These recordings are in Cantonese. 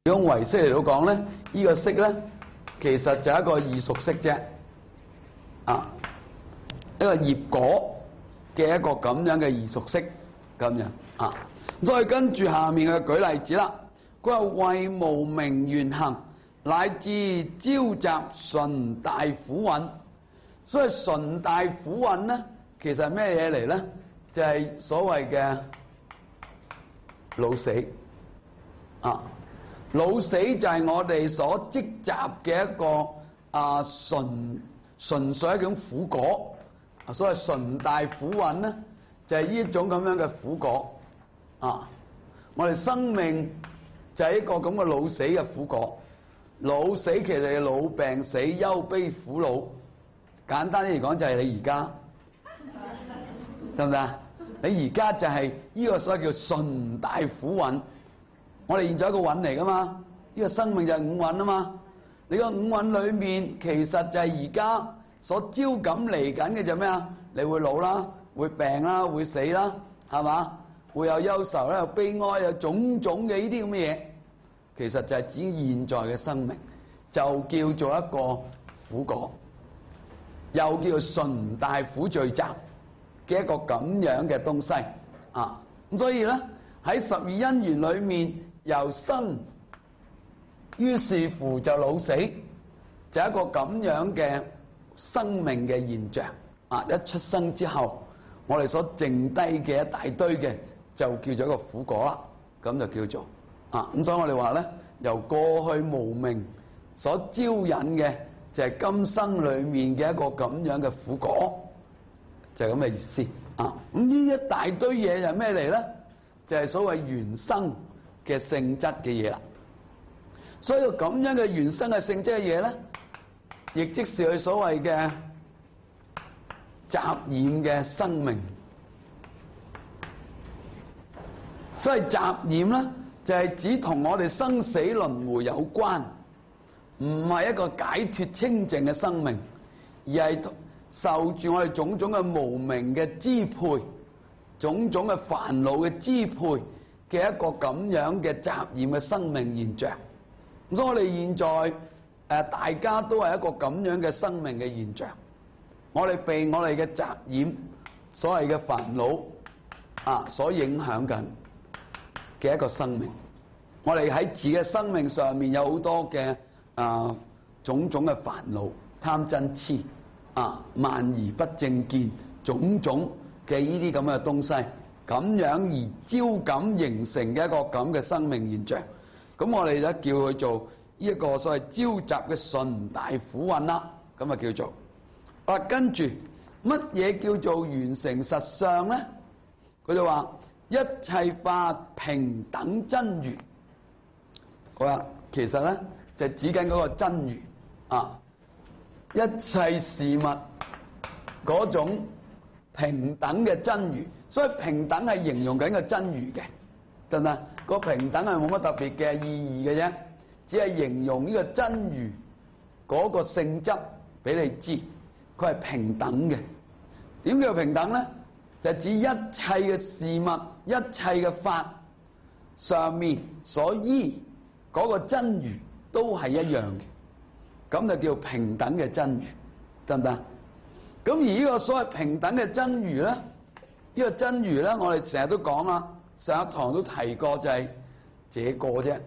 用唯識嚟到講咧，呢個識咧其實就係一個異熟識啫，一個業果嘅一個咁樣嘅異熟識咁樣啊。再跟住下面嘅舉例子啦，佢話為無明緣行，乃至招集純大苦蘊。所以純大苦蘊咧，其實係咩嘢嚟咧？就係所謂嘅老死啊！老死就係我哋所積集嘅一個純粹一種苦果，所謂純大苦蘊咧，就係呢一種咁樣嘅苦果啊！我哋生命就係一個咁嘅老死嘅苦果。老死其實係老病死、憂悲苦惱，簡單啲嚟講就係你而家得唔得啊？你而家就係呢個所謂叫純大苦蘊。我哋現在一個蘊嚟噶嘛，呢個生命就係五蘊啊嘛。你個五蘊裏面其實就係而家所招感嚟緊嘅就咩啊？你會老啦，會病啦，會死啦，係嘛？會有憂愁啦，有悲哀，有種種嘅呢啲咁嘅嘢，其實就係指現在嘅生命，就叫做一個苦果，又叫做純大苦聚集嘅一個咁樣嘅東西啊。咁所以咧喺十二因緣裏面，由生於是乎就老死，就係一個咁樣嘅生命嘅現象啊。一出生之後，我哋所剩低嘅一大堆嘅就叫做一個苦果啦。咁就叫做啊。咁所以我哋話咧，由過去無明所招引嘅就係今生裏面嘅一個咁樣嘅苦果，就係咁嘅意思啊。咁呢一大堆嘢係咩嚟咧？就係所謂原生嘅性質嘅嘢啦。所以咁樣嘅原生嘅性質嘅嘢咧，亦即是佢所謂嘅雜染嘅生命。所以雜染咧，就係指同我哋生死輪迴有關，唔係一個解脫清淨嘅生命，而係受住我哋種種嘅無明嘅支配，種種嘅煩惱嘅支配嘅一個咁樣嘅雜染嘅生命現象。咁所以我哋現在大家都係一個咁樣嘅生命嘅現象。我哋被我哋嘅雜染，所謂嘅煩惱所影響緊嘅一個生命。我哋喺自己嘅生命上面有好多嘅種種嘅煩惱、貪嗔痴慢疑不正見，種種嘅呢啲咁嘅東西，咁樣而招感形成嘅一個咁嘅生命現象。咁我哋咧叫佢做呢一個所謂招集嘅純大苦蘊啦。咁啊叫做跟住乜嘢叫做完成實相咧？佢就話一切法平等真如。好啦，其實咧就指緊嗰個真如一切事物嗰種平等嘅真如。所以平等係形容緊個真如嘅，得唔得？個平等係冇乜特別嘅意義嘅啫，只係形容呢個真如嗰個性質俾你知，佢係平等嘅。點叫平等咧？就指一切嘅事物、一切嘅法上面所依嗰個真如都係一樣嘅，咁就叫平等嘅真如，得唔得？咁而呢個所謂平等嘅真如咧，呢個真如咧，我哋成日都講啦，上一堂都提過，就係這個啫，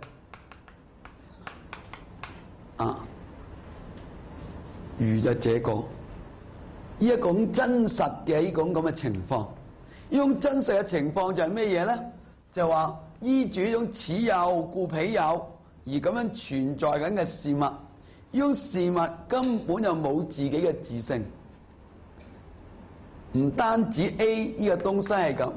如就這個，呢一種真實嘅呢種咁嘅情況，呢種真實嘅情況就係咩嘢咧？就話依住呢種此有故彼有而咁樣存在緊嘅事物，呢種事物根本就冇自己嘅自性。唔單止 A 呢個東西係咁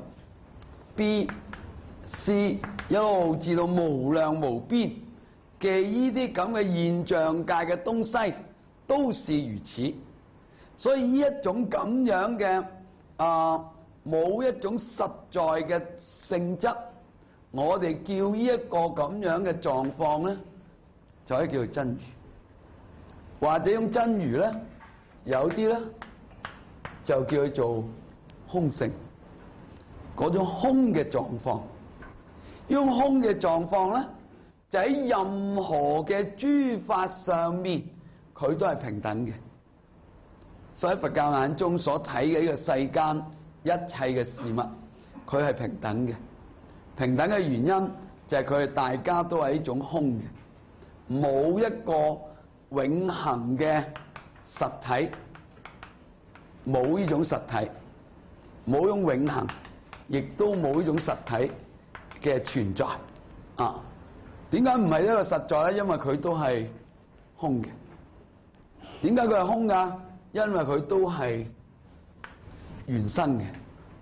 ，B、C 一路至到無量無邊嘅呢啲咁嘅現象界嘅東西都是如此。所以呢一種咁樣嘅冇一種實在嘅性質，我哋叫呢一個咁樣嘅狀況咧，就可以叫做真如。或者用真如咧，有啲咧就叫佢做空性，嗰種空嘅狀況。呢種空嘅狀況咧， 就喺任何嘅諸法上面，佢都係平等嘅。所以喺佛教眼中所睇嘅呢個世間一切嘅事物，佢係平等嘅。平等嘅原因就係佢哋大家都係一種空嘅，冇一個永恆嘅實體，冇呢種實體，冇種永恆，亦都冇呢種實體嘅存在。啊，點解唔係一個實在咧？因為佢都係空嘅。點解佢係空㗎？因為佢都係原生嘅，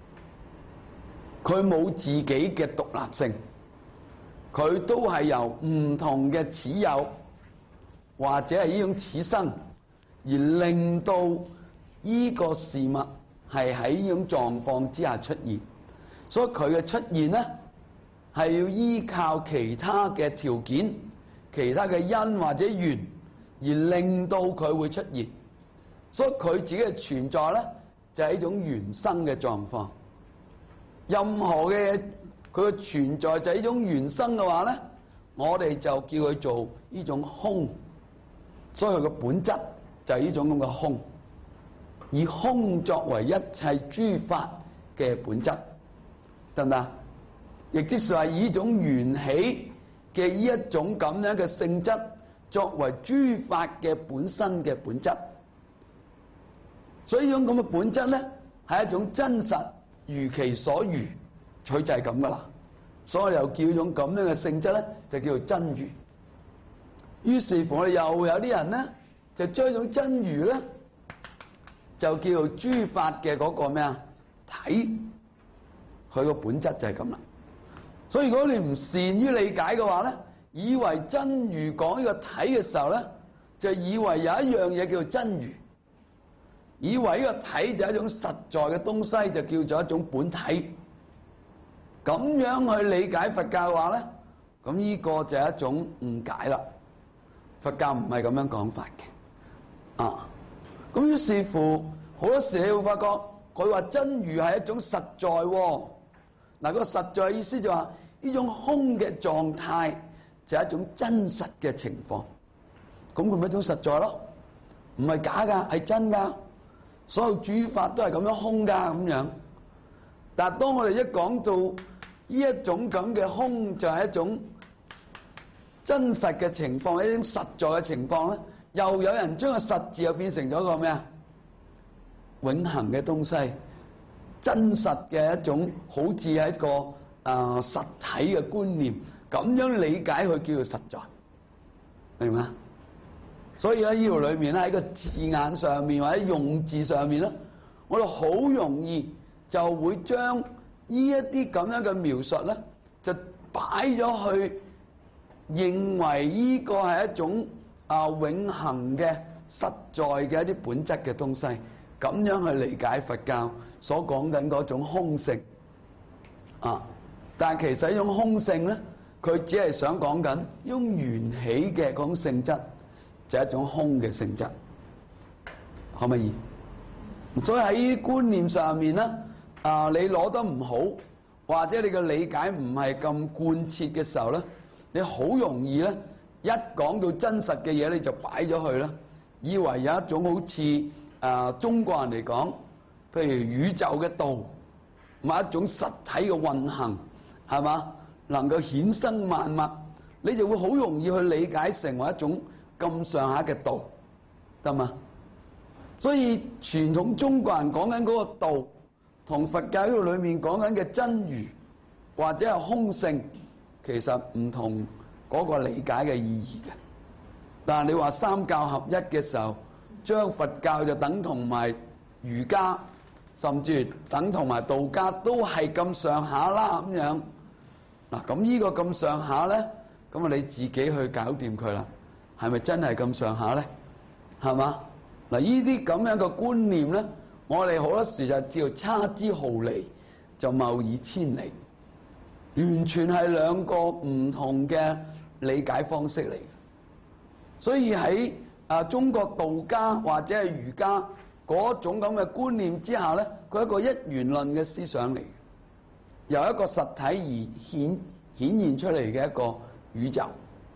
佢冇自己嘅獨立性，佢都係由唔同嘅此有或者係呢種此生而令到呢個事物係喺呢種狀況之下出現，所以佢嘅出現咧係要依靠其他嘅條件、其他嘅因或者緣而令到佢會出現。所以佢自己嘅存在咧，就係一種原生嘅狀況。任何嘅嘢，佢嘅存在就係一種原生嘅話咧，我哋就叫佢做呢種空。所以佢嘅本質就係呢種咁嘅空，以空作為一切諸法嘅本質，得唔得？亦即是話以呢種緣起嘅呢一種咁樣嘅性質，作為諸法嘅本身嘅本質。所以呢種咁嘅本質咧，係一種真實如其所如，佢就係咁噶啦。所以我哋又叫呢種咁樣嘅性質咧，就叫做真如。於是乎我哋又有啲人咧，就將呢種真如咧，就叫做諸法嘅嗰個咩啊體，佢個本質就係咁啦。所以如果你唔善於理解嘅話咧，以為真如講呢個體嘅時候咧，就以為有一樣嘢叫做真如。以為呢個體就係一種實在嘅東西，就叫做一種本體。咁樣去理解佛教嘅話咧，咁呢個就係一種誤解啦。佛教唔係咁樣講法嘅。啊，咁於是乎好多時你會發覺佢話真如係一種實在喎。嗱，個實在意思就話呢種空嘅狀態就係一種真實嘅情況。咁佢咪一種實在咯？唔係假㗎，係真㗎。所有諸法都係咁樣空㗎咁樣，但係當我哋一講到呢一種咁嘅空，就係一種真實嘅情況，一種實在嘅情況咧，又有人將個實字又變成咗個咩啊？永恆嘅東西，真實嘅一種，好似係一個實體嘅觀念，咁樣理解佢叫做實在，明嗎？所以喺呢度裏面咧，喺個字眼上面或者用字上面咧，我哋好容易就會將呢一啲咁樣嘅描述咧，就擺咗去認為呢個係一種永恆嘅實在嘅一啲本質嘅東西，咁樣去理解佛教所講緊嗰種空性啊。但係其實呢種空性咧，佢只係想講緊用緣起嘅嗰種性質。就係一種空嘅性質，可唔可以？所以喺呢啲觀念上面咧，你攞得唔好，或者你嘅理解唔係咁貫徹嘅時候咧，你好容易咧，一講到真實嘅嘢你就擺咗去啦，以為有一種好似中國人嚟講，譬如宇宙嘅道，某一種實體嘅運行，係嘛？能夠衍生萬物，你就會好容易去理解成為一種咁上下嘅道，得嘛？所以傳統中國人講緊嗰個道，同佛教呢度裏面講緊嘅真如或者係空性，其實唔同嗰個理解嘅意義嘅。但係你話三教合一嘅時候，將佛教就等同埋儒家，甚至等同埋道家，都係咁上下啦咁樣。嗱，咁呢個咁上下咧，咁啊你自己去搞掂佢啦。係咪真係咁上下咧？係嘛？嗱，呢啲咁樣嘅觀念咧，我哋好多時就叫差之毫厘，就謬以千里，完全係兩個唔同嘅理解方式嚟。所以喺中國道家或者係儒家嗰種咁嘅觀念之下咧，佢係一個一元論嘅思想嚟，由一個實體而顯現出嚟嘅一個宇宙。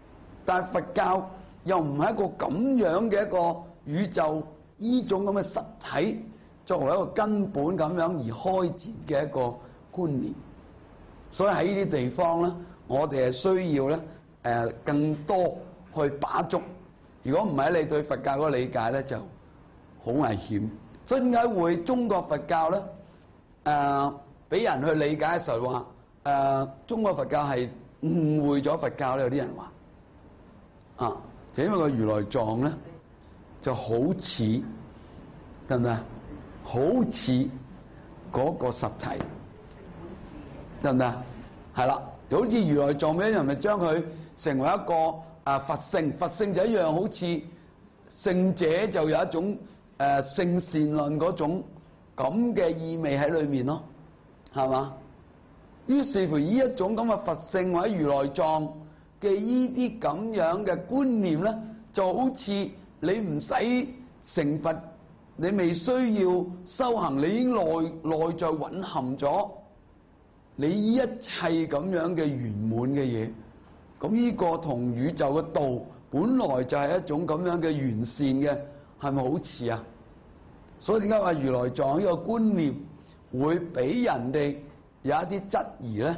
但係佛教又唔係一個咁樣嘅一個宇宙呢種咁嘅實體作為一個根本咁樣而開展嘅一個觀念。所以喺呢啲地方咧，我哋係需要咧更多去把捉。如果唔係，你對佛教嗰個理解咧就好危險。所以點解會中國佛教咧俾人去理解嘅時候話中國佛教係誤會咗佛教咧？有啲人話就因為個如來藏咧就好似得唔得？好似嗰個實體得唔得？係啦，好似如來藏俾人咪將佢成為一個佛性，佛性就一樣，好似聖者就有一種聖善論嗰種咁嘅意味喺裏面咯，係嘛？於是乎呢一種咁嘅佛性或者如來藏嘅呢啲咁樣嘅觀念咧，就好似你唔使成佛，你未需要修行，你已經內在蘊含咗你一切咁樣嘅圓滿嘅嘢。咁呢個同宇宙嘅道本來就係一種咁樣嘅完善嘅，係咪好似啊？所以點解話如來藏呢個觀念會俾人哋有一啲質疑咧？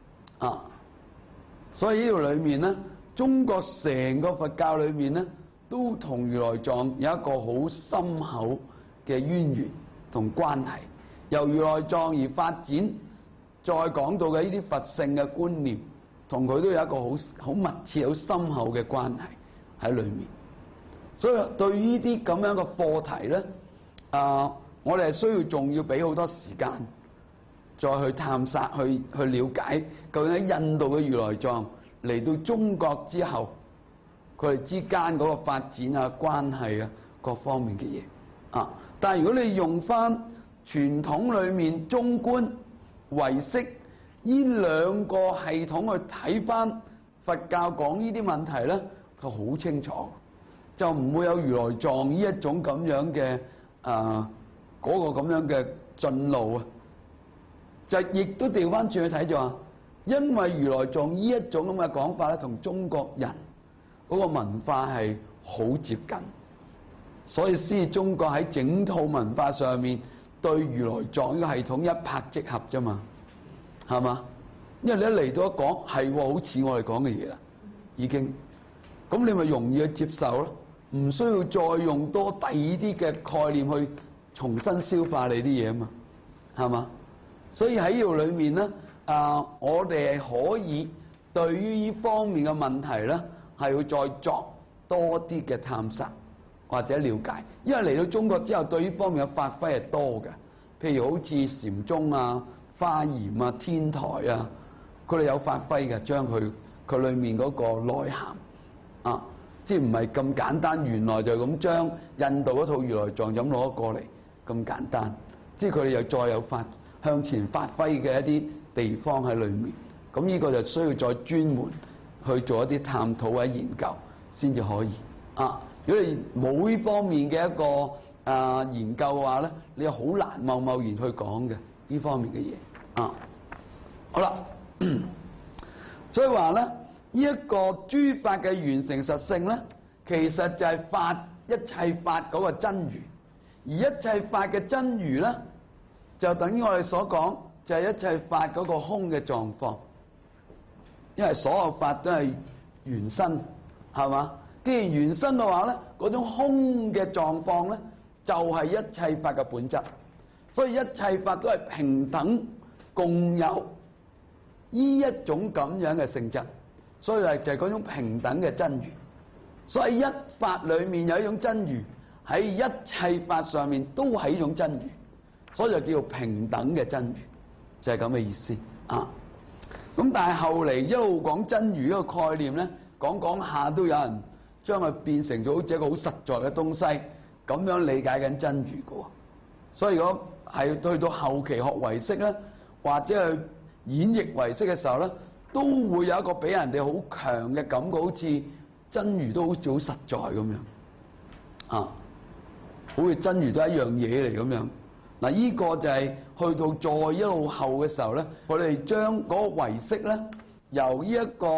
所以呢度裏面咧，中國成個佛教裏面咧，都同如來藏有一個好深厚嘅淵源同關係。由如來藏而發展，再講到嘅呢啲佛性嘅觀念，同佢都有一個好密切、好深厚嘅關係喺裏面。所以對於呢啲咁樣嘅課題咧，我哋係需要仲要俾好多時間再去探索、去了解究竟喺印度嘅如來藏嚟到中國之後，佢哋之間嗰個發展啊、關係啊各方面嘅嘢。但係如果你用翻傳統裏面中觀、唯識呢兩個系統去睇翻佛教講呢啲問題咧，佢好清楚，就唔會有如來藏呢一種咁樣嘅嗰個咁樣嘅進路啊。就亦都調翻轉去睇就話，因為如來藏呢一種咁嘅講法咧，同中國人嗰個文化係好接近，所以先至中國喺整套文化上面對如來藏呢個系統一拍即合啫嘛，係嘛？因為你一嚟到一講係喎，好似我哋講嘅嘢啦，已經咁你咪容易去接受咯，唔需要再用多第二啲嘅概念去重新消化你啲嘢啊嘛，係嘛？所以喺呢度裏面咧，我哋係可以對於呢方面嘅問題咧，係要再作多啲嘅探索或者了解。因為嚟到中國之後，對呢方面嘅發揮係多嘅，譬如好似禪宗啊、華嚴啊、天台啊，佢哋有發揮嘅，將佢裏面嗰個內涵即係唔係咁簡單，原來就咁將印度嗰套如來藏咁攞過嚟咁簡單，即係佢哋又再有向前發揮嘅一啲地方喺裏面，咁呢個就需要再專門去做一啲探討或者研究先至可以。如果你冇呢方面嘅一個研究嘅話咧，你又好難貿然去講嘅呢方面嘅嘢。好啦，所以話咧，呢一個諸法嘅完成實性咧，其實就係一切法嗰個真如，而一切法嘅真如咧，就等於我哋所講，就係一切法嗰個空嘅狀況，因為所有法都係緣生，係嘛？既然緣生嘅話咧，嗰種空嘅狀況咧，就係一切法嘅本質。所以一切法都係平等共有呢一種咁樣嘅性質，所以就係嗰種平等嘅真如。所以一法裡面有一種真如，喺一切法上面都係一種真如。所以就叫做平等嘅真如，就係咁嘅意思。咁但係後嚟一路講真如呢個概念咧，講下都有人將佢變成咗好似一個好實在嘅東西，咁樣理解緊真如嘅喎。所以如果係去到後期學唯識咧，或者去演繹唯識嘅時候咧，都會有一個俾人哋好強嘅感覺，好似真如都好似好實在咁樣。好似真如都係一樣嘢嚟咁樣。嗱，呢個就係去到再一路後嘅時候咧，我哋將嗰個唯識咧，由呢一個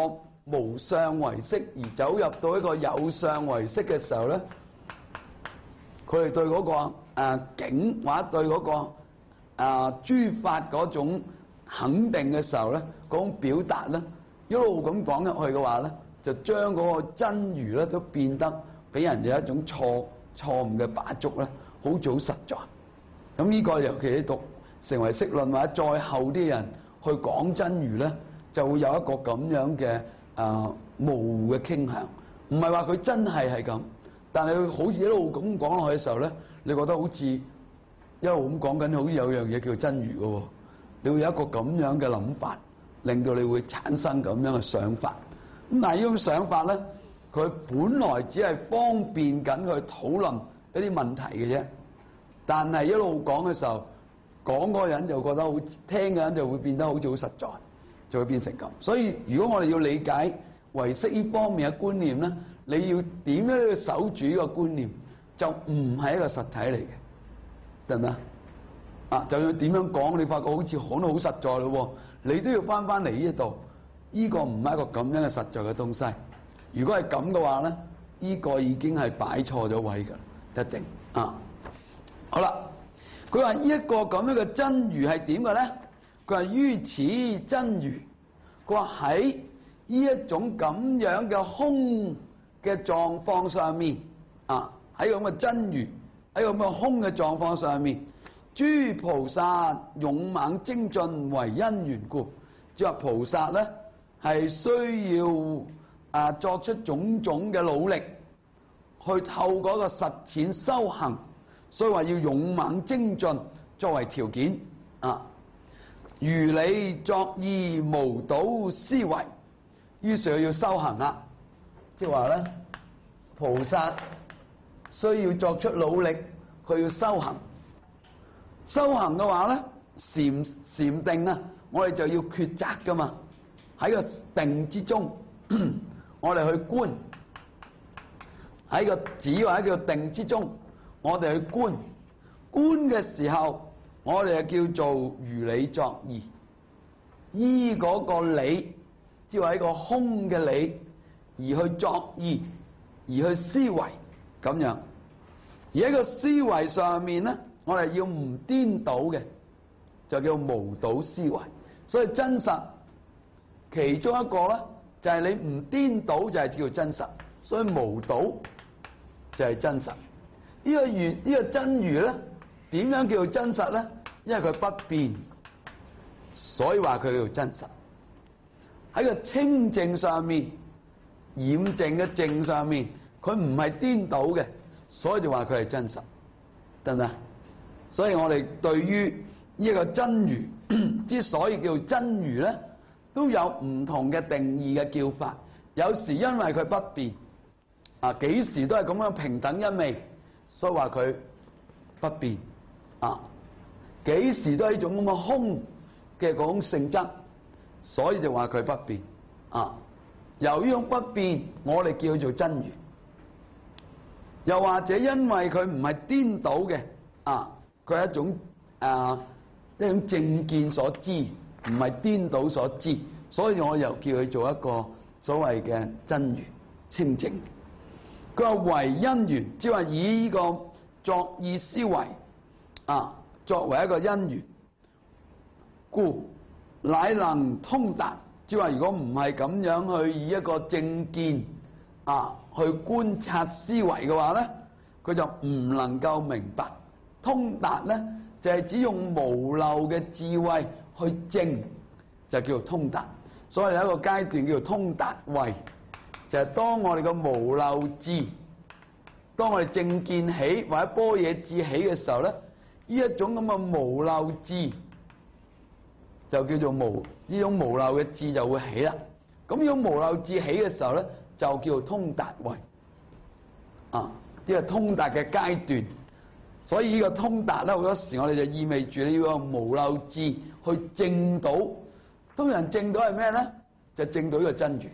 無相唯識而走入到一個有相唯識嘅時候咧，佢哋對嗰個境或者對嗰個諸法嗰種肯定嘅時候咧，嗰種表達咧，一路咁講入去嘅話咧，就將嗰個真如咧都變得俾人有一種錯誤嘅把捉咧，好早實在。咁呢個尤其你讀成唯識論或者再後啲人去講真如咧，就會有一個咁樣嘅模糊嘅傾向。唔係話佢真係咁，但係佢好似一路咁講落去嘅時候咧，你覺得好似一路咁講緊，好似有樣嘢叫真如嘅喎。你會有一個咁樣嘅諗法，令到你會產生咁樣嘅想法。咁但係呢種想法咧，佢本來只係方便緊去討論一啲問題嘅啫。但係一路講嘅時候，講嗰個人就覺得好，聽嘅人就會變得好似好實在，就會變成咁。所以如果我哋要理解唯識呢方面嘅觀念咧，你要點樣去守住呢個觀念，就唔係一個實體嚟嘅，得唔得？就算點樣講，你發覺好似講得好實在咯，你都要翻嚟呢度。呢個唔係一個咁樣嘅實在嘅東西。如果係咁嘅話咧，呢個已經係擺錯咗位㗎，一定好啦，佢話呢一個咁樣嘅真如係點嘅咧？佢話於此真如，佢話喺呢一種咁樣嘅空嘅狀況上面，喺咁嘅真如，喺咁嘅空嘅狀況上面，諸菩薩勇猛精進為因緣故，即係話菩薩咧係需要作出種種嘅努力，去透過一個實踐修行。所以話要勇猛精進作為條件如理作意無倒思維，於是佢要修行啦。即係話咧，菩薩需要作出努力，佢要修行。修行嘅話咧，禪定我哋就要抉擇噶嘛。喺個定之中，我哋去觀；喺個止或者叫定之中，我哋去觀嘅時候，我哋就叫做如理作意，依嗰個理，即係話一個空嘅理而去作意，而去思維咁樣。而喺個思維上面咧，我哋要唔顛倒嘅，就叫無倒思維。所以真實其中一個咧，就係你唔顛倒就係叫真實，所以無倒就係真實。呢個真如咧，點樣叫做真實咧？因為佢不變，所以話佢叫真實。喺個清淨上面，染淨嘅淨上面，佢唔係顛倒嘅，所以就話佢係真實，得唔得？所以我哋對於呢一個真如之所以叫真如咧，都有唔同嘅定義嘅叫法。有時因為佢不變，幾時都係咁樣平等一味。所以話佢不變，幾時都係一種咁嘅空嘅嗰種性質，所以就話佢不變。由於種不變，我哋叫做真如。又或者因為佢唔係顛倒嘅，佢係一種正見所知，唔係顛倒所知，所以我又叫佢做一個所謂嘅真如清淨。佢話為因緣，即係話以呢個作意思維作為一個因緣，故乃能通達。即係話如果唔係咁樣去以一個正見去觀察思維嘅話咧，佢就唔能夠明白。通達咧就係只用無漏嘅智慧去證，就叫做通達。所以有一個階段叫做通達位。就係當我哋嘅無漏智，當我哋正見起或者般若智起嘅時候咧，呢一種咁嘅無漏智就叫做呢種無漏嘅智就會起啦。咁呢種無漏智起嘅時候咧，就叫做通達位。呢個通達嘅階段。所以呢個通達咧，好多時我哋就意味住你要用無漏智去證到。通常證到係咩咧？就證到呢個真如。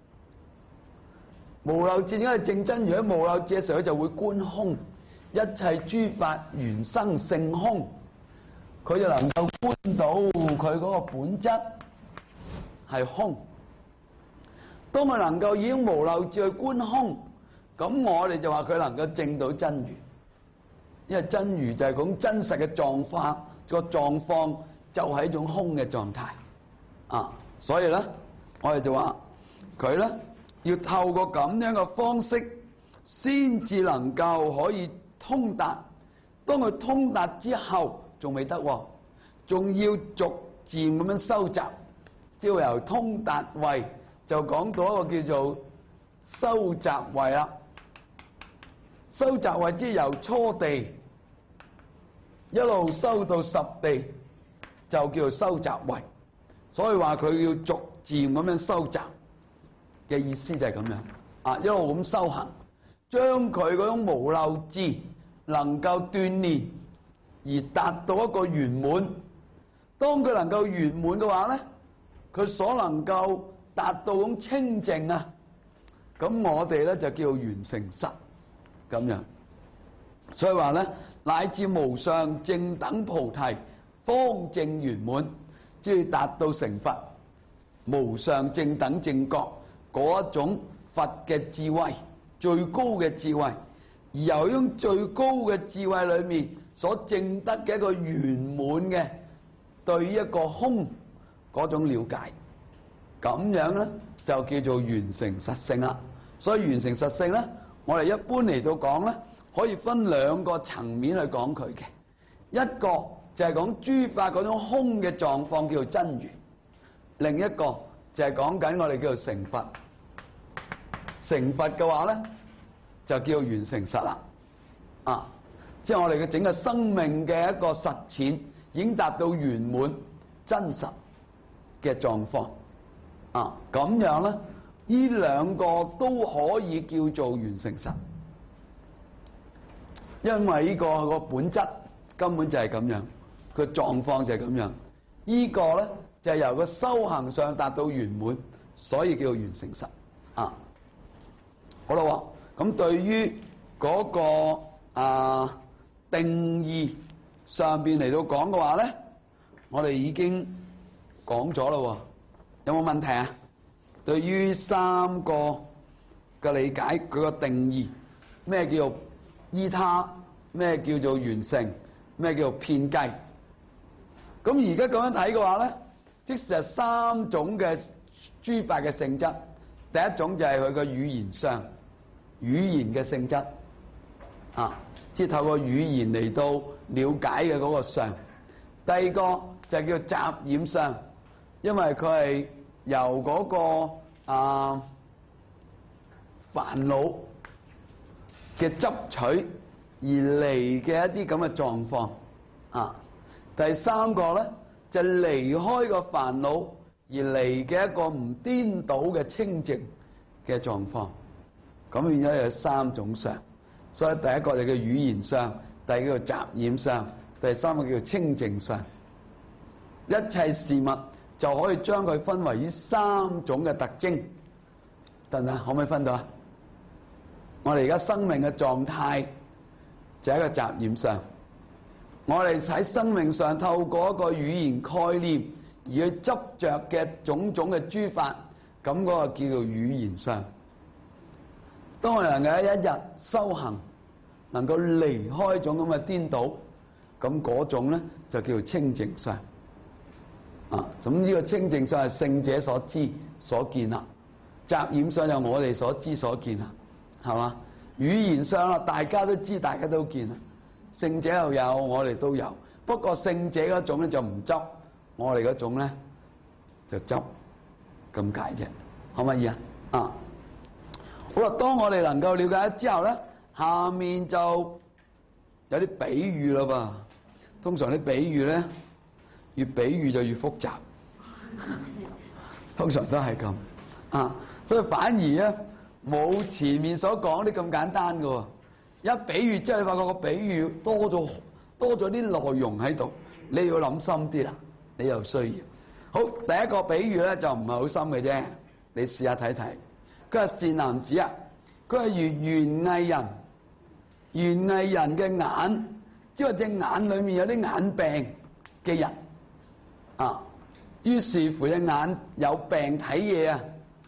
無漏智點解係證真如？喺無漏智嘅時候，佢就會觀空，一切諸法緣生性空，佢就能夠觀到佢嗰個本質係空。 當佢能夠以無漏智去觀空，咁我哋就話佢能夠證到真如，因為真如就係講真實嘅狀況，個狀況就係一種空嘅狀態啊。所以咧，我哋就話佢咧要透過咁樣嘅方式，先至能夠可以通達。當佢通達之後，仲未得喎，仲要逐漸咁樣收集，即係由通達位就講到一個叫做收集位啦。收集位即係由初地一路收到十地，就叫做收集位。所以話佢要逐漸咁樣收集嘅意思就係咁樣啊，一路咁修行，將佢嗰種無漏智能夠鍛鍊而達到一個圓滿。當佢能夠圓滿嘅話咧，佢所能夠達到咁清淨啊，咁我哋咧就叫完成實咁樣。所以話咧，乃至無上正等菩提方證圓滿，即係達到成佛無上正等正覺嗰一種佛嘅智慧，最高嘅智慧。而由呢種最高嘅智慧裏面所證得嘅一個圓滿嘅對一個空嗰種了解，咁樣咧就叫做完成實性啦。所以完成實性咧，我哋一般嚟到講咧，可以分兩個層面去講佢嘅。一個就係講諸法嗰種空嘅狀況叫做真如，另一個就係講緊我哋叫做成佛。成佛嘅話咧，就叫完成實啦，啊！即係我哋嘅整個生命嘅一個實踐，已經達到圓滿真實嘅狀況，啊！咁樣咧，呢兩個都可以叫做完成實，因為呢個本質根本就係咁樣，個狀況就係咁樣。呢個咧就係由個修行上達到圓滿，所以叫做完成實，啊！好啦喎。咁對於嗰個定義上邊嚟到講嘅話咧，我哋已經講咗啦喎，有冇問題啊？對於三個嘅理解，佢個定義，咩叫做依他，咩叫做完成，咩叫做遍計。咁而家咁樣睇嘅話咧，即使係三種嘅諸法嘅性質。第一種就係佢個語言上。語言嘅性質啊，即係透過語言嚟到了解嘅嗰個相。第二個就叫雜染相，因為佢係由嗰個煩惱嘅執取而嚟嘅一啲咁嘅狀況啊。第三個咧就離開個煩惱而嚟嘅一個唔顛倒嘅清淨嘅狀況。咁變咗有三種相，所以第一個就叫語言相，第二個叫雜染相，第三個叫清淨相。一切事物就可以將佢分為呢三種嘅特徵，得唔得？可唔可以分到啊？我哋而家生命嘅狀態就係一個雜染相，我哋喺生命上透過一個語言概念而去執着嘅種種嘅諸法，咁嗰個叫做語言相。當我哋能夠一日修行，能夠離開一種咁嘅顛倒，咁嗰種咧就叫做清淨相。啊，咁呢個清淨相係聖者所知所見啦，雜染相就我哋所知所見啦，係嘛？語言相啦，大家都知，大家都見啦。聖者又有，我哋都有。不過聖者嗰種咧就唔執，我哋嗰種咧就執，咁解啫，可唔可以啊？啊！好啦，當我哋能夠了解之後咧，下面就有啲比喻啦噃。通常啲比喻咧，越比喻就越複雜，通常都係咁啊。所以反而咧冇前面所講啲咁簡單嘅喎。一比喻之後，你發覺個比喻多咗啲內容喺度，你要諗深啲啦，你又需要。好，第一個比喻咧就唔係好深嘅啫，你試下睇睇。佢係善男子啊！佢係如園藝人，園藝人嘅眼，即係隻眼裏面有啲眼病嘅人啊。於是乎隻眼有病睇嘢啊，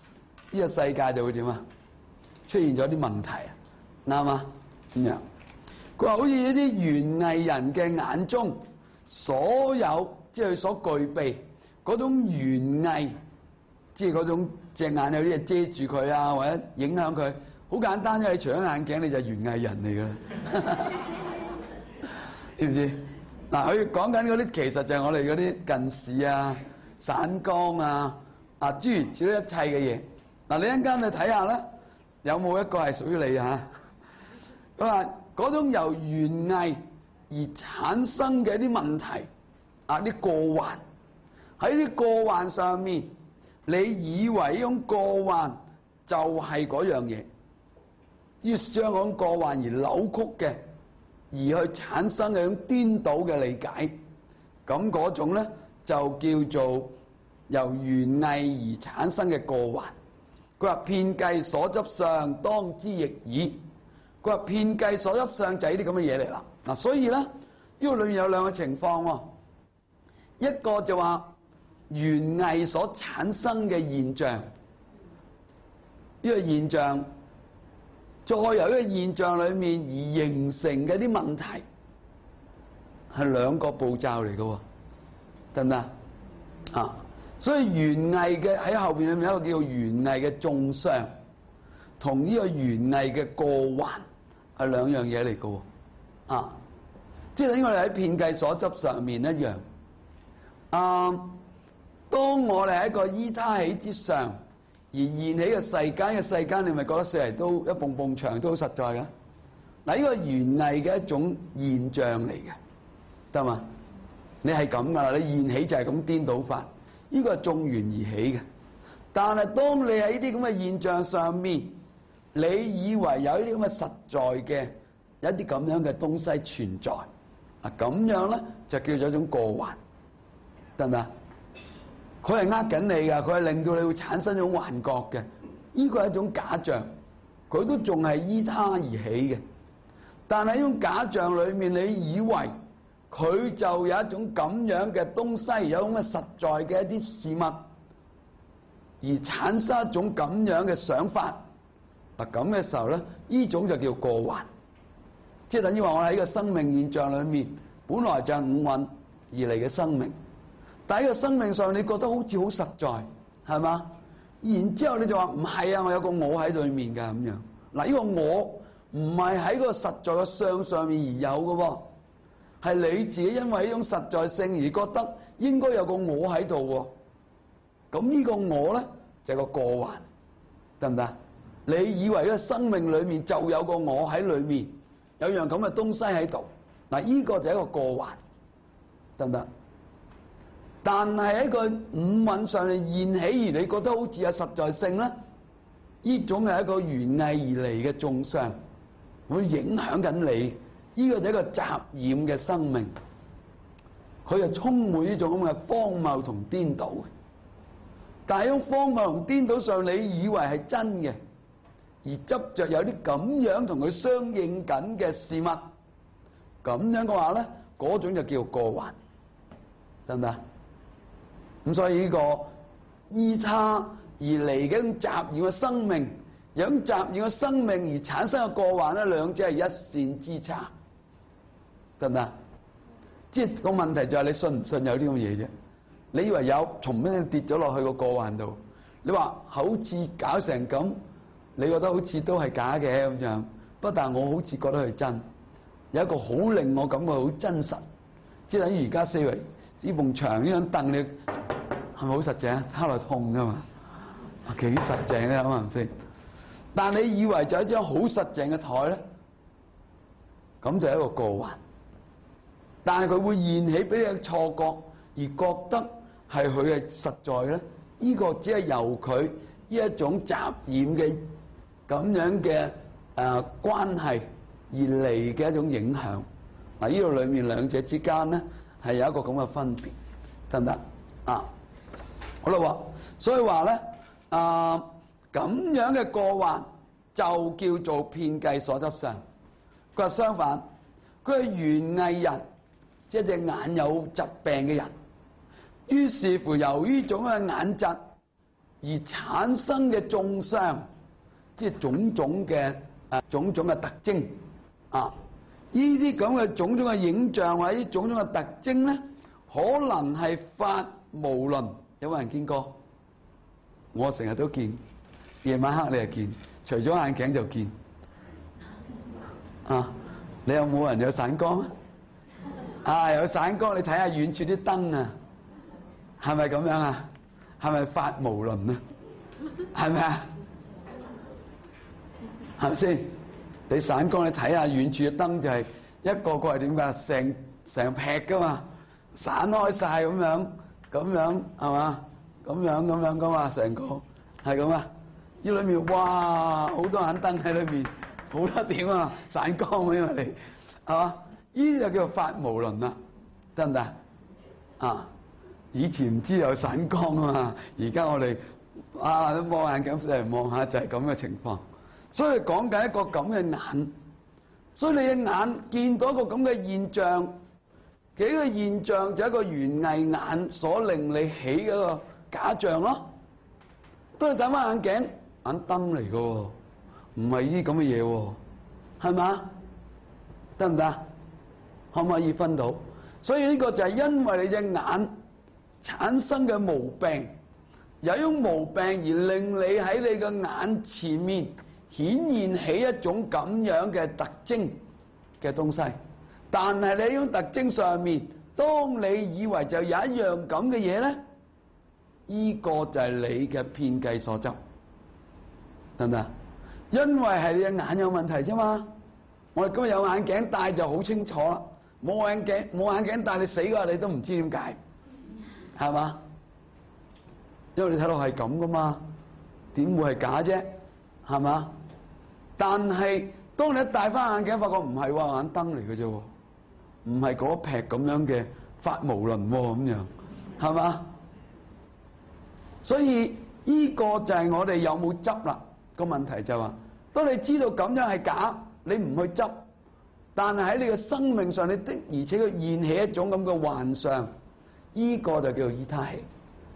呢個世界就會點啊？出現咗啲問題啊，啱嘛？咁樣，佢話好似一啲園藝人嘅眼中，所有即係佢所具備嗰種園藝，即係嗰種隻眼有啲嘢遮住佢啊，或者影響佢。好簡單啫，你除咗眼鏡，你就係園藝人嚟㗎啦，知唔知？嗱，佢講緊嗰啲其實就係我哋嗰啲近視啊、散光啊、諸如此類一切嘅嘢。嗱，你一陣間你睇下啦，有冇一個係屬於你嚇？佢話嗰種由園藝而產生嘅一啲問題啲過患，喺啲過患上面，你以為呢種過患就係嗰樣嘢，於是將嗰種過患而扭曲嘅，而去產生嘅一種顛倒嘅理解，咁嗰種咧就叫做由園藝而產生嘅過患。佢話遍計所執相，當知亦爾。佢話遍計所執相就係呢啲咁嘅嘢嚟啦。嗱，所以咧呢個裏面有兩個情況喎，一個就話園藝所產生嘅現象，呢個現象再由呢個現象裏面而形成嘅啲問題，係兩個步驟嚟嘅喎，得唔得啊？所以園藝嘅喺後邊裏面有一個叫園藝嘅縱相，同呢個園藝嘅過患係兩樣嘢嚟嘅喎，即係等於我哋喺遍計所執上面一樣。當我哋喺一個依他起之上而現起嘅世間，你咪覺得四圍都一埲埲牆都好實在嘅。嗱，呢個園藝嘅一種現象嚟嘅，得嘛？你係咁噶啦，你現起就係咁顛倒法。呢個係眾緣而起嘅，但係當你喺呢啲咁嘅現象上面，你以為有呢啲咁嘅實在嘅有一啲咁樣嘅東西存在，咁樣咧就叫做一種過患，得唔得？佢係緊你㗎，佢係令到你會產生一種幻覺嘅，呢個係一種假象，佢都仲係依他而起嘅，但係呢種假象裏面，你以為佢就有一種咁樣嘅東西，有咁嘅實在嘅一啲事物，而產生一種咁樣嘅想法。咁嘅時候咧，呢種就叫過患，即係等於話我喺個生命現象裏面，本來就係五蘊而嚟嘅生命，但喺個生命上你覺得好似好實在，係嘛？然之後你就話唔係啊，我有個我喺裏面㗎咁樣。嗱，呢個我唔係喺個實在嘅相上面而有嘅喎。係你自己因為呢種實在性而覺得應該有個我喺度喎，咁呢個我咧就係個過患，得唔得？你以為呢個生命裏面就有個我喺裏面，有樣咁嘅東西喺度，嗱，呢個就係一個過患，得唔得？但係喺個五蘊上嚟現起而你覺得好似有實在性咧，呢種係一個園藝而嚟嘅縱相，會影響緊你。呢個就係一個雜染嘅生命，佢就充滿呢種咁嘅荒謬同顛倒嘅。但係喺荒謬同顛倒上，你以為係真嘅，而執着有啲咁樣同佢相應緊嘅事物，咁樣嘅話咧，嗰種就叫過患，得唔得？咁所以呢個依他而嚟嘅一種雜染嘅生命，有種雜染嘅生命而產生嘅過患咧，兩者係一線之差。得唔得？即係個問題就係你信唔信有呢種嘢啫？你以為有，從咩跌咗落去個過患度？你話好似搞成咁，你覺得好似都係假嘅咁樣。不但我好似覺得係真，有一個好令我感覺好真實。即係等於而家四圍呢埲牆呢張凳，你係咪好實淨？攤落痛㗎嘛？幾實淨咧？啱唔啱先？但你以為就係一張好實淨嘅台咧，咁就係一個過患。但係佢會現起俾你嘅錯覺，而覺得係佢嘅實在咧。呢個只係由佢呢一種雜染嘅咁樣嘅關係而嚟嘅一種影響。嗱，呢度裏面兩者之間咧係有一個咁嘅分別，得唔得啊？好啦喎，所以話咧咁樣嘅過患就叫做遍計所執相。佢話相反，佢係園藝人。即係隻眼有疾病嘅人，於是乎由於種嘅眼疾而產生嘅眾相，即係種種嘅特徵啊！呢啲咁嘅種種嘅影像或者呢種種嘅特徵咧，可能係法無論。有冇人見過？我成日都見，夜晚黑你就見，除咗眼鏡就見。啊！你有冇人有散光啊？啊，有散光，你睇下遠處啲燈啊，係咪咁樣啊？係咪法無論啊？係咪啊？係咪先？你散光，你睇下遠處嘅燈就係一個個係點㗎？成劈㗎嘛，散開晒咁樣係嘛？咁樣㗎嘛，成個係咁啊！呢裏面哇，好多眼燈喺裏面，好多點啊，散光啊，因為你係嘛？呢啲就叫做法無論啦，得唔得啊？以前唔知有散光啊嘛，而家我哋都摸眼鏡嚟望下，就係咁嘅情況。所以講緊一個咁嘅眼，所以你嘅眼見到一個咁嘅現象，幾個現象就係一個園藝眼所令你起嘅一個假象咯。當你戴翻眼鏡，眼燈嚟嘅喎，唔係呢啲咁嘅嘢喎，係嘛？得唔得？可唔可以分到？所以呢個就係因為你隻眼產生嘅毛病，有一種毛病而令你喺你嘅眼前面顯現起一種咁樣嘅特徵嘅東西。但係你呢種特徵上面，當你以為就有一樣咁嘅嘢咧，呢個就係你嘅遍計所執，得唔得？因為係你嘅眼有問題啫嘛。我哋今日有眼鏡戴就好清楚啦。冇眼鏡戴，你死嘅話你都唔知點解，係嘛？因為你睇落係咁噶嘛，點會係假啫？係嘛？但係當你一戴翻眼鏡，發覺唔係喎，眼燈嚟嘅啫喎，唔係嗰劈咁樣嘅法無論喎咁樣，係嘛？所以呢個就係我哋有冇執啦。個問題就係話，當你知道咁樣係假，你唔去執。但係喺你嘅生命上，你的而且確現起一種咁嘅幻象，呢個就叫做依他起。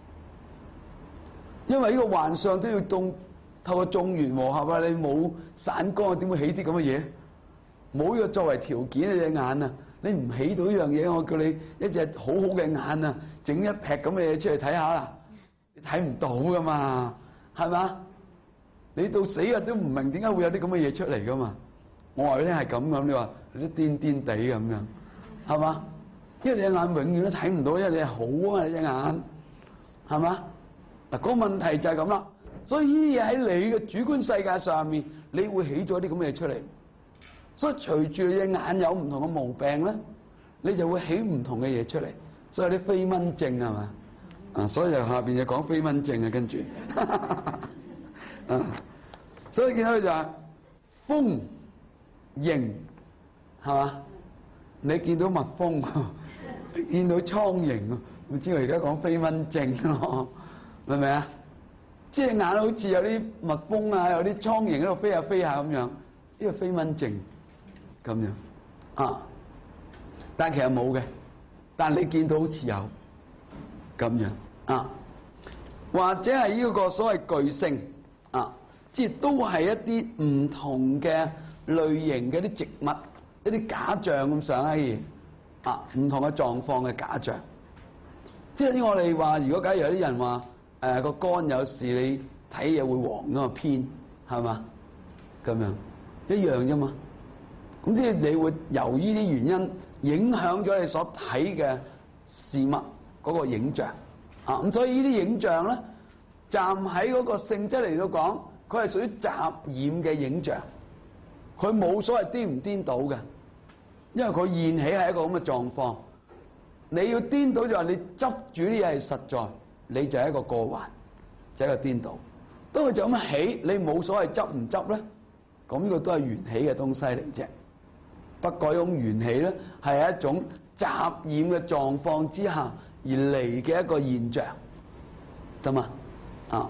因為呢個幻象都要透過眾緣和合啊！你冇散光，點會起啲咁嘅嘢？冇呢個作為條件，你隻眼啊，你唔起到呢樣嘢，我叫你一隻好好嘅眼啊，整一劈咁嘅嘢出嚟睇下啦，你睇唔到噶嘛，係嘛？你到死日都唔明點解會有啲咁嘅嘢出嚟噶嘛？我話俾你聽係咁咁，你話你都癲癲地咁樣，係嘛？因為你隻眼永遠都睇唔到，因為你係好啊，你隻眼係嘛？嗱，個問題就係咁啦。所以呢啲嘢喺你嘅主觀世界上面，你會起咗啲咁嘅嘢出嚟。所以隨住你隻眼有唔同嘅毛病咧，你就會起唔同嘅嘢出嚟。所以有啲飛蚊症係嘛？啊，所以就下邊就講飛蚊症啊，跟住啊，所以見到佢就係風形係嘛？你見到蜜蜂，見到蒼蠅，唔知我而家講飛蚊症咯，明唔明啊？即係眼好似有啲蜜蜂啊，有啲蒼蠅喺度飛下飛下咁樣，呢個飛蚊症咁樣啊。但其實冇嘅，但你見到好似有咁樣啊，或者係呢個所謂巨星啊，即係都係一啲唔同嘅類型嘅啲植物，一啲假象咁上下嘢啊，唔同嘅狀況嘅假象。即係我哋話，如果假如有啲人話個肝有事，你睇嘢會黃㗎嘛，偏係嘛？咁樣一樣啫嘛。咁即係你會由呢啲原因影響咗你所睇嘅事物嗰個影像啊。咁所以呢啲影像咧，站喺嗰個性質嚟到講，佢係屬於雜染嘅影像，佢冇所謂顛唔顛倒嘅，因為佢現起係一個咁嘅狀況。你要顛倒就話你執住啲嘢係實在，你就係一個過患，就係一個顛倒。當佢就咁起，你冇所謂執唔執咧，咁呢個都係緣起嘅東西嚟啫。不過呢種緣起咧係一種雜染嘅狀況之下而嚟嘅一個現象，得嘛？啊，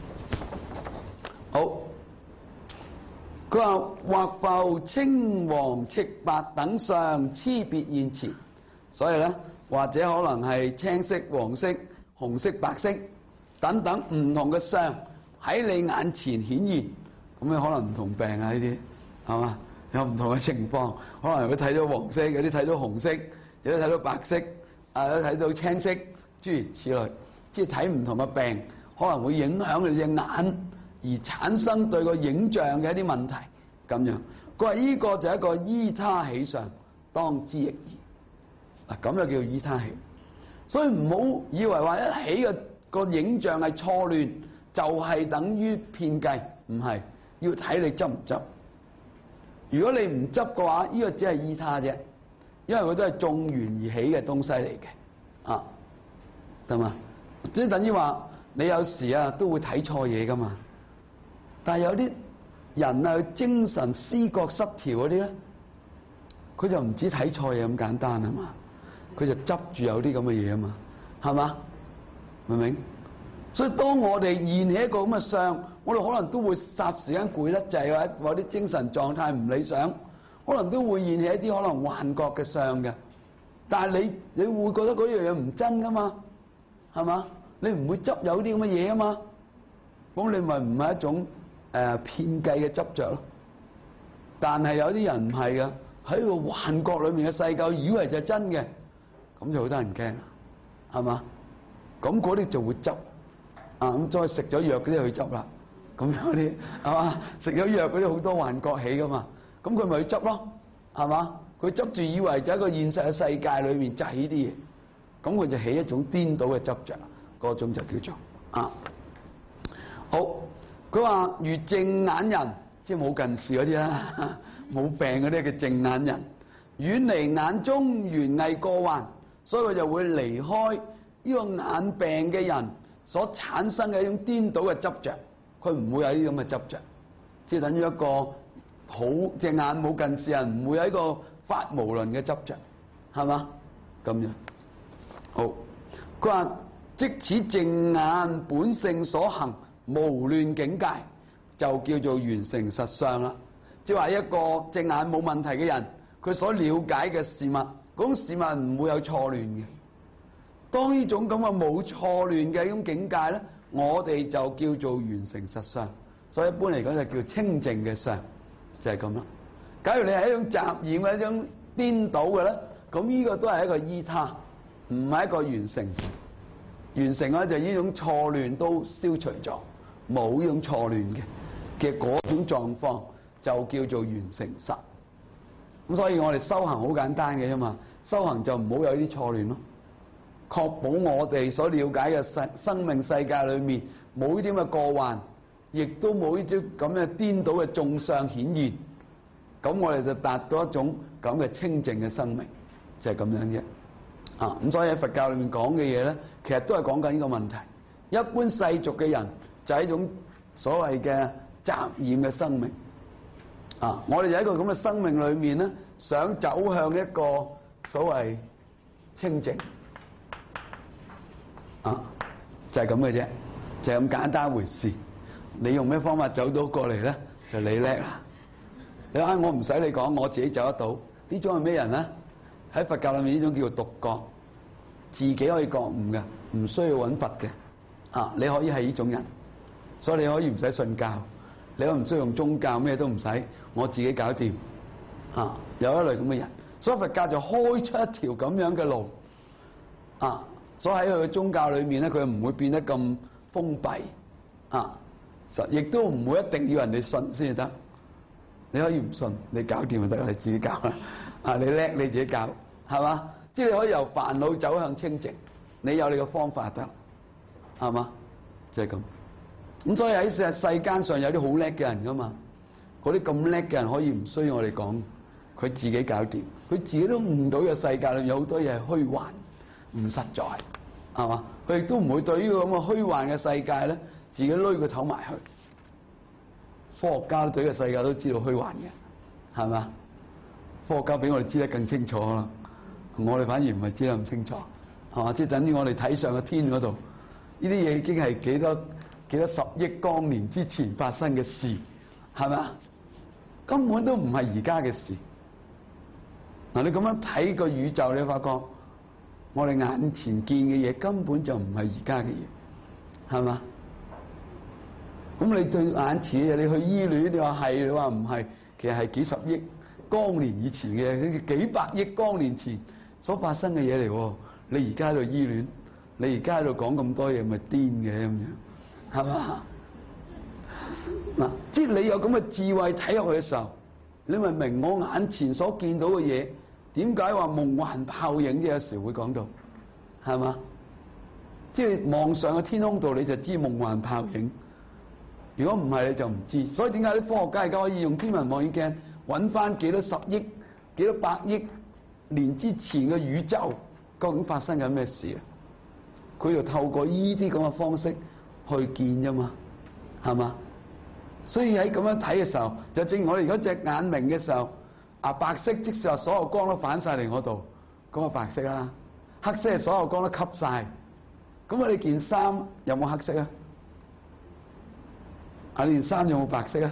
好。佢話或復青黃赤白等相差別現前，所以咧或者可能係青色、黃色、紅色、白色等等唔同嘅相喺你眼前顯現，咁你可能唔同病啊，呢啲係嘛？有唔同嘅情況，可能會睇到黃色，有啲睇到紅色，有啲睇到白色，有啲睇到青色，諸如此類。即係睇唔同嘅病，可能會影響你隻眼，而產生對個影像嘅一啲問題咁樣。佢話呢個就係一個依他起相，當知亦然。嗱，咁就叫依他起。所以唔好以為話一起個影像係錯亂，就係等於騙計，唔係，要睇你執唔執。如果你唔執嘅話，呢個只係依他啫，因為佢都係眾緣而起嘅東西嚟嘅，啊，得嘛？即係等於話你有時啊都會睇錯嘢噶嘛，但係有啲人啊精神思覺失調嗰啲咧，佢就唔止睇錯嘢咁簡單啊嘛，佢就執住有啲咁嘅嘢啊嘛，係嘛？明唔明？所以當我哋現起一個咁嘅相，我哋可能都會霎時間攰得滯，或者啲精神狀態唔理想，可能都會現起一啲可能幻覺嘅相嘅。但係你會覺得嗰樣嘢唔真噶嘛，係嘛？你唔會執有啲咁嘅嘢啊嘛，咁你咪唔係一種騙計嘅執着咯。但係有啲人唔係嘅，喺個幻覺裏面嘅世界，以為就係真嘅，咁就好得人驚，係嘛？咁嗰啲就會執。啊咁再食咗藥嗰啲去執啦，咁樣啲係嘛？食咗藥嗰啲好多幻覺起噶嘛，咁佢咪去執咯，係嘛？佢執住以為就喺個現實嘅世界裏面就係呢啲嘢，咁佢就起一種顛倒嘅執着，嗰種就叫做啊。好，佢話如淨眼人，即係冇近視嗰啲啦，冇病嗰啲叫淨眼人，遠離眼中緣翳過患，所以佢就會離開呢個眼病嘅人所產生嘅一種顛倒嘅執着，佢唔會有啲咁嘅執着，即係等於一個好隻眼冇近視人唔會有一個法無論嘅執着，係嘛？咁樣好，佢話即此淨眼本性所行無亂境界，就叫做完成實相啦。即係話一個隻眼冇問題嘅人，佢所了解嘅事物，嗰種事物唔會有錯亂嘅。當呢種咁嘅冇錯亂嘅一種境界咧，我哋就叫做完成實相。所以一般嚟講就叫清淨嘅相，就係咁啦。假如你係一種雜染嘅一種顛倒嘅咧，咁呢個都係一個依他，唔係一個完成。完成咧就呢種錯亂都消除咗，冇呢種錯亂嘅嗰種狀況就叫做完成實。咁所以我哋修行好簡單嘅啫嘛，修行就唔好有啲錯亂咯。確保我哋所了解嘅生命世界裏面冇呢啲咁嘅過患，亦都冇呢啲咁嘅顛倒嘅眾相顯現，咁我哋就達到一種咁嘅清淨嘅生命，就係咁樣啫。啊，咁所以喺佛教裏面講嘅嘢咧，其實都係講緊呢個問題。一般世俗嘅人就係一種所謂嘅雜染嘅生命。啊，我哋就喺一個咁嘅生命裏面咧，想走向一個所謂清淨。啊，就係咁嘅啫，就係咁簡單一回事。你用咩方法走到過嚟咧，就你叻啦。你話我唔使你講，我自己走得到。呢種係咩人咧？喺佛教裏面呢種叫做獨覺，自己可以覺悟嘅，唔需要揾佛嘅。啊，你可以係呢種人，所以你可以唔使信教，你可以唔需要用宗教，咩都唔使，我自己搞掂。啊，有一類咁嘅人，所以佛教就開出一條咁樣嘅路。啊。所以喺佢嘅宗教裏面咧，佢唔會變得咁封閉，啊，亦都唔會一定要人哋信先至得。你可以唔信，你搞掂就得啦，你自己搞啦。啊，你叻你自己搞，係嘛？即係你可以由煩惱走向清淨，你有你嘅方法得，係嘛？就係咁。咁所以喺世間上有啲好叻嘅人噶嘛，嗰啲咁叻嘅人可以唔需要我哋講，佢自己搞掂，佢自己都悟到嘅世界裏面有好多嘢係虛幻。唔實在，係嘛？佢亦都唔會對於咁嘅虛幻嘅世界咧，自己攏個頭埋去。科學家對呢個世界都知道虛幻嘅，係嘛？科學家比我哋知得更清楚啦，我哋反而唔係知得咁清楚，係嘛？即係等於我哋睇上個天嗰度，呢啲嘢已經係幾多十億光年之前發生嘅事，係咪啊？根本都唔係而家嘅事。嗱，你咁樣睇個宇宙，你發覺。我哋眼前見嘅嘢根本就唔係而家嘅嘢， 係嘛？咁你對眼前嘅嘢，你去醫院，你話係，你話唔係，其實係幾十億光年以前嘅，幾百億光年前所發生嘅嘢嚟喎。你而家喺度醫院，你而家喺度講咁多嘢，咪癲嘅咁樣，係嘛？嗱，即係你有咁嘅智慧睇入去嘅時候，你咪明我眼前所見到嘅嘢，點解話夢幻泡影嘅？有時會講到，係嘛？即係望上嘅天空度，你就知夢幻泡影。如果唔係，你就唔知。所以點解啲科學家而家可以用天文望遠鏡揾翻幾多十億、幾多百億年之前嘅宇宙，究竟發生緊咩事啊？佢就透過依啲咁嘅方式去見啫嘛，係嘛？所以喺咁樣睇嘅時候，就正如我哋如果隻眼明嘅時候，白色即係話所有光都反晒嚟我度，咁啊白色啦。黑色係所有光都吸晒，咁啊你件衫有冇黑色啊？你件衫有冇白色啊？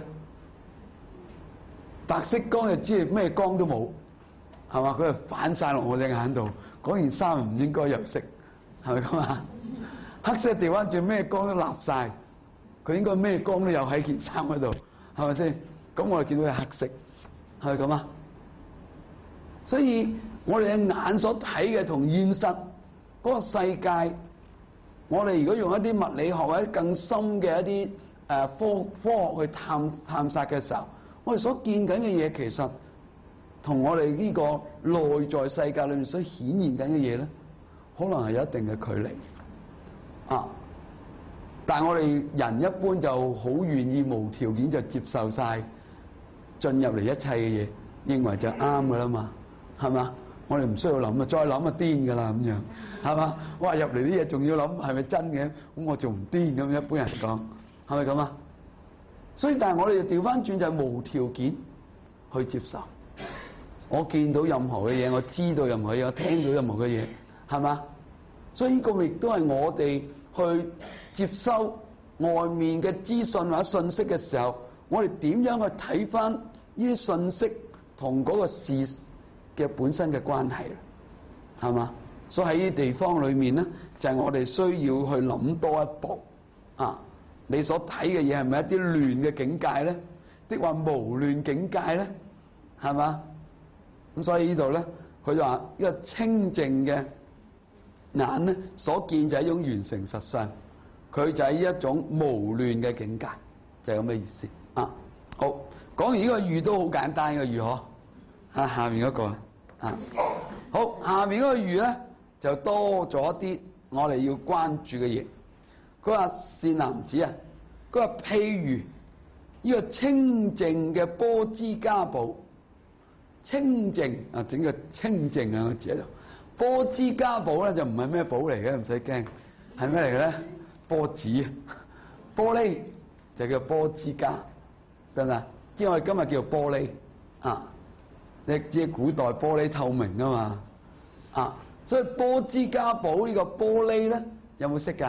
白色光就知係咩光都冇，係嘛？佢係反晒落我隻眼度，嗰件衫唔應該有色，係咪咁啊？黑色調翻轉咩光都立晒。佢應該咩光都有喺件衫嗰度，係咪先？咁我哋見到係黑色，係咪咁啊？所以我哋嘅眼所睇嘅同現實嗰個世界，我哋如果用一啲物理學或者更深嘅一啲科學去探索嘅時候，我哋所見緊嘅嘢其實同我哋呢個內在世界裏面所顯現緊嘅嘢咧，可能係有一定嘅距離啊。但係我哋人一般就好願意無條件就接受晒進入嚟一切嘅嘢，認為就啱噶啦嘛，係嘛？我哋唔需要諗啊，再諗啊癲噶啦咁樣，係嘛？哇！入嚟啲嘢仲要諗係咪真嘅？咁我仲唔癲咁？一般人講係咪咁啊？所以但係我哋就調翻轉就係無條件去接受。我見到任何嘅嘢，我知道任何嘢，我聽到任何嘅嘢，係嘛？所以呢個亦都係我哋去接收外面嘅資訊或者信息嘅時候，我哋點樣去睇翻呢啲信息同嗰個事嘅本身嘅關係，係嘛？所以喺呢啲地方裏面咧，就係我哋需要去諗多一步啊！你所睇嘅嘢係咪一啲亂嘅境界咧？抑或無亂境界咧？係嘛？咁所以呢度咧，佢就話呢個清淨嘅眼咧，所見就係一種完成實相，佢就係一種無亂嘅境界，就係咁嘅意思啊。好，講完呢個喻都好簡單嘅喻嗬，下面嗰個啊，好，下面嗰個喻咧就多咗啲我哋要關注嘅嘢。佢話善男子啊，佢話譬如呢個清淨嘅波茲迦寶，清淨啊，整個清淨兩個字喺度。波茲迦寶咧就唔係咩寶嚟嘅，唔使驚，係咩嚟嘅咧？波子，玻璃就叫波茲迦，得唔得？即係我哋今日叫做玻璃啊，你知古代玻璃透明啊嘛啊，所以波茲迦寶呢個玻璃咧有冇色㗎？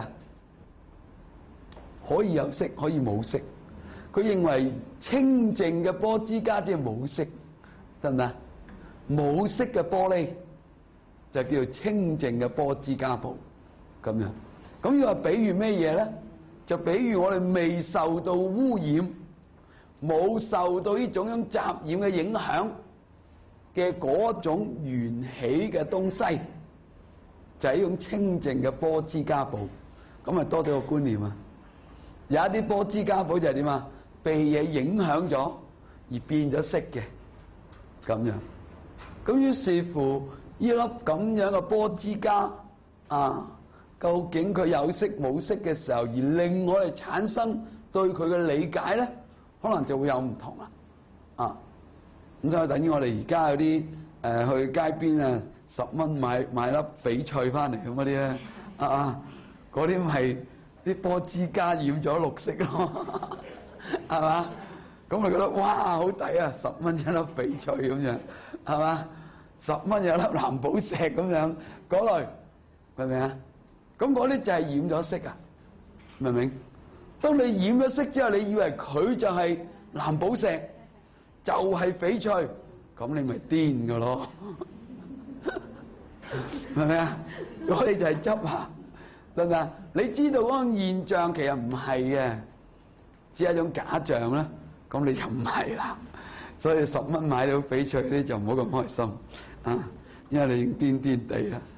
可以有色，可以冇色。佢認為清淨嘅波茲迦即係冇色，得唔得？冇色嘅玻璃就叫做清淨嘅波茲迦寶咁樣。咁要話比喻咩嘢咧？就比喻我哋未受到污染，冇受到呢種雜染嘅影響嘅嗰種緣起嘅東西，就係呢種清淨嘅波茲迦寶。咁啊多咗個觀念啊！有一啲波茲迦寶就係點啊？被嘢影響咗而變咗色嘅咁樣。咁於是乎呢粒咁樣嘅波茲迦啊，究竟佢有色冇色嘅時候，而令我哋產生對佢嘅理解咧，可能就會有唔同啦。啊，咁就等於我哋而家有啲去街邊啊，10蚊買粒翡翠翻嚟咁嗰啲咧，嗰啲咪啲波茲迦染咗綠色咯，係嘛？咁你覺得哇好抵啊！10蚊一粒翡翠咁樣，係嘛？10蚊有粒藍寶石咁樣嗰類，明唔明啊？咁嗰啲就係染咗色啊，明唔明？當你染咗色之後，你以為佢就係藍寶石，就係翡翠，咁你咪癲㗎咯，明唔明啊？我哋就係執啊！ 得唔得？你知道嗰個現象其實唔係嘅，只係一種假象啦。咁你就唔係啦。所以10蚊買到翡翠咧，就唔好咁開心啊，因為你已經癲癲地啦。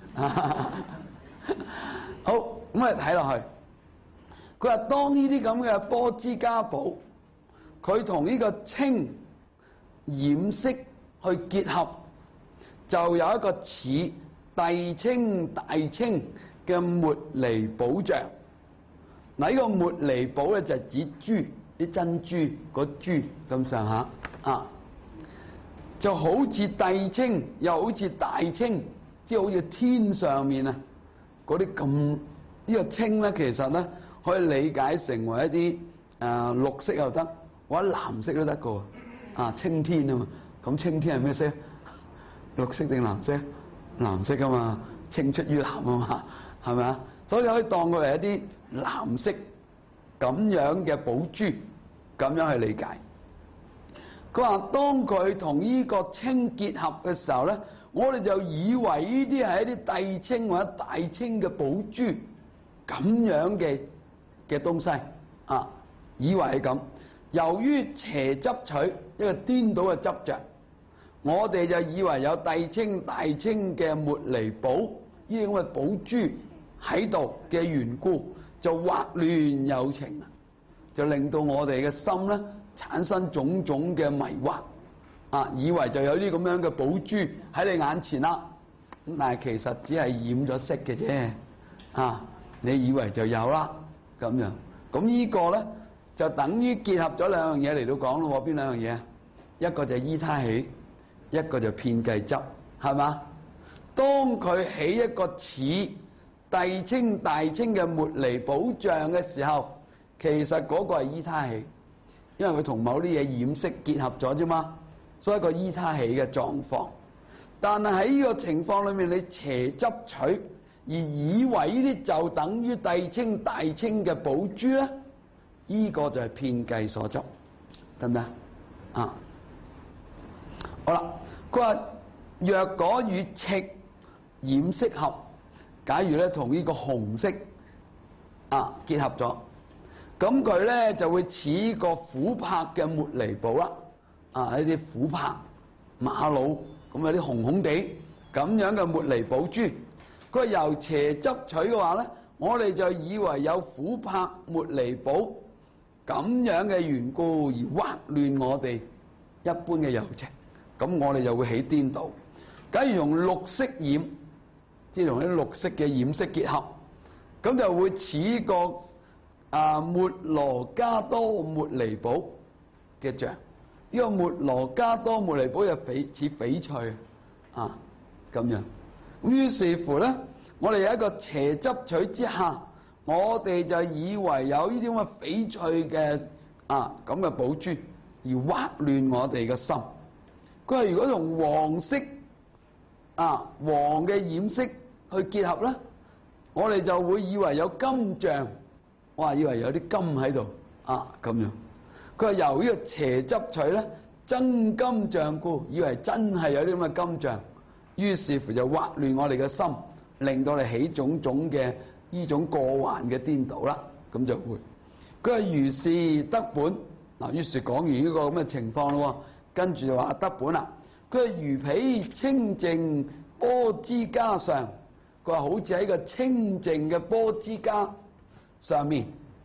好，咁我哋睇落去，佢話當呢啲咁嘅波茲加寶，佢同呢個青染色去結合，就有一個似帝青大青嘅茉莉寶像。嗱，呢個茉莉寶咧就係指珠，啲珍珠個珠咁上下啊，就好似帝青又好似大青，即係好似天上面啊嗰啲咁。呢個青咧其實咧可以理解成為一啲綠色又得，或者藍色都得個啊，青天啊嘛。咁青天係咩色？綠色定藍色？藍色啊嘛，青出於藍啊嘛，係咪啊？所以你可以當佢係一啲藍色咁樣嘅寶珠，咁樣去理解。佢話當佢同呢個青結合嘅時候咧，我哋就以為呢啲係一啲帝青或者大青嘅寶珠咁樣嘅東西啊，以為係咁。由於邪執取一個顛倒嘅執着，我哋就以為有帝青大青嘅茉莉寶呢啲咁嘅寶珠喺度嘅緣故，就惑亂有情，就令到我哋嘅心咧產生種種嘅迷惑啊！以為就有啲咁樣嘅寶珠喺你眼前啦，咁但係其實只係染咗色嘅啫啊！你以為就有啦咁樣，咁呢個咧就等於結合咗兩樣嘢嚟到講咯。邊兩樣嘢啊？一個就係依他起，一個就遍計執，係嘛？當佢起一個似帝青大青嘅茉莉寶像嘅時候，其實嗰個係依他起，因為佢同某啲嘢染色結合咗啫嘛，所以一個依他起嘅狀況。但係喺呢個情況裏面，你邪執取而以為呢啲就等於帝青大青嘅寶珠咧，呢個就係遍計所執，得唔得啊？好啦，佢話若果與赤染色合，假如咧同呢個紅色啊結合咗，咁佢咧就會似個琥珀嘅茉莉寶啦，啊一啲琥珀瑪瑙咁有啲紅紅地咁樣嘅茉莉寶珠。佢話由邪執取嘅話咧，我哋就以為有琥珀茉莉寶咁樣嘅緣故而惑亂我哋一般嘅有情，咁我哋就會起顛倒。假如用綠色染，即係同啲綠色嘅染色結合，咁就會似個末羅加多茉莉寶嘅像。呢個末羅加多茉莉寶就似翡翠啊咁樣。咁於是乎咧，我哋有一個邪執取之下，我哋就以為有呢啲咁嘅翡翠嘅咁嘅寶珠，而惑亂我哋嘅心。佢話如果同黃色黃嘅染色去結合咧，我哋就會以為有金像，以為有啲金喺度咁樣。佢話由呢個邪執取咧，真金像故，以為真係有啲咁嘅金像。於是乎就惑亂我哋嘅心，令到你起種種嘅呢種過患嘅顛倒啦，咁就會。佢話如是得本嗱，於是講完呢個咁嘅情況咯，跟住就話得本啦。佢話如彼清淨波茲迦上，佢話好似喺個清淨嘅波茲迦上面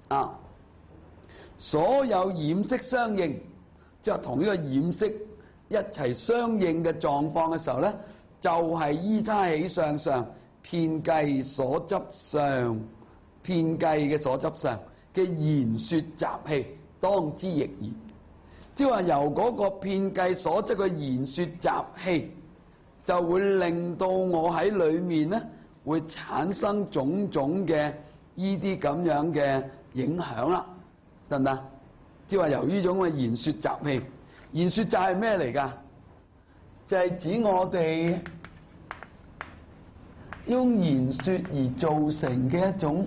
所有染色相應，即係同呢個染色一齊相應嘅狀況嘅時候咧，就係依他起上遍計所執上，遍計嘅所執上嘅言說習氣，當知亦然。即係話由嗰個遍計所執嘅言說習氣，就會令到我喺裏面咧，會產生種種嘅依啲咁樣嘅影響啦，得唔得？即係話由呢種嘅言說習氣，言說習係咩嚟㗎？就係指我哋用言說而造成嘅一種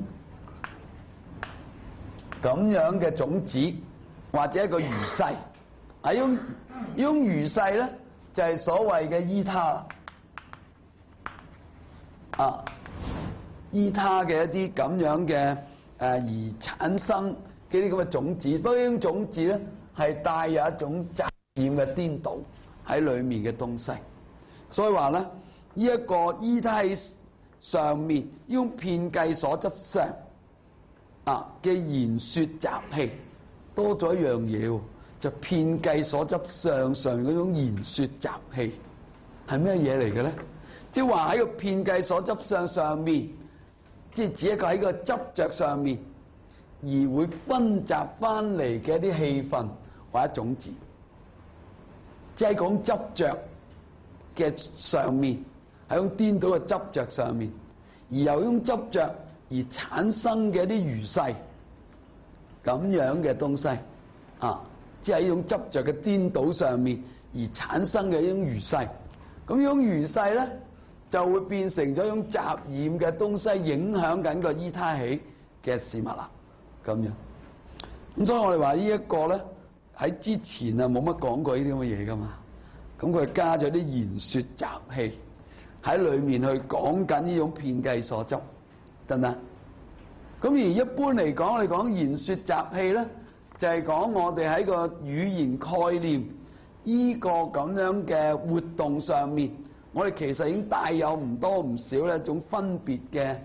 咁樣嘅種子，或者一個餘勢。呢種餘勢咧，就係所謂嘅依他啦。呢依他嘅一啲咁樣嘅而產生嘅啲咁嘅種子，不過呢種種子咧係帶有一種雜染嘅顛倒喺裡面嘅東西，所以話咧呢一個依他喺上面呢種遍計所執相嘅言說雜氣多咗一樣嘢喎，就遍計所執相上嗰種言說雜氣係咩嘢嚟嘅咧？即係話喺個遍計所執相上面，即係指一個喺個執着上面而會分集翻嚟嘅一啲氣氛或者種子，即係講執着嘅上面，喺種顛倒嘅執着上面，而由種執着而產生嘅一啲餘勢咁樣嘅東西即係呢種執着嘅顛倒上面而產生嘅一種餘勢，咁呢種餘勢咧就會變成咗一種雜染嘅東西，影響緊個依他起嘅事物啦，咁樣。咁所以我哋話呢一個咧喺之前冇乜講過呢啲咁嘅嘢噶嘛，咁佢加咗啲言說雜氣喺裏面去講緊呢種遍計所執，得唔得？咁而一般嚟講，我哋講言說雜氣咧，就係講我哋喺個語言概念呢個咁樣嘅活動上面，我哋其實已經帶有唔多唔少一種分別嘅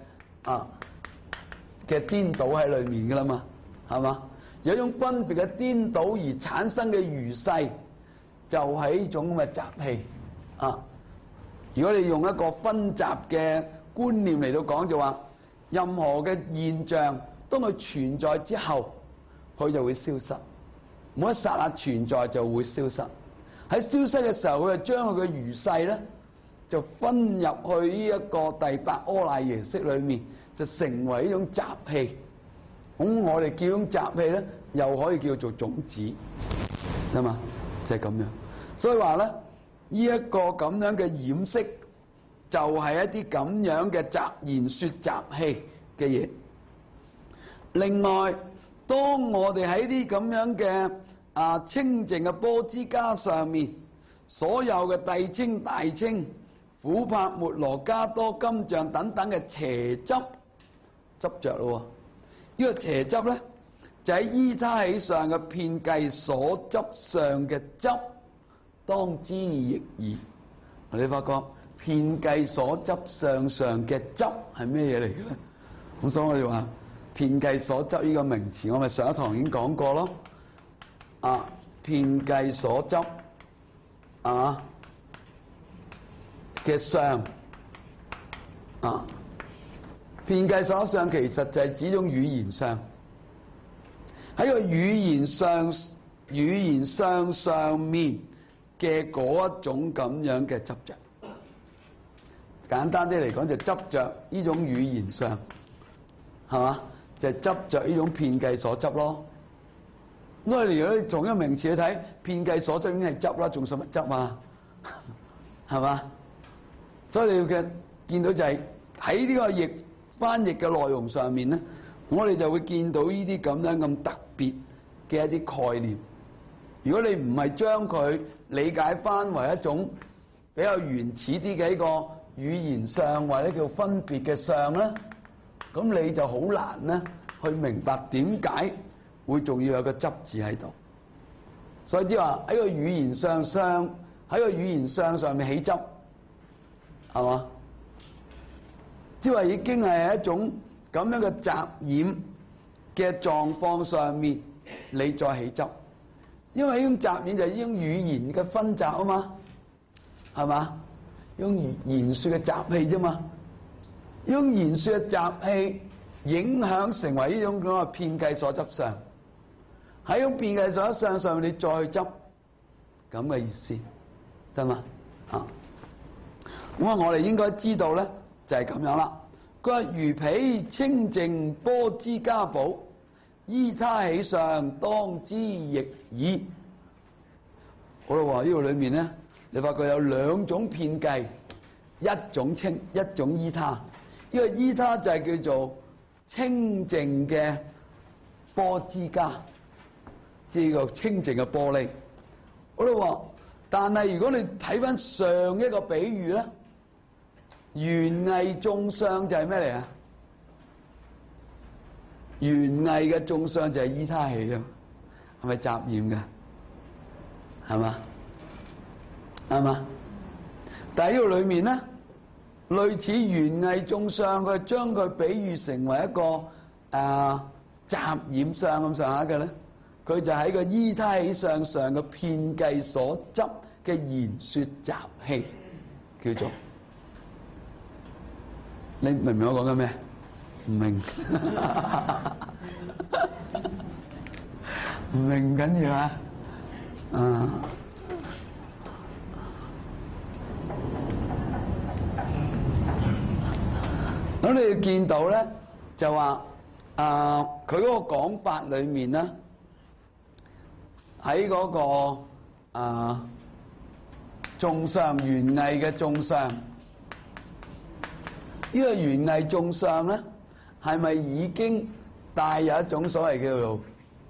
顛倒喺裏面噶啦嘛，係嘛？有一種分別嘅顛倒而產生嘅餘勢，就係呢種咁嘅雜氣如果你用一個分集嘅觀念嚟到講，就話任何嘅現象，當佢存在之後，佢就會消失。每一剎那存在就會消失。喺消失嘅時候，佢就將佢嘅餘勢咧，就分入去呢一個第八阿賴耶識裏面，就成為一種雜氣。咁我哋叫種雜氣咧，又可以叫做種子，係嘛？就係咁樣。所以話咧，呢一個咁樣嘅染色，就係一啲咁樣嘅雜言說雜氣嘅嘢。另外，當我哋喺啲咁樣嘅清淨嘅波支迦上面，所有嘅帝稱、大稱、琥珀、末羅、加多、金像等等嘅邪執着咯。呢個邪執咧，就喺依他起上嘅遍計所執相嘅執，當知亦爾。你發覺遍計所執相上嘅執係咩嘢嚟嘅咧？咁所以我哋話遍計所執呢個名詞，我咪上一堂已經講過咯。遍計所執嘅相遍計所執相其實就係指一種語言相，喺個語言相上面嘅嗰一種咁樣嘅執着。簡單啲嚟講，就執着呢種語言相，係嘛？就係執着呢種遍計所執咯。咁我哋如果你從一個名詞去睇，遍計所執已經係執啦，仲使乜執啊？係嘛？所以你要見到就係喺呢個翻譯嘅內容上面咧，我哋就會見到呢啲咁樣咁特別嘅一啲概念。如果你唔係將佢理解翻為一種比較原始啲嘅一個語言相或者叫分別嘅相咧，咁你就好難咧去明白點解會仲要有個執字喺度。所以啲話喺個語言相喺個語言相上面起執，係嘛？即係話已經係一種咁樣嘅雜染嘅狀況上面，你再起執，因為呢種雜染就係呢種語言嘅分集啊嘛，係嘛？呢種言說嘅雜氣啫嘛，呢種言說嘅雜氣影響成為呢種咁嘅遍計所執相，喺呢種遍計所執相上面你再去執，咁嘅意思得嘛？咁我哋應該知道咧。就係咁樣啦。佢話如彼清淨波支迦寶，依他起上，當知亦爾。好啦，話呢度裏面咧，你發覺有兩種遍計，一種依他。呢個依他就係叫做清淨嘅波支迦，即係個清淨嘅玻璃。好啦，但係如果你睇翻上一個比喻咧，緣翳眾相就係咩嚟啊？ 園藝嘅眾相就係依他起啊，係咪雜染嘅？係嘛？係嘛？但係呢個裏面咧，類似園藝眾相，佢將佢比喻成為一個雜染相咁上下嘅咧，佢就喺個依他起相上嘅遍計所執嘅言說雜氣，叫做。你明唔明我講緊咩？唔明，唔明唔緊要啊！咁你見到咧，就話佢嗰個講法裏面咧，喺嗰個眾相園藝嘅眾相，呢個園藝眾相咧，係咪已經帶有一種所謂叫做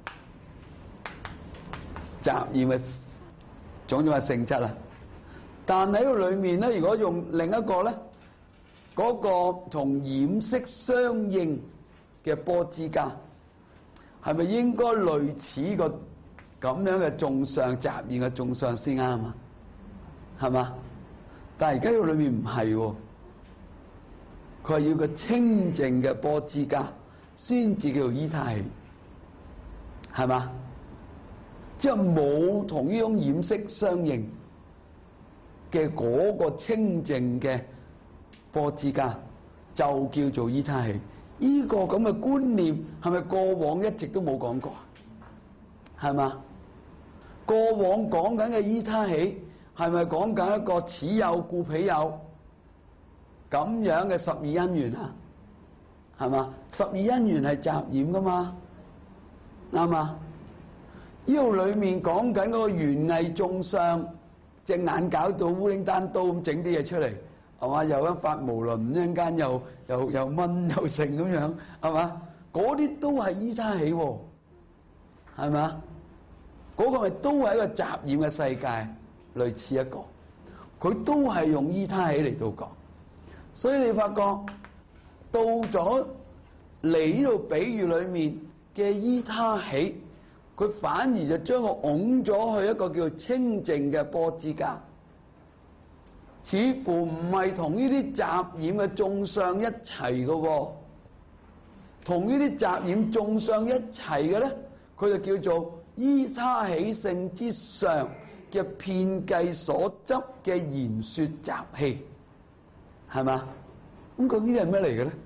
雜染嘅種種嘅性質啊？但喺個裏面咧，如果用另一個咧，嗰個同染色相應嘅波之間，係咪應該類似個咁樣嘅眾相雜染嘅眾相先啱啊？係嘛？但係而家呢個裏面唔係喎，佢係要個清淨嘅波之間先至叫做依他起，係嘛？即係冇同呢種染色相應嘅嗰個清淨嘅波之間，就叫做依他起。呢個咁嘅觀念係咪過往一直都冇講過？係嘛？過往講緊嘅依他起係咪講緊一個此有故彼有咁樣嘅十二因緣啊？係嘛？十二因緣係雜染噶嘛？啱嘛？呢度裡面講緊嗰個園藝眾相，隻眼搞到烏靈單刀咁整啲嘢出嚟，係嘛？又一發無倫，一陣間又蚊又成咁樣，係嘛？嗰啲都係依他起喎，係嘛？嗰個咪都係一個雜染嘅世界，類似一個，佢都係用依他起嚟到講，所以你發覺到咗你呢度比喻裡面嘅依他起，佢反而就將我拱咗去一個叫做清淨嘅波之間，似乎唔係同呢啲雜染嘅眾相一齊嘅喎，同呢啲雜染眾相一齊嘅咧，佢就叫做依他起性之上嘅遍計所執嘅言說雜氣，係嘛？咁究竟呢啲係咩嚟嘅咧？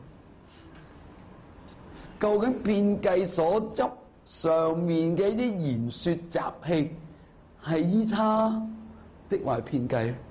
究竟遍計所執上面嘅啲言說雜氣係依他的還係遍計咧？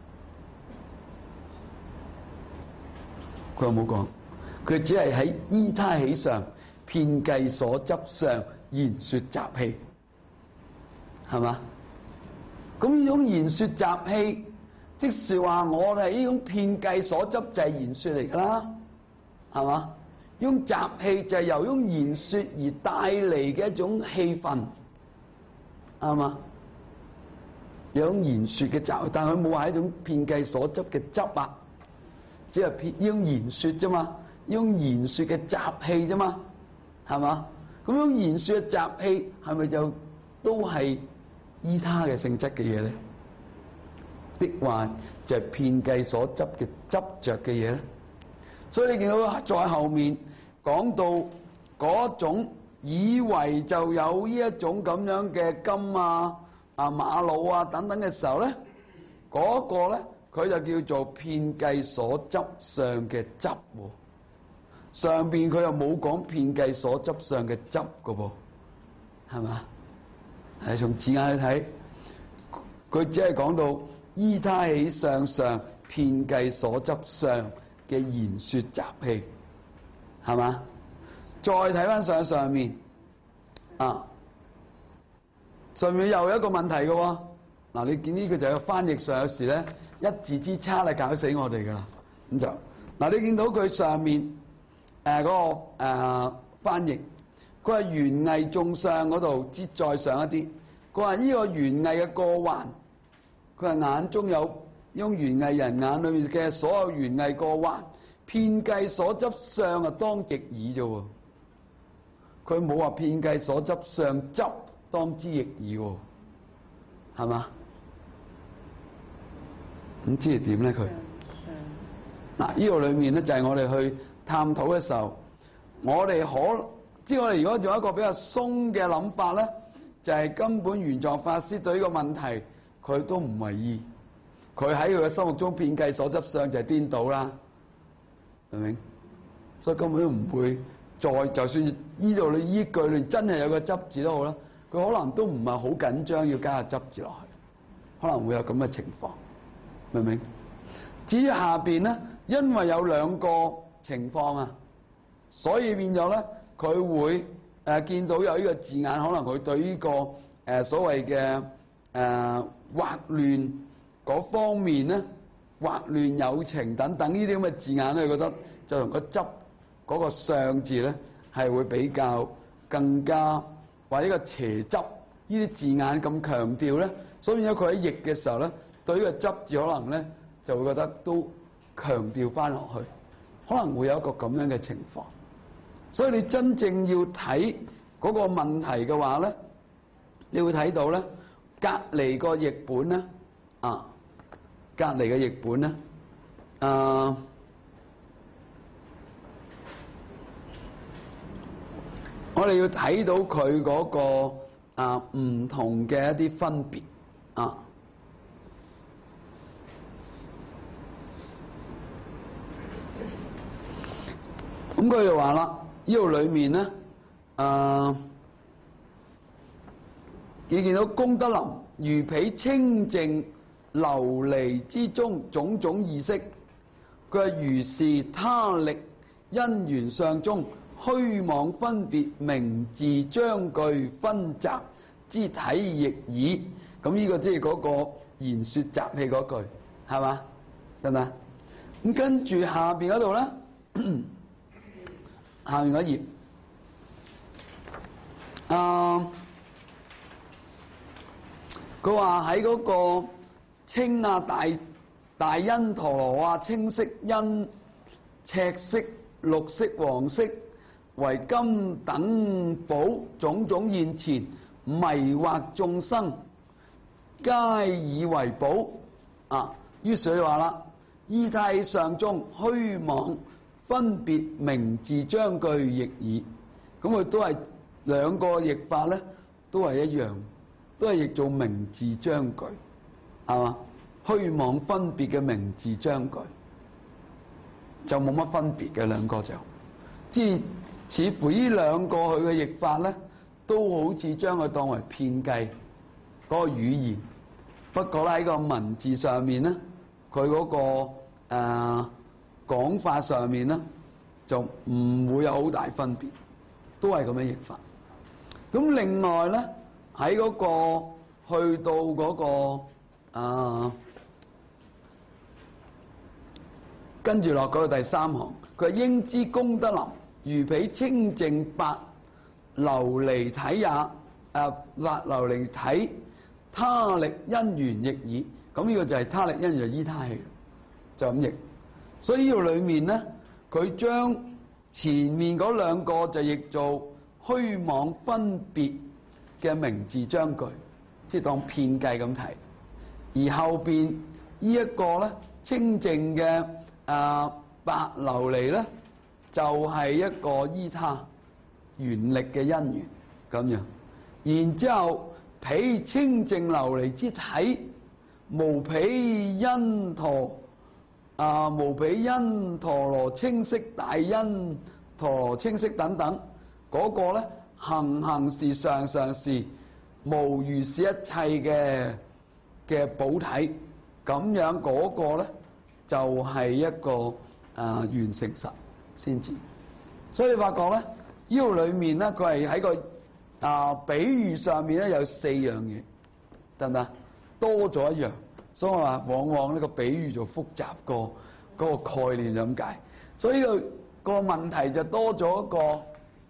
佢有冇講？佢只係喺依他起上遍計所執上言說雜氣，係嘛？咁呢種言說雜氣，即是話我哋呢種遍計所執就係言說嚟㗎啦，係嘛？呢種雜氣就係由呢種言說而帶嚟嘅一種氣氛，係嘛？有種言說嘅雜，但佢冇話係一種遍計所執嘅執啊，只係呢種言說啫嘛，呢種言說嘅雜氣啫嘛，係嘛？咁樣言說嘅雜氣係咪就都係依他嘅性質嘅嘢咧？的話就係遍計所執嘅執着嘅嘢咧。所以你見到在後面講到嗰種以為就有呢一種咁樣嘅金啊、瑪瑙啊等等嘅時候咧，嗰個咧佢就叫做遍計所執上嘅執喎。上邊佢又冇講遍計所執上嘅執㗎噃，係嘛？係從字眼去睇，佢只係講到依他起上遍計所執上嘅言說雜氣，係嘛？再睇翻上面上面又有一個問題嘅喎。嗱，你見呢個就係翻譯上有時咧一字之差嚟搞死我哋㗎啦。咁就嗱，你見到佢上面嗰個翻譯，佢話園藝眾相嗰度之再上一啲，佢話呢個園藝嘅過患，佢話眼中有用園藝人眼裏面嘅所有園藝過患，遍計所執相當直耳啫喎。 佢冇話遍計所執相執當知逆耳喎，係嘛？咁知係點咧？佢嗱呢個裏面咧就係我哋去探討嘅時候，我哋我哋如果用一個比較鬆嘅諗法咧，就係根本玄奘法師對呢個問題佢都唔為意，佢喺佢嘅心目中遍計所執相就係顛倒啦，明唔明？所以根本都唔會再，就算依度你依句裏真係有個執字都好啦，佢可能都唔係好緊張要加個執字落去，可能會有咁嘅情況，明唔明？至於下邊咧，因為有兩個情況啊，所以變咗咧，佢會見到有呢個字眼，可能佢對呢個所謂嘅惑亂嗰方面咧，惑亂有情等等呢啲咁嘅字眼咧，佢覺得就同個執嗰個相字咧係會比較更加或者個邪執呢啲字眼咁強調咧，所以變咗佢喺譯嘅時候咧，對呢個執字可能咧就會覺得都強調翻落去，可能會有一個咁樣嘅情況。所以你真正要睇嗰個問題嘅話咧，你會睇到咧隔離個譯本咧隔離嘅譯本咧我哋要睇到佢嗰個唔同嘅一啲分別咁佢就話啦，呢度裏面咧你見到功德林如彼清淨琉璃之中種種意識，佢係如是他力因緣相中虛妄分別名字章句分集之體譯耳。咁呢個即係嗰個言說集氣嗰句，係嘛？得唔得？咁跟住下邊嗰度咧，下面嗰頁佢話喺嗰個青大因陀羅青色因赤色綠色黃色為金等寶種種現前，迷惑眾生皆以為寶於是佢話啦，依體相中虛妄分別名字章句譯耳。咁佢都係兩個譯法咧，都係一樣，都係譯做名字章句，係嘛？虛妄分別嘅名字章句就冇乜分別嘅，兩個就即係似乎呢兩個佢嘅譯法咧，都好似將佢當為遍計嗰個語言。不過咧喺個文字上面咧，佢嗰個講法上面咧就唔會有好大分別，都係咁樣譯法。咁另外咧喺嗰個去到嗰個跟住落嗰個第三行，佢話應知功德林如彼清淨白琉璃體也，白琉璃體他力因緣譯耳。咁呢個就係他力因緣依他氣，就咁譯。所以呢度裏面咧，佢將前面嗰兩個就譯做虛妄分別嘅名字章句，即係當遍計咁睇。而後邊呢一個咧清淨嘅白琉璃咧，就係一個依他緣力嘅因緣咁樣。然之後彼清淨琉璃之體，無彼因陀無彼因陀羅清色大因陀羅清色等等，嗰個咧行行是常常是無如是一切嘅寶體，咁樣嗰個咧就係一個完成實先至。所以你發覺咧，呢度裏面咧佢係喺個比喻上面咧有四樣嘢，得唔得？多咗一樣，所以我話往往呢個比喻就複雜過嗰個概念就咁解。所以個問題就多咗一個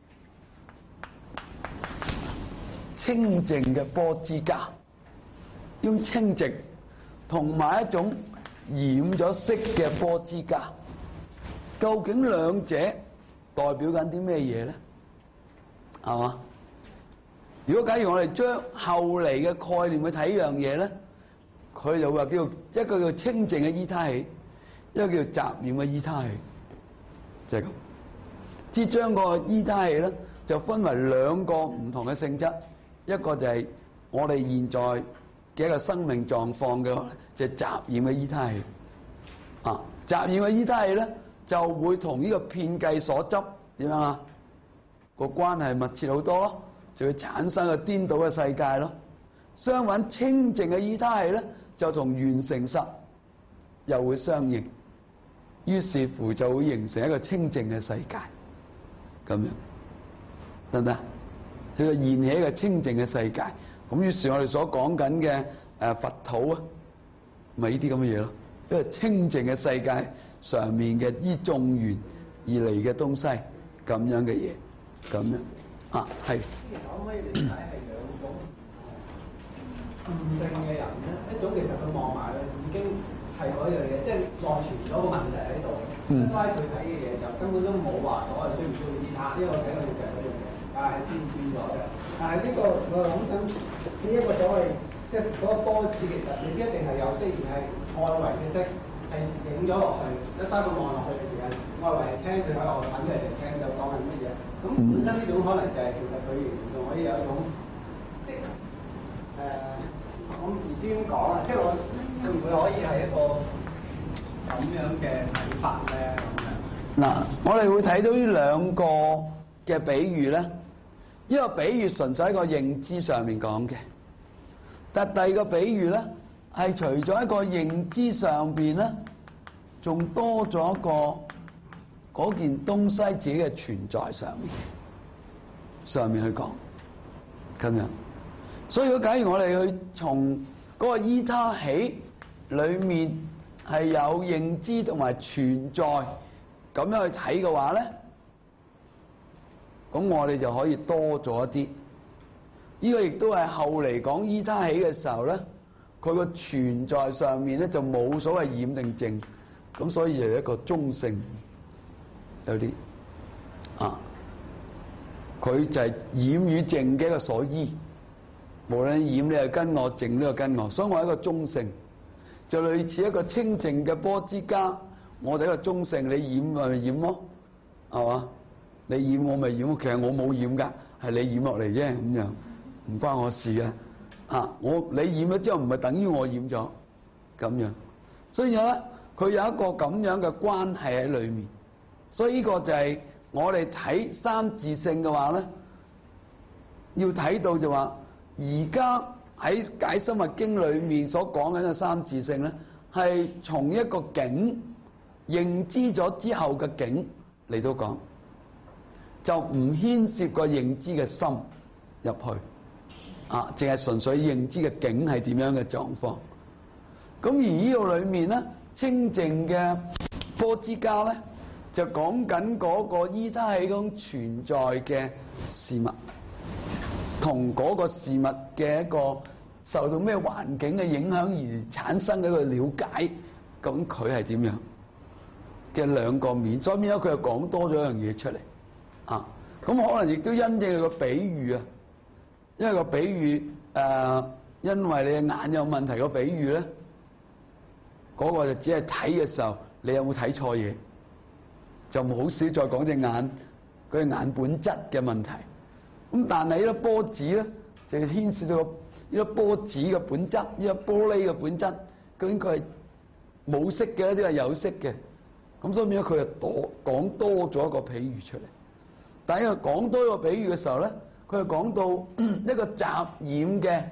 清淨嘅波之家，用清淨同埋一種染咗色嘅波之家，究竟兩者代表緊啲咩嘢咧？ 係嘛？如果假如我哋將後嚟嘅概念去睇呢樣嘢咧，佢就話叫一個叫清淨嘅依他起，一個叫雜染嘅依他起，就係咁。即將個依他起咧，就分為兩個唔同嘅性質，一個就係我哋現在嘅一個生命狀況嘅，就係雜染嘅依他起。啊，雜染嘅依他起咧，就會同呢個遍計所執點樣啊？個關係密切好多咯，就會產生個顛倒嘅世界咯。相反，清淨嘅依他起咧，就同緣成實又會相應，於是乎就會形成一個清淨嘅世界。咁樣得唔得？佢就現起一個清淨嘅世界。咁於是我哋所講緊嘅佛土啊，咪呢啲咁嘅嘢咯。一個清淨嘅世界上面嘅依眾緣而嚟嘅東西，咁樣嘅嘢，咁樣啊，係。 可唔可以理解係兩種悟性嘅人咧？一種其實佢望埋佢已經係嗰樣嘢，即係內存咗個問題喺度。所以佢睇嘅嘢就根本都冇話所謂需唔需要依他，因為我睇佢就係嗰樣嘢，但係偏轉咗嘅。但係呢個我諗緊呢一個所謂即係嗰個波子，其實未必一定係有色，而係外圍嘅色係影咗落去，一三個望落去嘅時間，外圍係青，佢喺外揾出嚟係青，就當係乜嘢？咁本身呢種可能就係其實佢仲可以有一種即係我唔知點講啦，即係我會唔會可以係一個咁樣嘅睇法咧？ 嗱，我哋會睇到呢兩個嘅比喻咧，呢個比喻純粹喺個認知上面講嘅，但第二個比喻咧係除咗一個認知上邊咧，仲多咗一個嗰件東西自己嘅存在上面去講，咁樣。所以如果假如我哋去從嗰個依他起裏面係有認知同埋存在咁樣去睇嘅話咧，咁我哋就可以多咗一啲。呢個亦都係後嚟講依他起嘅時候咧，佢個存在上面咧就冇所謂染定淨，咁所以係一個中性，有啲啊，佢就係染與淨嘅一個所依。無論染你係跟我，淨呢個跟我，所以我係一個中性，就類似一個清淨嘅波之家。我哋一個中性，你染咪染咯，係嘛？你染我咪染，其實我冇染㗎，係你染落嚟啫，咁樣唔關我事嘅。啊，你染咗之後唔係等於我染咗，咁樣。所以咧，佢有一個咁樣嘅關係喺裏面。所以呢個就係我哋睇三自性嘅話咧，要睇到就話。而家喺解深密經裏面所講緊嘅三自性咧，係從一個境認知咗之後嘅境嚟到講，就唔牽涉個認知嘅心入去，啊，淨係純粹認知嘅境係點樣嘅狀況。咁而呢個裏面咧，清淨嘅波之家咧，就講緊嗰個依他起嗰種存在嘅事物。同嗰個事物嘅一個受到咩環境嘅影響而產生嘅一個了解，咁佢係點樣嘅兩個面，所以變咗佢又講多咗一樣嘢出嚟啊！咁可能亦都因應佢個比喻啊，因為個比喻因為你嘅眼有問題個比喻咧，嗰個就只係睇嘅時候，你有冇睇錯嘢，就好少再講隻眼嗰隻眼本質嘅問題。咁但係呢粒波子咧，就牽涉到呢粒波子嘅本質，呢粒玻璃嘅本質，究竟佢係冇色嘅，定係有色嘅？咁所以變咗佢就講多咗一個比喻出嚟。但係因為講多一個比喻嘅時候咧，佢就講到一個雜染嘅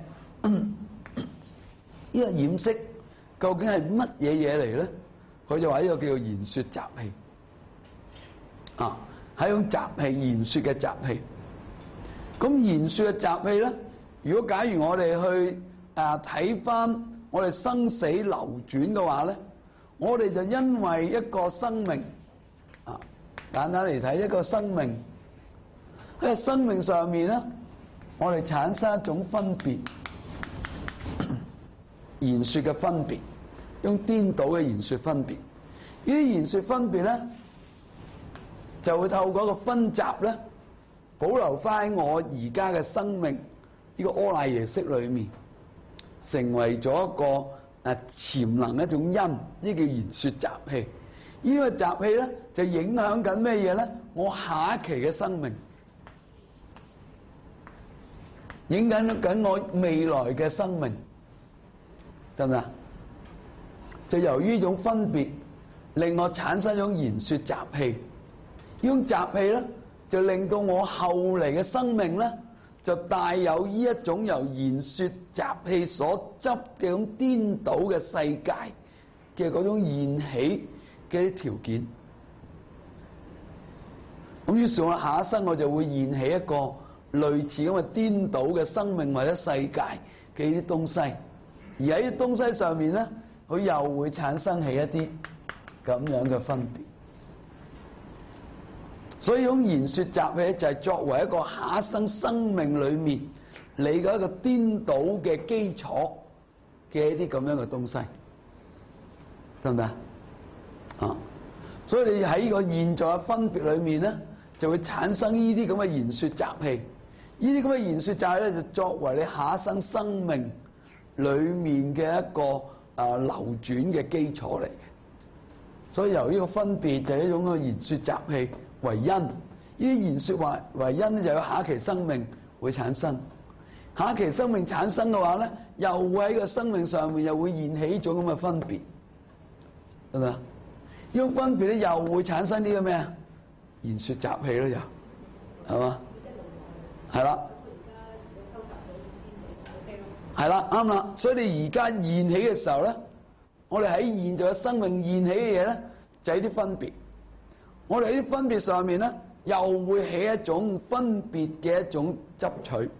呢個染色，究竟係乜嘢嘢嚟咧？佢就話呢個叫做言說雜氣，啊，係一種雜氣，言說嘅雜氣。咁言說嘅雜氣咧，如果假如我哋去睇翻我哋生死流轉嘅話咧，我哋就因為一個生命啊，簡單嚟睇一個生命喺生命上面咧，我哋產生一種分別，言說嘅分別，用顛倒嘅言說分別。呢啲言說分別咧，就會透過一個分集咧。 保留翻喺我而家嘅生命呢個阿賴耶識裏面，成為咗一個潛能一種因，呢叫言說習氣。呢個習氣咧就影響緊咩嘢咧？我下一期嘅生命，影響緊我未來嘅生命，得唔得？就由於呢種分別，令我產生一種言說習氣。呢種習氣咧，就令到我後嚟嘅生命咧，就帶有呢一種由言說習氣所執嘅一種顛倒嘅世界嘅嗰種現起嘅啲條件。咁於是我下一生我就會現起一個類似咁嘅顛倒嘅生命或者世界嘅呢啲東西，而喺啲東西上面咧，佢又會產生起一啲咁樣嘅分別。所以種言說習氣就係作為一個下一生生命裏面你嘅一個顛倒嘅基礎嘅一啲咁樣嘅東西，得唔得啊？所以你喺呢個現在嘅分別裏面咧，就會產生呢啲咁嘅言說習氣。呢啲咁嘅言說習氣咧，就作為你下一生生命裏面嘅一個流轉嘅基礎嚟嘅。所以由呢個分別就係一種嘅言說習氣為因，呢啲言說話為因咧，就有下一期生命會產生。下一期生命產生嘅話咧，又會喺個生命上面又會現起一種咁嘅分別，係咪啊？呢種分別咧又會產生呢個咩啊？言說習氣咯，又係嘛？係啦，係啦，啱啦。所以你而家現起嘅時候咧，我哋喺現在嘅生命現起嘅嘢咧，就係啲分別。我哋喺啲分別上面咧，又會起一種分別嘅一種執取。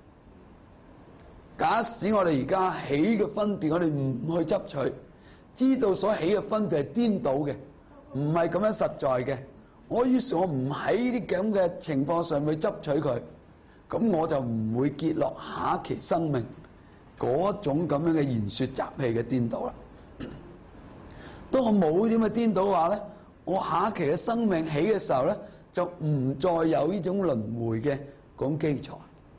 假使我哋而家起嘅分別，我哋唔去執取，知道所起嘅分別係顛倒嘅，唔係咁樣實在嘅。於是我唔喺呢啲咁嘅情況上去執取佢，咁我就唔會結落下一期生命嗰種咁樣嘅言說習氣嘅顛倒啦。當我冇呢啲咁嘅顛倒嘅話咧，我下一期嘅生命起嘅時候咧，就唔再有呢種輪迴嘅嗰種基礎。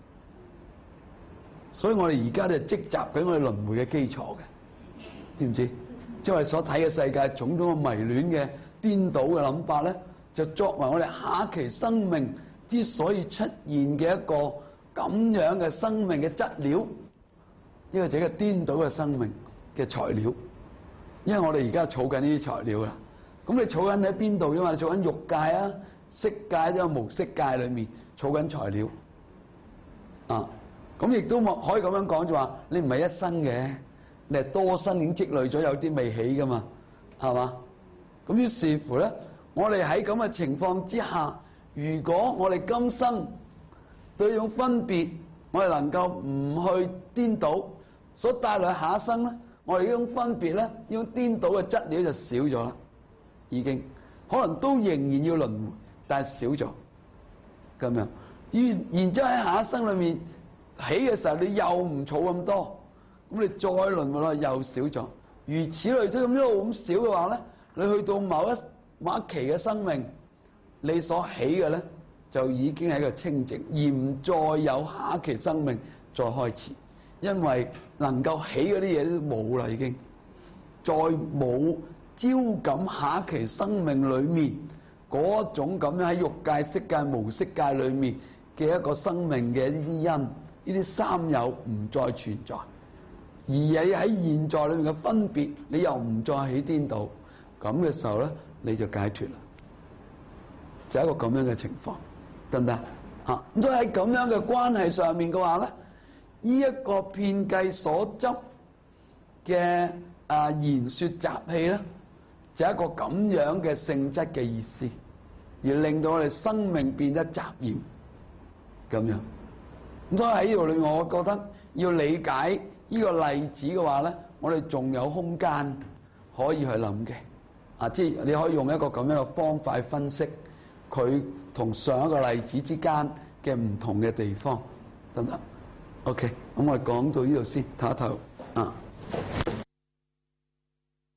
所以我哋而家就積集緊我哋輪迴嘅基礎嘅，知唔知？即係我哋所睇嘅世界種種嘅迷戀嘅顛倒嘅諗法咧，就作為我哋下一期生命之所以出現嘅一個咁樣嘅生命嘅質料，呢個就係一個顛倒嘅生命嘅材料。因為我哋而家儲緊呢啲材料啦，咁你儲緊喺邊度？因為你儲緊欲界啊、色界即係無色界裏面儲緊材料啊。咁亦都可以咁樣講，就話你唔係一生嘅，你係多生已經積累咗，有啲未起噶嘛，係嘛？咁於是乎咧，我哋喺咁嘅情況之下，如果我哋今生對呢種分別，我哋能夠唔去顛倒，所帶來下一生咧，我哋呢種分別咧，呢種顛倒嘅質料就少咗啦，已經可能都仍然要輪迴，但係少咗咁樣。然之後喺下一生裏面起嘅時候，你又唔儲咁多，咁你再輪迴落又少咗，如此類推咁一路咁少嘅話咧，你去到某一期嘅生命，你所起嘅咧就已經係一個清淨，而唔再有下一期生命再開始，因為能夠起嗰啲嘢都冇啦，已經再冇招感下一期生命裏面嗰種咁樣喺欲界、色界、無色界裏面嘅一個生命嘅呢啲因。呢啲三有唔再存在，而喺現在裏面嘅分別，你又唔再起顛倒，咁嘅時候咧，你就解脫啦，就係一個咁樣嘅情況，得唔得啊？咁所以喺咁樣嘅關係上面嘅話咧，呢一個遍計所執嘅言說習氣咧，就係一個咁樣嘅性質嘅意思，而令到我哋生命變得雜染咁樣。咁所以喺呢度裏面，我覺得要理解呢個例子嘅話咧，我哋仲有空間可以去諗嘅。即係你可以用一個咁樣嘅方法去分析佢同上一個例子之間嘅唔同嘅地方，得唔得 ？OK，咁我哋講到呢度先，睇一睇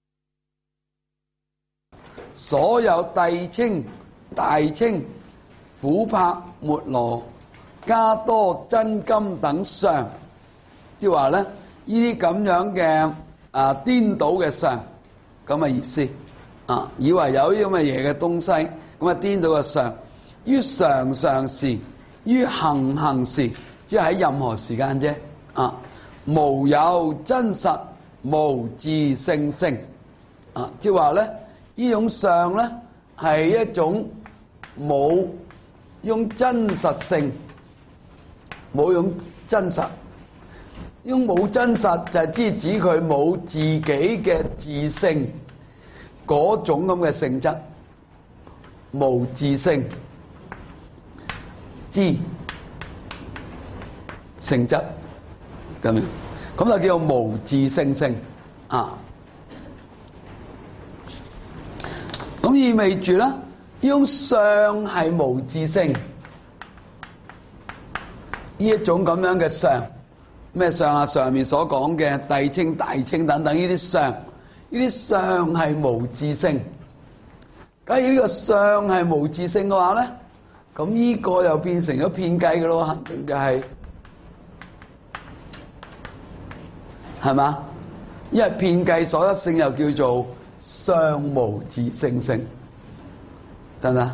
所有帝稱、大稱、 琥珀、末羅、加多、真金等相，即係話咧，呢啲咁樣嘅顛倒嘅相咁嘅意思啊，以為有啲咁嘅嘢嘅東西，咁啊顛倒嘅相，於常常時，於行行時，即係喺任何時間啫啊，無有真實，無自性性啊，即係話咧，呢種相咧係一種冇用真實性，冇用真實。呢種冇真實就係指佢冇自己嘅自性嗰種咁嘅性質，無自性之性質咁樣，咁就叫做無自性性啊。咁意味住咧，呢種相係無自性，呢一種咁樣嘅相。咩相啊？上面所講嘅帝清、大清等等呢啲相，呢啲相係無自性。假如呢個相係無自性嘅話咧，咁呢個又變成咗騙計嘅咯，肯定就係嘛？因為騙計所執性又叫做相無自性性，得唔得？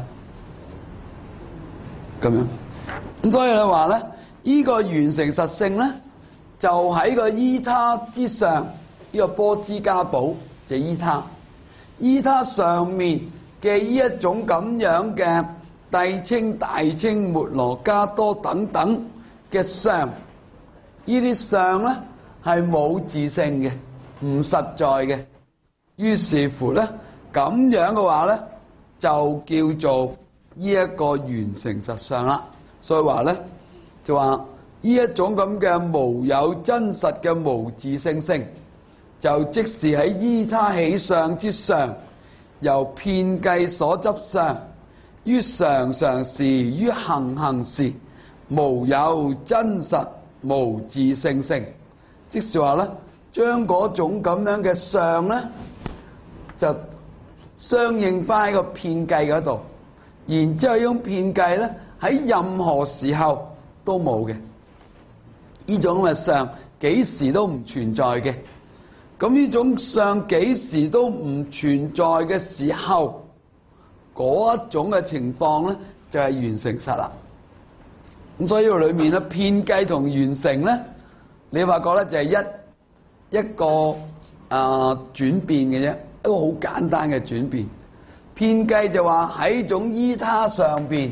咁樣咁所以你話咧，呢個完成實性咧，就喺個依他之上，呢個波茲加寶就依他，依他上面嘅呢一種咁樣嘅帝清、大清、末羅、加多等等嘅相，呢啲相咧係冇自性嘅，唔實在嘅。於是乎咧，咁樣嘅話咧，就叫做呢一個完成實相啦。所以話咧，就話呢一種咁嘅無有真實嘅無自性性，就即是喺依他起相之上，由遍計所執相，於常常時，於行行時，無有真實無自性性。即是話咧，將嗰種咁樣嘅相咧，就相應翻喺個遍計嗰度，然之後呢種遍計咧喺任何時候都冇嘅。呢種咁嘅相幾時都唔存在嘅，咁呢種相幾時都唔存在嘅時候，嗰一種嘅情況咧就係完成實啦。咁所以呢個裏面咧，遍計同完成咧，你發覺咧就係一個轉變嘅啫，一個好簡單嘅轉變。遍計就話喺種依他上邊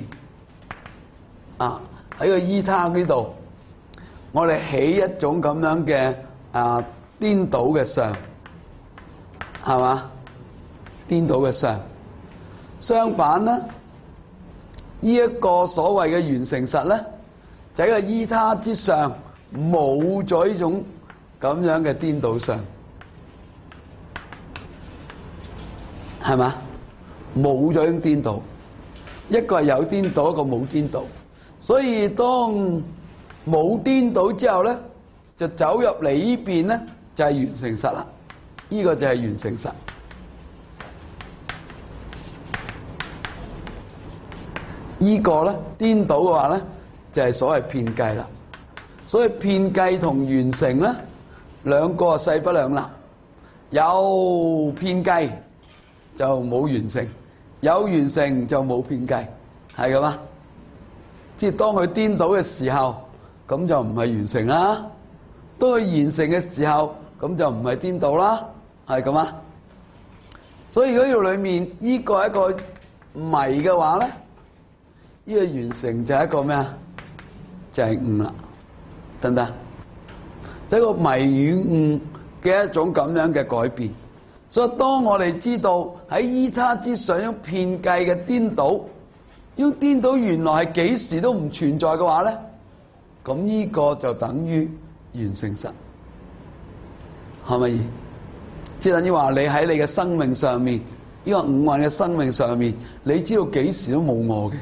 喺個依他呢度。我哋起一種咁樣嘅顛倒嘅相，係嘛？顛倒嘅相。相反咧，呢一個所謂嘅完成實咧，就喺個依他之上冇咗呢種咁樣嘅顛倒相，係嘛？冇咗呢種顛倒，一個係有顛倒，一個冇顛倒。所以當冇顛倒之後咧，就走入嚟呢邊咧，就係完成實啦。呢個就係完成實。呢個咧顛倒嘅話咧，就係所謂遍計啦。所以遍計同完成咧，兩個係勢不兩立。有遍計就冇完成，有完成就冇遍計，係咁嘛？即係當佢顛倒嘅時候，咁就唔係完成啦。當佢完成嘅時候，咁就唔係顛倒啦，係咁啊。所以如果呢度裏面呢個係一個謎嘅話咧，呢個完成就係一個咩啊？就係悟啦，得唔得？就係一個謎與悟嘅一種咁樣嘅改變。所以當我哋知道喺依他之上用遍計嘅顛倒，用顛倒原來係幾時都唔存在嘅話咧，咁呢個就等於完成實，係咪？即係等於話你喺你嘅生命上面，呢個五蘊嘅生命上面，你知道幾時都冇我嘅，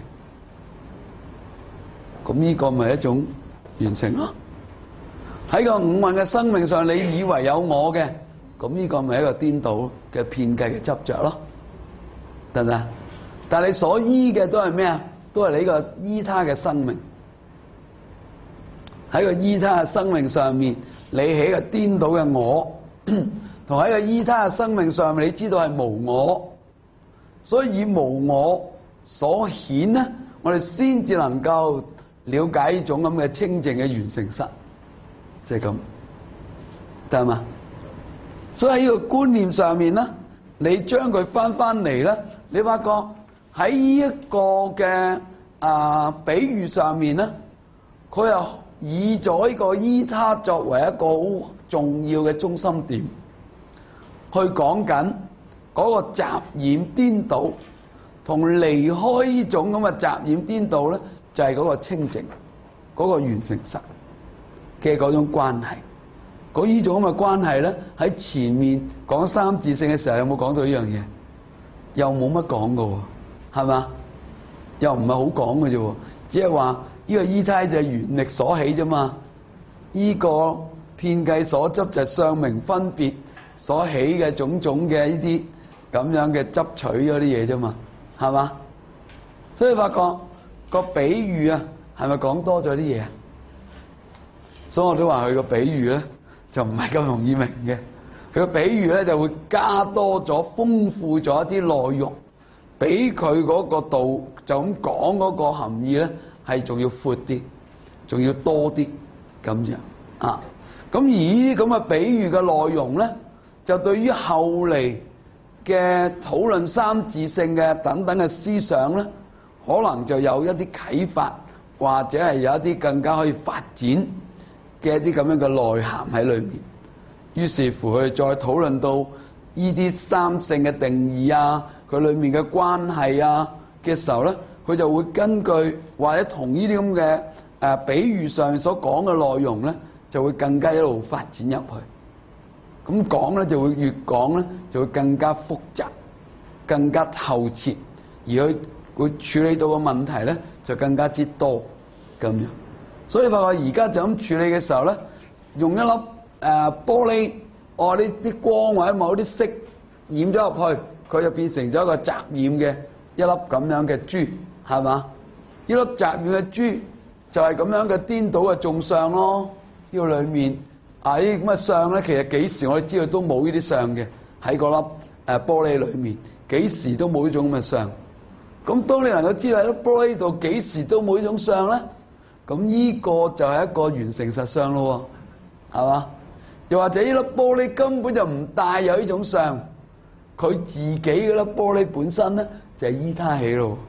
咁呢個咪一種完成咯。喺個五蘊嘅生命上，你以為有我嘅，咁呢個咪一個顛倒嘅遍計嘅執着咯，得唔得？但係你所依嘅都係咩啊？ 都係你個依他嘅生命。喺個依他嘅生命上面，你起個顛倒嘅我，同喺個依他嘅生命上面，你知道係無我，所以以無我所顯咧，我哋先至能夠了解呢種咁嘅清淨嘅完成實，即係咁，得嘛？所以喺呢個觀念上面咧，你將佢翻嚟咧，你發覺喺呢一個嘅比喻上面咧，佢又以咗呢個依他作為一個好重要嘅中心點，去講緊嗰個雜染顛倒同離開呢種咁嘅雜染顛倒咧，就係嗰個清淨、嗰個完成實嘅嗰種關係。嗰呢種咁嘅關係咧，喺前面講三自性嘅時候有冇講到呢樣嘢？又冇乜講㗎喎，係嘛？又唔係好講嘅啫喎，只係話呢個依他就係緣力所起啫嘛。呢個遍計所執就係相明分別所起嘅種種嘅呢啲咁樣嘅執取嗰啲嘢啫嘛，係嘛？所以發覺個比喻啊，係咪講多咗啲嘢啊？所以我都話佢個比喻咧，就唔係咁容易明嘅。佢個比喻咧就會加多咗、豐富咗一啲內容，比佢嗰個道就咁講嗰個含義咧，係仲要闊啲，仲要多啲咁樣啊。咁而呢啲咁嘅比喻嘅內容咧，就對於後嚟嘅討論三自性嘅等等嘅思想咧，可能就有一啲啟發，或者係有一啲更加可以發展嘅一啲咁樣嘅內涵喺裏面。於是乎佢哋再討論到呢啲三性嘅定義啊，佢裏面嘅關係啊嘅時候咧，佢就會根據或者同呢啲咁嘅比喻上面所講嘅內容咧，就會更加一路發展入去。咁講咧就會越講咧就會更加複雜、更加透徹，而佢會處理到嘅問題咧就更加之多咁樣。所以你發覺而家就咁處理嘅時候咧，用一粒玻璃，呢啲光或者某啲色染咗入去，佢就變成咗一個雜染嘅一粒咁樣嘅珠，係嘛？呢粒雜染嘅珠就係咁樣嘅顛倒嘅眾相咯。呢個裏面呢啲咁嘅相咧，其實幾時我哋知道都冇呢啲相嘅喺嗰粒玻璃裏面，幾時都冇呢種咁嘅相。咁當你能夠知道喺粒玻璃度幾時都冇呢種相咧，咁呢個就係一個完成實相咯，係嘛？又或者呢粒玻璃根本就唔帶有呢種相，佢自己嗰粒玻璃本身咧就係依他起咯，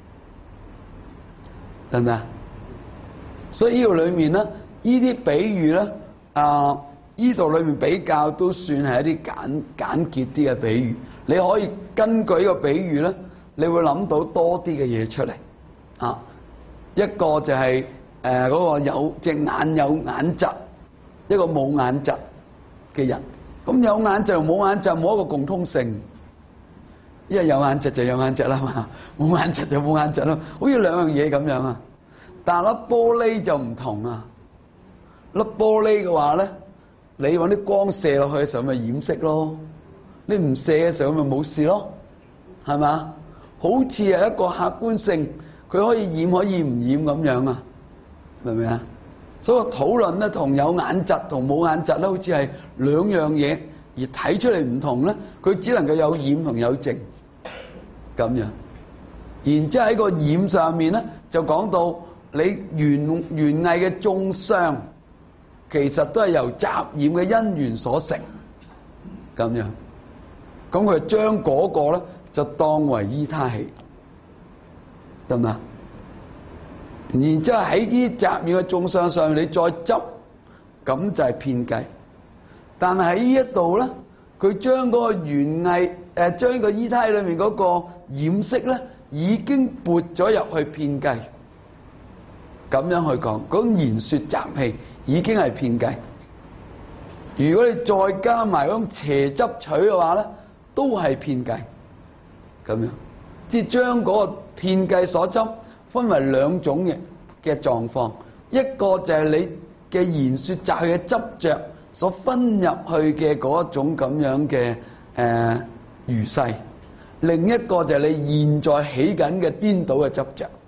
得唔得？所以呢度裏面咧，呢啲比喻咧，呢度裏面比較都算係一啲簡潔啲嘅比喻。你可以根據呢個比喻咧，你會諗到多啲嘅嘢出嚟。一個就係嗰個有隻眼有眼疾，一個冇眼疾嘅人。咁有眼疾同冇眼疾冇一個共通性，因為有眼疾就有眼疾啦嘛，冇眼疾就冇眼疾咯，好似兩樣嘢咁樣啊。但係粒玻璃就唔同啊，粒玻璃嘅話咧，你揾啲光射落去嘅時候咪染色咯，你唔射嘅時候咪冇事咯，係嘛？好似係一個客觀性，佢可以染可以唔染咁樣啊，明唔明啊？所以討論咧，同有眼疾同冇眼疾咧，好似係兩樣嘢，而睇出嚟唔同咧，佢只能夠有染同有淨咁樣。然之後喺個染上面咧，就講到你園藝嘅眾相，其實都係由雜染嘅因緣所成咁樣。咁佢將嗰個咧就當為依他起，得唔得？然之後喺啲雜染嘅眾相上，你再執，咁就係遍計。但係喺呢一度咧，佢將嗰個園藝將呢個依他裏面嗰個染色咧，已經撥咗入去遍計。咁樣去講，嗰種言說習氣已經係遍計。如果你再加埋嗰種邪執取嘅話咧，都係遍計。咁樣，即係將嗰個遍計所執分為兩種嘅狀況，一個就係你嘅言說習氣嘅執着所分入去嘅嗰一種咁樣嘅餘勢，另一個就係你現在起緊嘅顛倒嘅執着。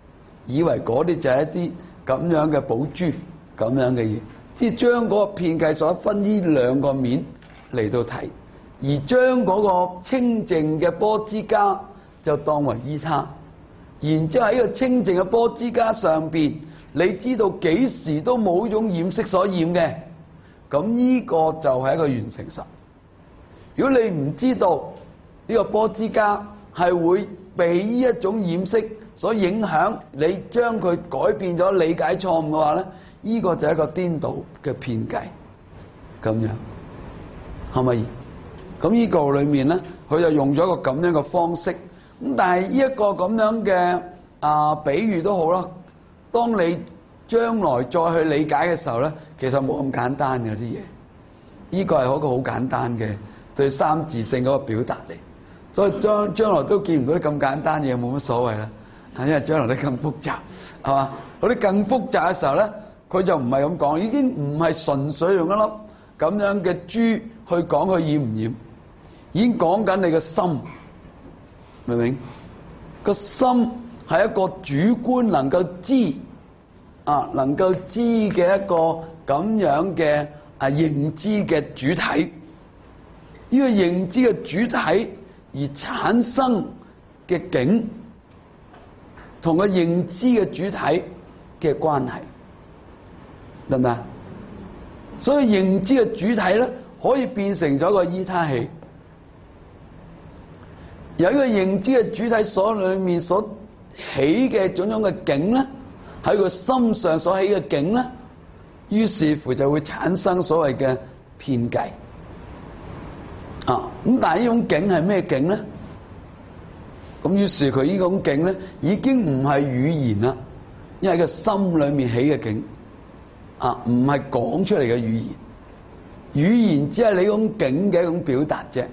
以為嗰啲就係一啲咁樣嘅寶珠咁樣嘅嘢，即係將嗰個片計所分呢兩個面嚟到睇，而將嗰個清淨嘅波支迦就當為依他，然之後喺個清淨嘅波支迦上邊，你知道幾時都冇種染色所染嘅，咁呢個就係一個完成實。如果你唔知道呢個波支迦係會被呢一種染色所影響，你將佢改變咗理解錯誤嘅話咧，呢個就係一個顛倒嘅騙計，咁樣係咪？咁呢個裏面咧，佢就用咗一個咁樣嘅方式。咁但係呢一個咁樣嘅比喻都好啦。當你將來再去理解嘅時候咧，其實冇咁簡單嘅啲嘢。呢個係一個好簡單嘅對三自性嗰個表達嚟。所以將來都見唔到啲咁簡單嘅嘢，冇乜所謂啦。因為將來啲更複雜，係嘛？嗰啲更複雜嘅時候咧，佢就唔係咁講，已經唔係純粹用一粒咁樣嘅珠去講佢染唔染，已經講緊你嘅心，明唔明？個心係一個主觀能夠知能夠知嘅一個咁樣嘅認知嘅主體。呢個認知嘅主體而產生嘅境，同個認知嘅主體嘅關係，得唔得？所以認知嘅主體咧，可以變成咗個依他起。由呢個認知嘅主體所裏面所起嘅種種嘅境咧，喺個心上所起嘅境咧，於是乎就會產生所謂嘅騙計。咁但係呢種境係咩境咧？咁於是佢呢種境咧，已經唔係語言啦，因為個心裏面起嘅境，唔係講出嚟嘅語言。語言只係你種境嘅一種表達啫，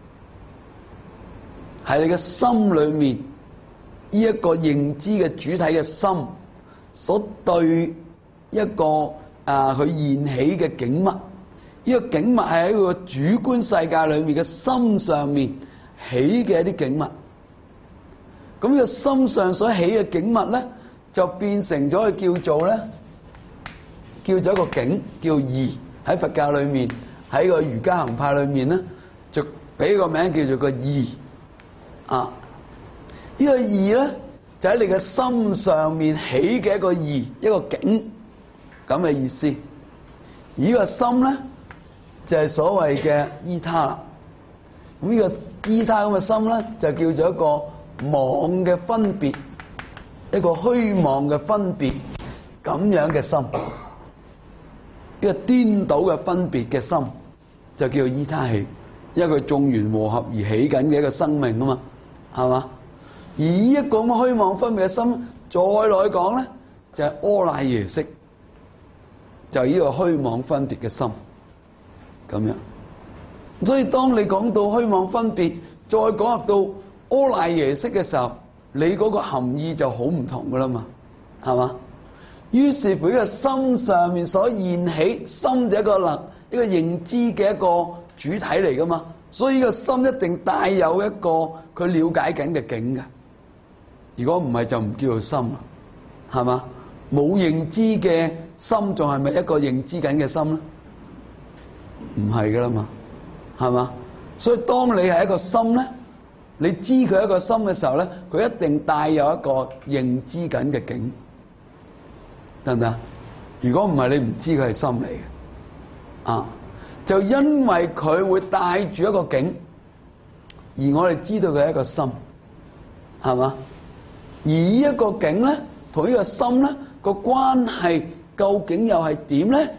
係你嘅心裏面呢一個認知嘅主體嘅心所對一個佢現起嘅景物。呢個景物係喺個主觀世界裏面嘅心上面起嘅一啲景物。咁呢個心上所起嘅景物咧，就變成咗佢叫做咧，叫做一個境，叫義。喺佛教裏面，喺個瑜伽行派裏面咧，就俾個名叫做個義。呢個義咧，就喺你嘅心上面起嘅一個義，一個境咁嘅意思。而呢個心咧，就係所謂嘅依他啦。咁呢個依他咁嘅心咧，就叫做一個妄嘅分別，一個虛妄嘅分別，咁樣嘅心，一個顛倒嘅分別嘅心，就叫做依他起，因為佢眾緣和合而起緊嘅一個生命啊嘛，係嘛？而呢一個咁虛妄分別嘅心，再來講咧，就係阿賴耶識，就係呢個虛妄分別嘅心，咁樣。所以當你講到虛妄分別，再講入到阿賴耶識嘅時候，你嗰個含義就好唔同噶啦嘛，係嘛？於是乎呢個心上面所現起，心就一個認知嘅一個主體嚟噶嘛，所以呢個心一定帶有一個佢了解緊嘅境嘅。如果唔係就唔叫做心啦，係嘛？冇認知嘅心仲係咪一個認知緊嘅心咧？唔係噶啦嘛，係嘛？所以當你係一個心咧，你知佢係一個心嘅時候咧，佢一定帶有一個認知緊嘅境，得唔得？如果唔係，你唔知佢係心嚟嘅。就因為佢會帶住一個境，而我哋知道佢係一個心，係嘛？而呢一個境咧，同呢個心咧個關係究竟又係點咧？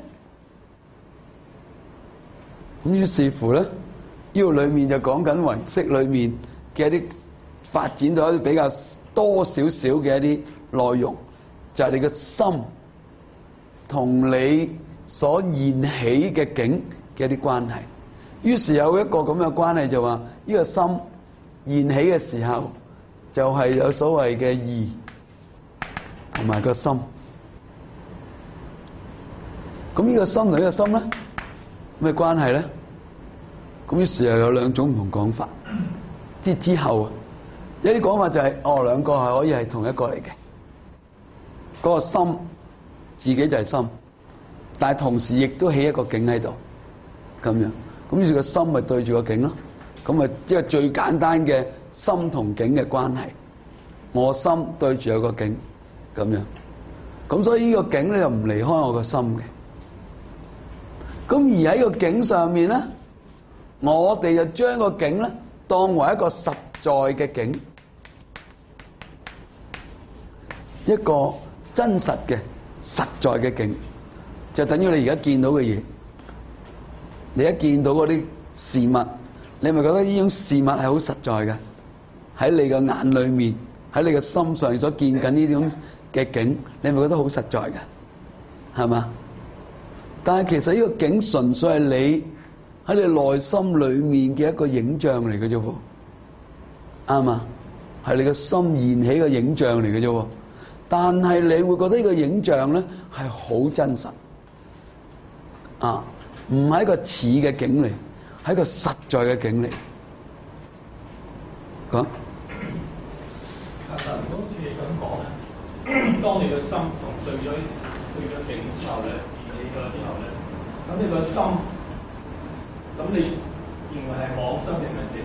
咁於是乎咧，呢個裏面就講緊唯識裏面嘅一啲發展到一啲比較多少少嘅一啲內容，就係你嘅心同你所現起嘅境嘅一啲關係。於是有一個咁嘅關係，就話呢個心現起嘅時候，就係有所謂嘅義同埋個心。咁呢個心同呢個心咧，咩關係咧？咁於是又有兩種唔同講法。之後有啲講法就係兩個係可以係同一個嚟嘅， 嗰個心自己就係心，但係同時亦都起一個境喺度，咁樣，咁於是個心咪對住個境咯，咁咪即係最簡單嘅心同境嘅關係。我心對住有個境，咁樣，咁所以呢個境咧就唔離開我個心嘅。咁而喺個境上面咧，我哋就將個境咧當為一個實在嘅境，一個真實嘅實在嘅境，就等於你而家見到嘅嘢。你一見到嗰啲事物，你咪覺得呢種事物係好實在嘅，喺你嘅眼裏面，喺你嘅心上所見緊呢種嘅境，你咪覺得好實在嘅，係嘛？但係其實呢個境純粹係你喺你內心裏面嘅一個影像嚟嘅啫喎，啱嘛？係你嘅心燃起嘅影像嚟嘅啫喎，但係你會覺得呢個影像咧係好真實，啊，唔係一個似嘅境嚟，係一個實在嘅境嚟。講。 嗱，好似你咁講咧，當你個心同對咗境之後咧，燃起咗之後咧，咁你個心，咁你認為係妄心定係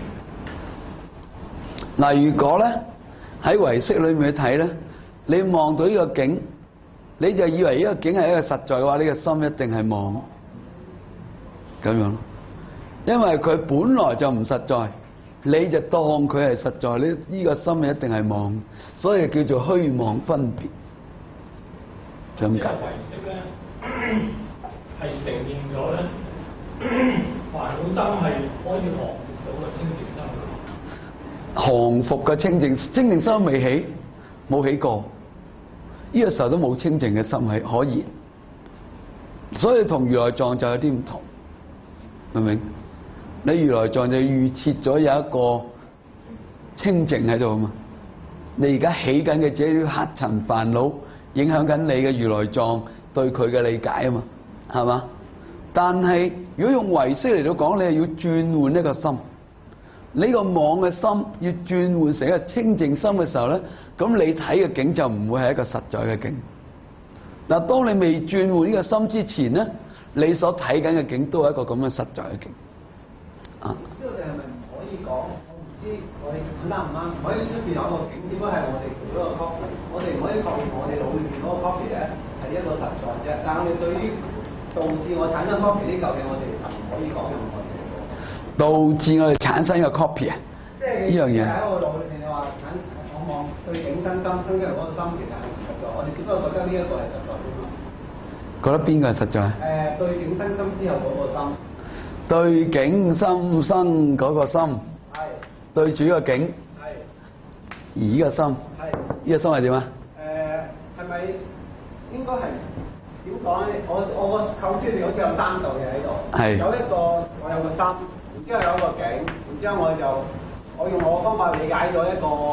正？ 嗱，如果咧喺唯識裏面去睇咧，你望到呢個境，你就以為呢個境係一個實在嘅話，呢個心一定係妄，咁樣咯。因為佢本來就唔實在。你就當佢係實在，呢個心一定係妄，所以叫做虛妄分別。就咁解。 唯識咧係承認咗咧，煩惱心係可以降伏到個清淨心嘅。 降伏嘅清淨心未起，冇起過，呢個時候都冇清淨嘅心係可言，所以同如來藏就有啲唔同，明唔明？你如來藏就預設咗有一個清淨喺度啊嘛，你而家起緊嘅這啲黑塵煩惱，影響緊你嘅如來藏對佢嘅理解啊嘛，係嘛？但係如果用唯識嚟到講，你係要轉換一個心，呢個妄嘅心要轉換成一個清淨心嘅時候咧，咁你睇嘅境就唔會係一個實在嘅境。嗱，當你未轉換呢個心之前咧，你所睇緊嘅境都係一個咁嘅實在嘅境。啊！ 呢個你係咪唔可以講？我唔知我哋啱唔啱，唔可以出邊有一個境，只不過係我哋做嗰個 copy。我哋唔可以確認我哋腦裏邊嗰個 copy 咧係一個實在啫。但係我哋對於導致我產生 copy 呢嚿嘢，我哋其實唔可以講任何嘢。導致我哋產生一個 copy 啊！即係呢樣嘢喺我腦裏邊，你話我望對境生心，生出嚟嗰個心其實係唔實在。我哋只不過覺得呢一個係實在啫嘛。覺得邊個係實在？對境生心之後嗰個心。對境心生嗰個心，係對住個境，係而呢個心，係呢個心係點啊？係咪應該係點講咧？我個構思裏好似有三嚿嘢喺度，係有一個我有個心，然之後有一個境，然之後我用我嘅方法理解咗一個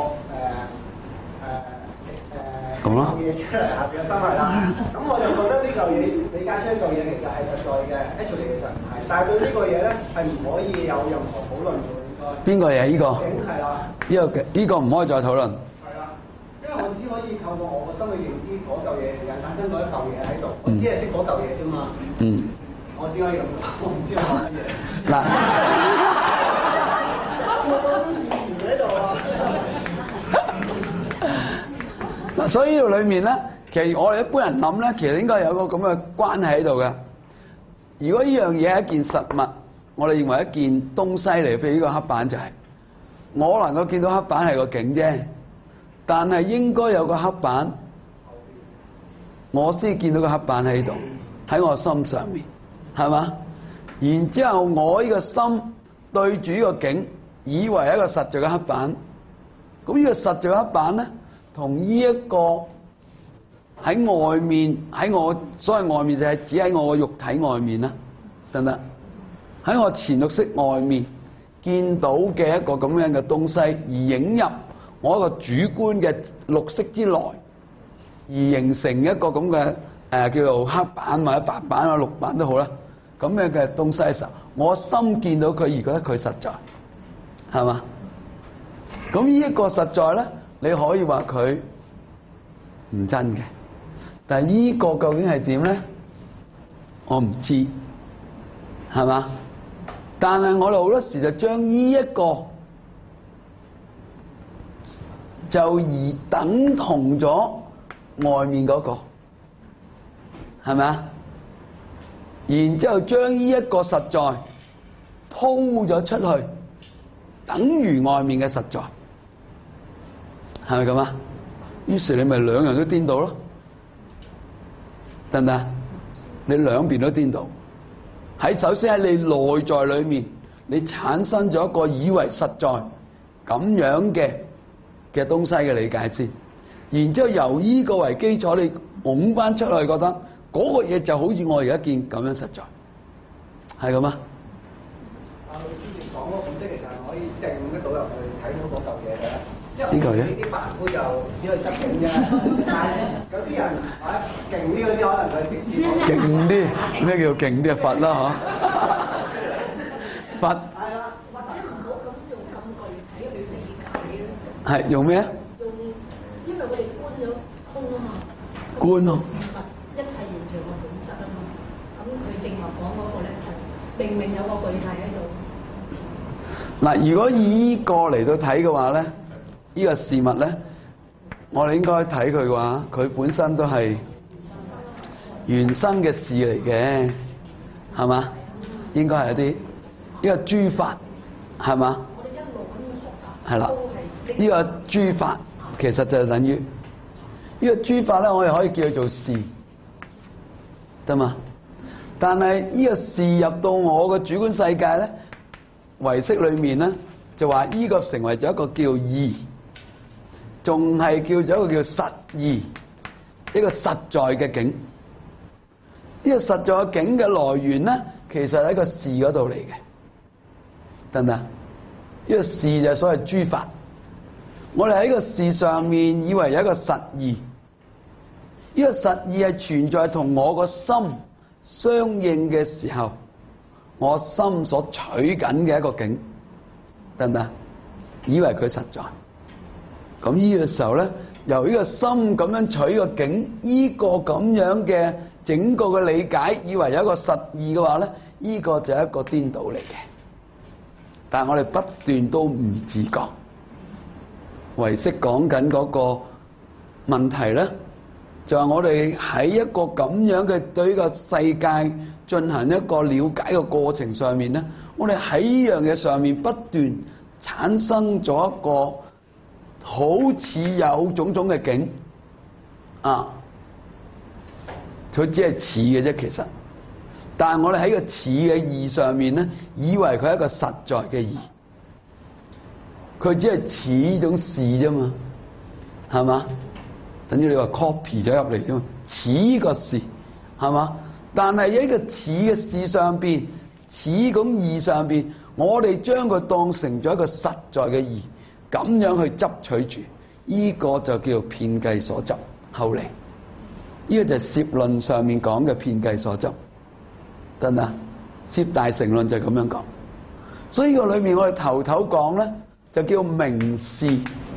咁咯，嘢出嚟下邊嘅心係啦。咁我就覺得呢嚿嘢理解出一嚿嘢其實係實在嘅，actually其實唔係。但係對呢個嘢咧係唔可以有任何討論嘅，應該。邊個嘢？呢個？境係啦。呢個唔可以再討論。係啦，因為我只可以透過我個心去認知嗰嚿嘢時間產生咗一嚿嘢喺度，我只係識嗰嚿嘢啫嘛。嗯。我只可以咁講，我唔知我講乜嘢。嗱。我講啲語言喺度啊。所以呢度裏面咧，其實我哋一般人諗咧，其實應該有個咁嘅關係喺度嘅。如果呢樣嘢係一件實物，我哋認為一件東西嚟，譬如呢個黑板就係，我能夠見到黑板係個景啫，但係應該有個黑板，我先見到個黑板喺度，喺我心上面，係嘛？然之後我呢個心對住呢個景，以為係一個實在嘅黑板，咁呢個實在嘅黑板咧，同呢一個喺外面，喺我所謂外面就係指喺我個肉體外面啦，得唔得？喺我前綠色外面見到嘅一個咁樣嘅東西，而影入我一個主觀嘅綠色之內，而形成一個咁嘅叫做黑板或者白板或者綠板都好啦，咁樣嘅東西嘅時候，我心見到佢而覺得佢實在，係嘛？咁呢一個實在咧，你可以話佢唔真嘅， 但係呢個究竟係點咧？我唔知，係嘛？但係我哋好多時就將呢一個就而等同咗外面嗰個，係咪啊？然之後將呢一個實在鋪咗出去，等於外面嘅實在，係咪咁啊？於是你咪兩樣都顛倒咯，得唔得？你兩邊都顛倒。首先喺你內在裏面，你產生咗一個以為實在咁樣嘅東西嘅理解先，然之後由呢個為基礎，你拱翻出去，覺得嗰個嘢就好似我而家見咁樣實在，係咁啊？ 阿老師講嗰個本質其實係可以證得到入去睇到嗰嚿嘢嘅，因為呢嚿嘢呢啲凡夫就只可以執景啫，但係有啲人勁啲嗰啲可能佢直接勁啲，咩叫勁啲啊？佛啦嗬，佛係啦， 或者唔好咁用咁具體去理解咧。 係用咩啊？ 用，因為我哋觀咗空啊嘛， 觀咯事物一切現象嘅本質啊嘛。咁佢正話講嗰個咧，就明明有個具體喺度。 嗱，如果以呢個嚟到睇嘅話咧，呢個事物咧，我哋應該睇佢嘅話，佢本身都係原生嘅事嚟嘅，係嘛？應該係一個諸法，係嘛？ 我哋一路咁學習， 係啦都係呢個諸法其實就係等於呢個諸法咧，我哋可以叫佢做事，得嘛？但係呢個事入到我嘅主觀世界咧，唯識裏面咧就話呢個成為咗一個叫義，仲係叫做一個叫實義，一個實在嘅境。呢個實在嘅境嘅來源咧，其實喺個事嗰度嚟嘅，得唔得？呢個事就係所謂諸法。我哋喺個事上面以為有一個實義，呢個實義係存在同我個心相應嘅時候，我心所取緊嘅一個境，得唔得？以為佢實在，咁呢個時候咧，由呢個心咁樣取個境，呢個咁樣嘅整個嘅理解，以為有一個實義嘅話咧，呢個就係一個顛倒嚟嘅。但係我哋不斷都唔自覺。唯識講緊嗰個問題咧，就係我哋喺一個咁樣嘅對呢個世界進行一個了解嘅過程上面咧，我哋喺呢樣嘢上面不斷產生咗一個好似有種種嘅境啊，佢只係似嘅啫，其實，但係我哋喺個似嘅義上面咧，以為佢係一個實在嘅義。佢只係似呢種事啫嘛，係嘛？等於你話 copy 咗入嚟啫嘛，似個事係嘛？但係喺個似嘅事上邊，似咁義上邊，我哋將佢當成咗一個實在嘅義，咁樣去執取住，呢個就叫做遍計所執。後嚟呢個就係攝論上面講嘅遍計所執，得唔得？攝大乘論就係咁樣講。所以呢個裏面我哋頭講咧，就叫名事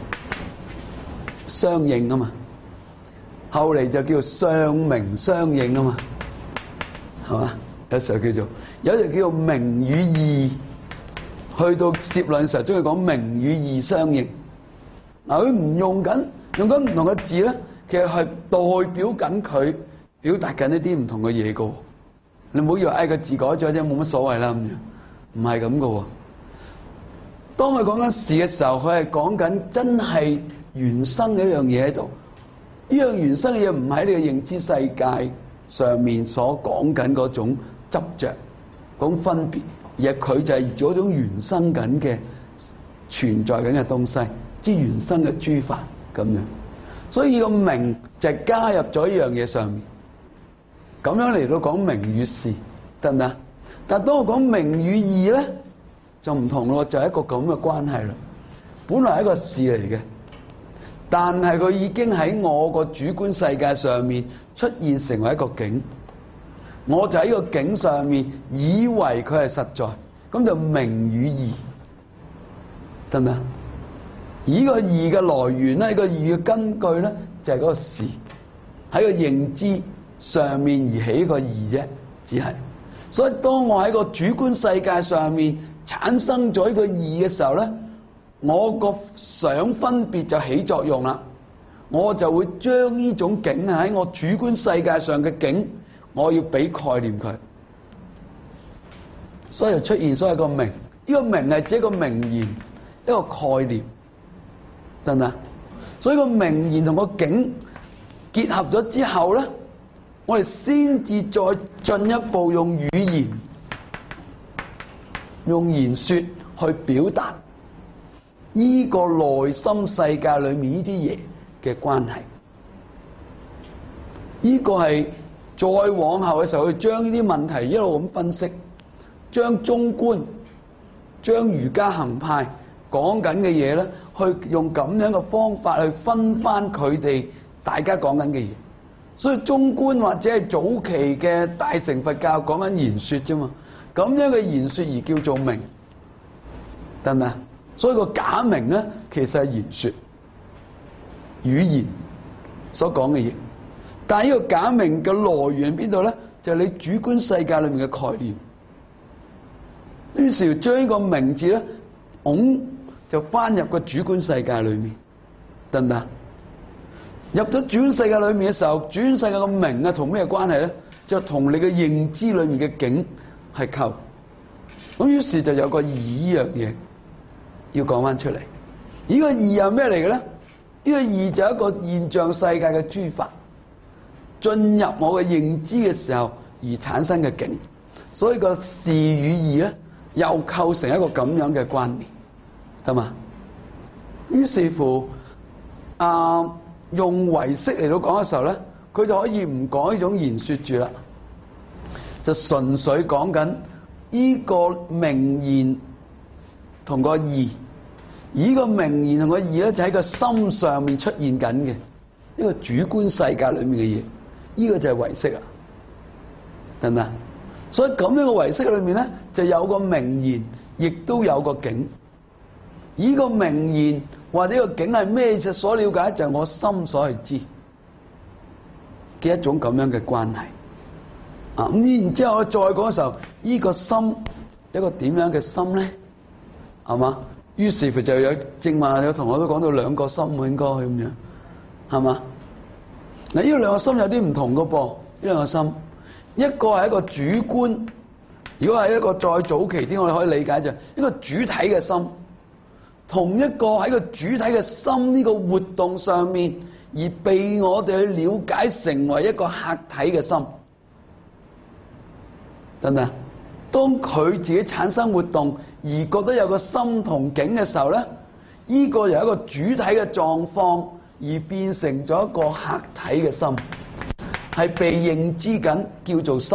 相應啊嘛，後嚟就叫相名相應啊嘛，係嘛？有時候叫做，有時叫名與義，去到攝論嘅時候，中意講名與義相應。嗱，佢唔用緊唔同嘅字咧，其實係代表緊佢表達緊一啲唔同嘅嘢噶。你唔好以為個字改咗啫，冇乜所謂啦咁樣，唔係咁噶喎。當佢講緊事嘅時候，佢係講緊真係原生嘅一樣嘢喺度。呢樣原生嘅嘢唔喺你嘅認知世界上面所講緊嗰種執着、嗰種分別，而係佢就係嗰種原生緊嘅存在緊嘅東西，即係原生嘅諸法咁樣。所以個名就係加入咗呢樣嘢上面，咁樣嚟到講名與事，得唔得？但係當我講名與義咧，就唔同咯，就係一個咁嘅關係啦。本來係一個事嚟嘅，但係佢已經喺我個主觀世界上面出現成為一個境，我就喺呢個境上面以為佢係實在，咁就名與義，得唔得？而呢個義嘅來源咧，呢個義嘅根據咧，就係嗰個事。 喺個認知上面而起個義啫，只係。所以當我喺個主觀世界上面產生咗呢個義嘅時候咧，我個想分別就起作用啦。我就會將呢種境喺我主觀世界上嘅境，我要俾概念佢，所以就出現所謂個名。呢個名係指一個名言，一個概念，得唔得？所以個名言同個境結合咗之後咧，我哋先至再進一步用語言、用言說去表達呢個內心世界裏面呢啲嘢嘅關係。呢個係再往後嘅時候，去將呢啲問題一路咁分析，將中觀、將儒家行派講緊嘅嘢咧，去用咁樣嘅方法去分翻佢哋大家講緊嘅嘢。所以中觀或者係早期嘅大乘佛教講緊言說啫嘛，咁樣嘅言說而叫做名，得唔得？所以個假名咧，其實係言說、語言所講嘅嘢。但係呢個假名嘅來源邊度咧？就係你主觀世界裏面嘅概念。於是將呢個名字咧，就翻入個主觀世界裏面，得唔得？入咗主觀世界裏面嘅時候，主觀世界個名啊，同咩關係咧？就同你嘅認知裏面嘅境係構。咁於是就有個義呢樣嘢要講翻出嚟。呢個義係咩嚟嘅咧？呢個義就係一個現象世界嘅諸法進入我嘅認知嘅時候而產生嘅境。所以個事與義咧，又構成一個咁樣嘅關聯，得嘛？於是乎，用唯識嚟到講嘅時候咧，佢就可以唔講呢種言說住啦，就純粹講緊呢個名言同個義，而呢個名言同個義咧就喺個心上面出現緊嘅一個主觀世界裏面嘅嘢，呢個就係唯識啦，得唔得？所以咁樣嘅唯識裏面咧，就有個名言，亦都有個境。呢個名言或者個境係咩所了解，就係我心所去知嘅一種咁樣嘅關係。咁然之後再講嘅時候，呢個心一個點樣嘅心咧，係嘛？於是乎就有正話有同學都講到兩個心喎，應該咁樣，係嘛？嗱，呢兩個心有啲唔同嘅噃，呢兩個心。一個係一個主觀，如果係一個再早期啲，我哋可以理解就係一個主體嘅心，同一個喺個主體嘅心呢個活動上面而被我哋去了解成為一個客體嘅心，得唔得？當佢自己產生活動而覺得有個心同境嘅時候咧，呢個由一個主體嘅狀況而變成咗一個客體嘅心。係被認知緊叫做心，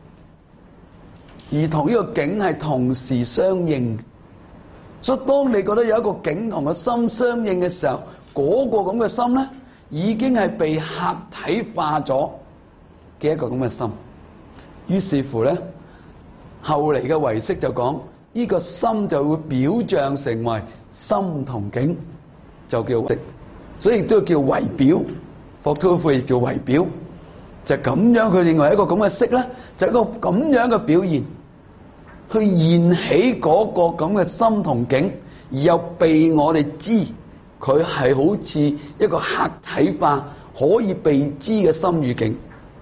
而同呢個境係同時相應。所以當你覺得有一個境同個心相應嘅時候，嗰個咁嘅心咧，已經係被客體化咗嘅一個咁嘅心。於是乎咧，後嚟嘅唯識就講呢個心就會表象成為心同境，就叫唯識，所以亦都叫唯表。霍托夫亦叫唯表。就咁樣，佢認為一個咁嘅色咧，就一個咁樣嘅表現，去現起嗰個咁嘅心同境，而又被我哋知佢係好似一個客體化可以被知嘅心與境。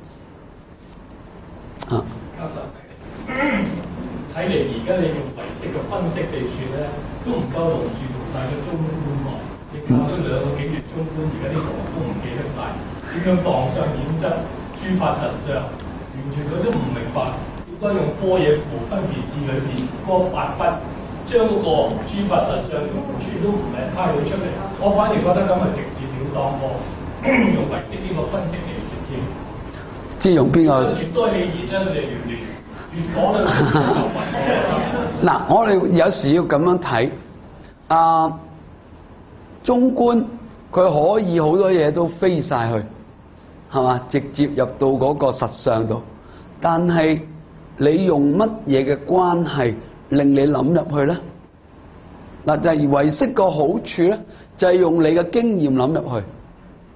教授，睇嚟而家你用唯識嘅分析地處咧，都唔夠龍樹同晒嘅中觀喎。你教咗兩個幾月中觀，而家啲同學都唔記得晒點樣當相顯質。諸法實相，完全佢都唔明白點解用般若無分別智裏邊嗰八筆將嗰個諸法實相完全都唔係派到出嚟。我反而覺得咁係直接了當過用唯識呢個分析嚟説添。 即係用邊個？ 越多氣熱咧，越講咧越嗱，我哋有時要咁樣睇。中觀佢可以好多嘢都飛晒去。係嘛？直接入到嗰個實相度，但係你用乜嘢嘅關係令你諗入去咧？嗱，就係唯識個好處咧，就係用你嘅經驗諗入去。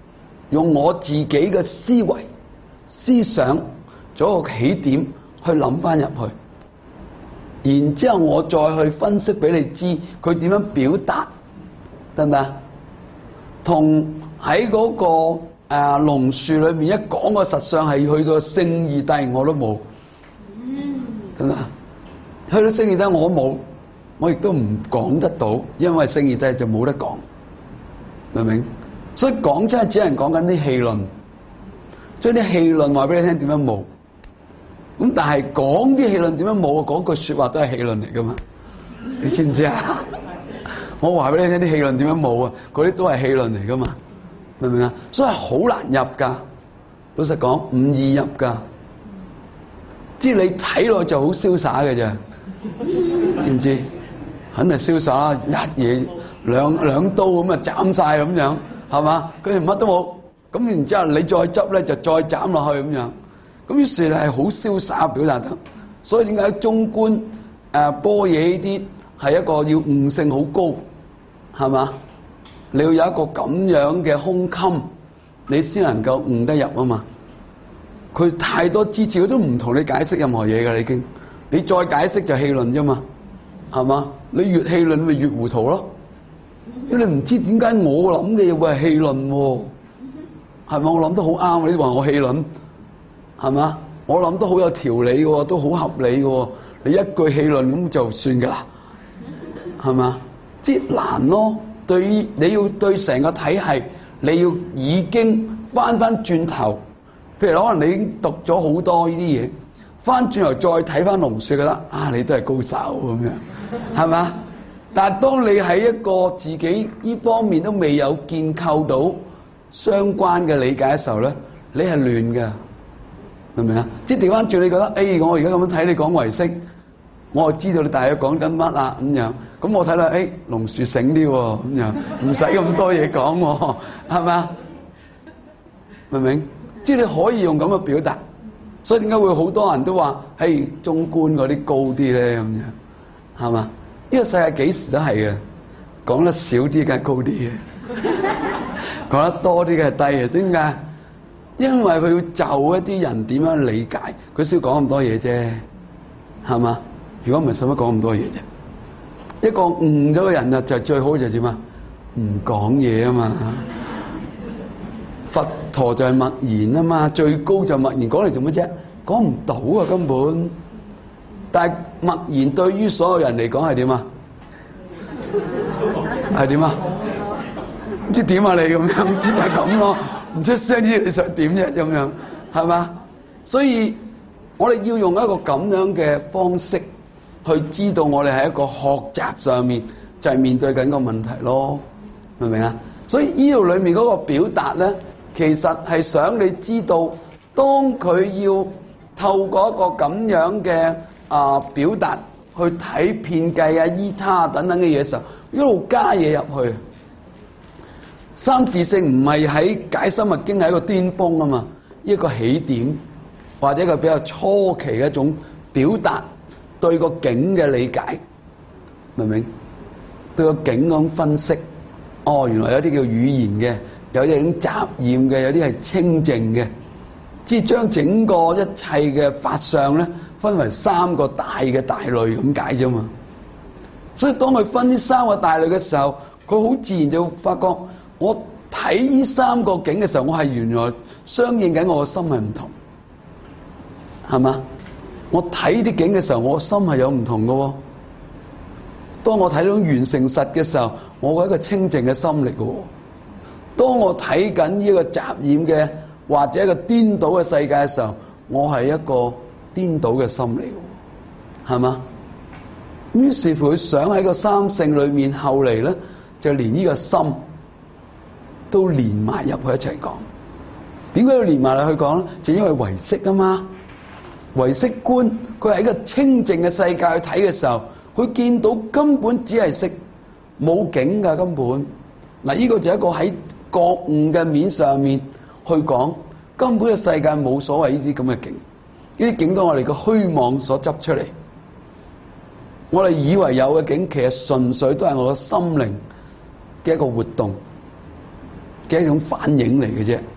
用我自己嘅思維、思想做一個起點去諗翻入去，然之後我再去分析俾你知佢點樣表達，得唔得？同喺嗰個龍樹裏面一講個實相係去到聖義諦我都冇，得唔得？去到聖義諦我冇，我亦都唔講得到，因為聖義諦就冇得講，明唔明？所以講真係只能講緊啲戲論，將啲戲論話俾你聽點樣冇。咁但係講啲戲論點樣冇啊？講句説話都係戲論嚟噶嘛？你知唔知啊？我話俾你聽啲戲論點樣冇啊？嗰啲都係戲論嚟噶嘛？明唔明啊？所以好難入噶，老實講唔易入噶。即係你睇落就好瀟灑嘅啫，知唔知？肯定瀟灑，一嘢兩刀咁啊斬晒咁樣，係嘛？跟住乜都冇，咁然之後你再執咧就再斬落去咁樣。咁於是你係好瀟灑表達得，所以點解中觀般若呢啲係一個要悟性好高，係嘛？你要有一個咁樣嘅胸襟，你先能夠悟得入啊嘛。佢太多支持，佢都唔同你解釋任何嘢㗎，已經。你再解釋就戲論啫嘛，係嘛？你越戲論咪越糊塗咯，因為你唔知點解我諗嘅嘢會係戲論喎，係咪？我諗得好啱，你話我戲論。係嘛？我諗都好有條理嘅，都好合理嘅。你一句戲論咁就算㗎啦，係嘛？即係難咯。對於你要對成個體系，你要已經翻轉頭。譬如可能你已經讀咗好多呢啲嘢，翻轉頭再睇翻龍樹，覺得啊，你都係高手咁樣，係嘛？但係當你喺一個自己呢方面都未有建構到相關嘅理解嘅時候咧，你係亂嘅。明唔明啊？即係調翻轉，你覺得我而家咁樣睇你講唯識，我就知道你大約講緊乜啦咁樣。咁我睇啦，龍樹醒啲喎咁樣，唔使咁多嘢講喎，係咪啊？明唔明？即係你可以用咁嘅表達，所以點解會好多人都話中觀嗰啲高啲咧咁樣，係嘛？呢個世界幾時都係嘅，講得少啲梗係高啲嘅，講得多啲梗係低嘅。點解？因為佢要就一啲人點樣理解，佢先講咁多嘢啫，係嘛？如果唔係，使乜講咁多嘢啫？一個悟咗嘅人啊，就最好就點啊？唔講嘢啊嘛。佛陀就係默然啊嘛，最高就默然，講嚟做乜啫？講唔到啊根本。但係默然對於所有人嚟講係點啊？係點啊？唔知點啊你咁樣，唔知就係咁咯。唔出聲知你想點啫咁樣，係嘛？所以我哋要用一個咁樣嘅方式去知道我哋喺一個學習上面就係面對緊個問題咯，明唔明啊？所以呢度裏面嗰個表達咧，其實係想你知道，當佢要透過一個咁樣嘅表達去睇遍計啊、依他等等嘅嘢嘅時候，一路加嘢入去。三自性唔係喺解深密經係一個巔峰啊嘛，一個起點或者一個比較初期嘅一種表達對個境嘅理解，明唔明？對個境咁分析，原來有啲叫語言嘅，有啲係雜染嘅，有啲係清淨嘅，即係將整個一切嘅法相咧分為三個大嘅大類咁解啫嘛。所以當佢分呢三個大類嘅時候，佢好自然就發覺。我睇呢三個境嘅時候，我係原來相應緊我個心係唔同，係嘛？我睇啲境嘅時候，我個心係有唔同嘅喎。當我睇到完成實嘅時候，我係一個清淨嘅心嚟嘅喎。當我睇緊呢個雜染嘅或者一個顛倒嘅世界嘅時候，我係一個顛倒嘅心嚟嘅，係嘛？於是乎佢想喺個三性裏面，後嚟咧就連呢個心都連埋入去一齊講。點解要連埋入去講咧？就因為唯識啊嘛，唯識觀佢喺一個清淨嘅世界去睇嘅時候，佢見到根本只係識，冇境㗎根本。嗱，呢個就係一個喺覺悟嘅面上面去講，根本嘅世界冇所謂呢啲咁嘅境，呢啲境都係我哋嘅虛妄所執出嚟。我哋以為有嘅境，其實純粹都係我嘅心靈嘅一個活動嘅一種反應嚟嘅啫。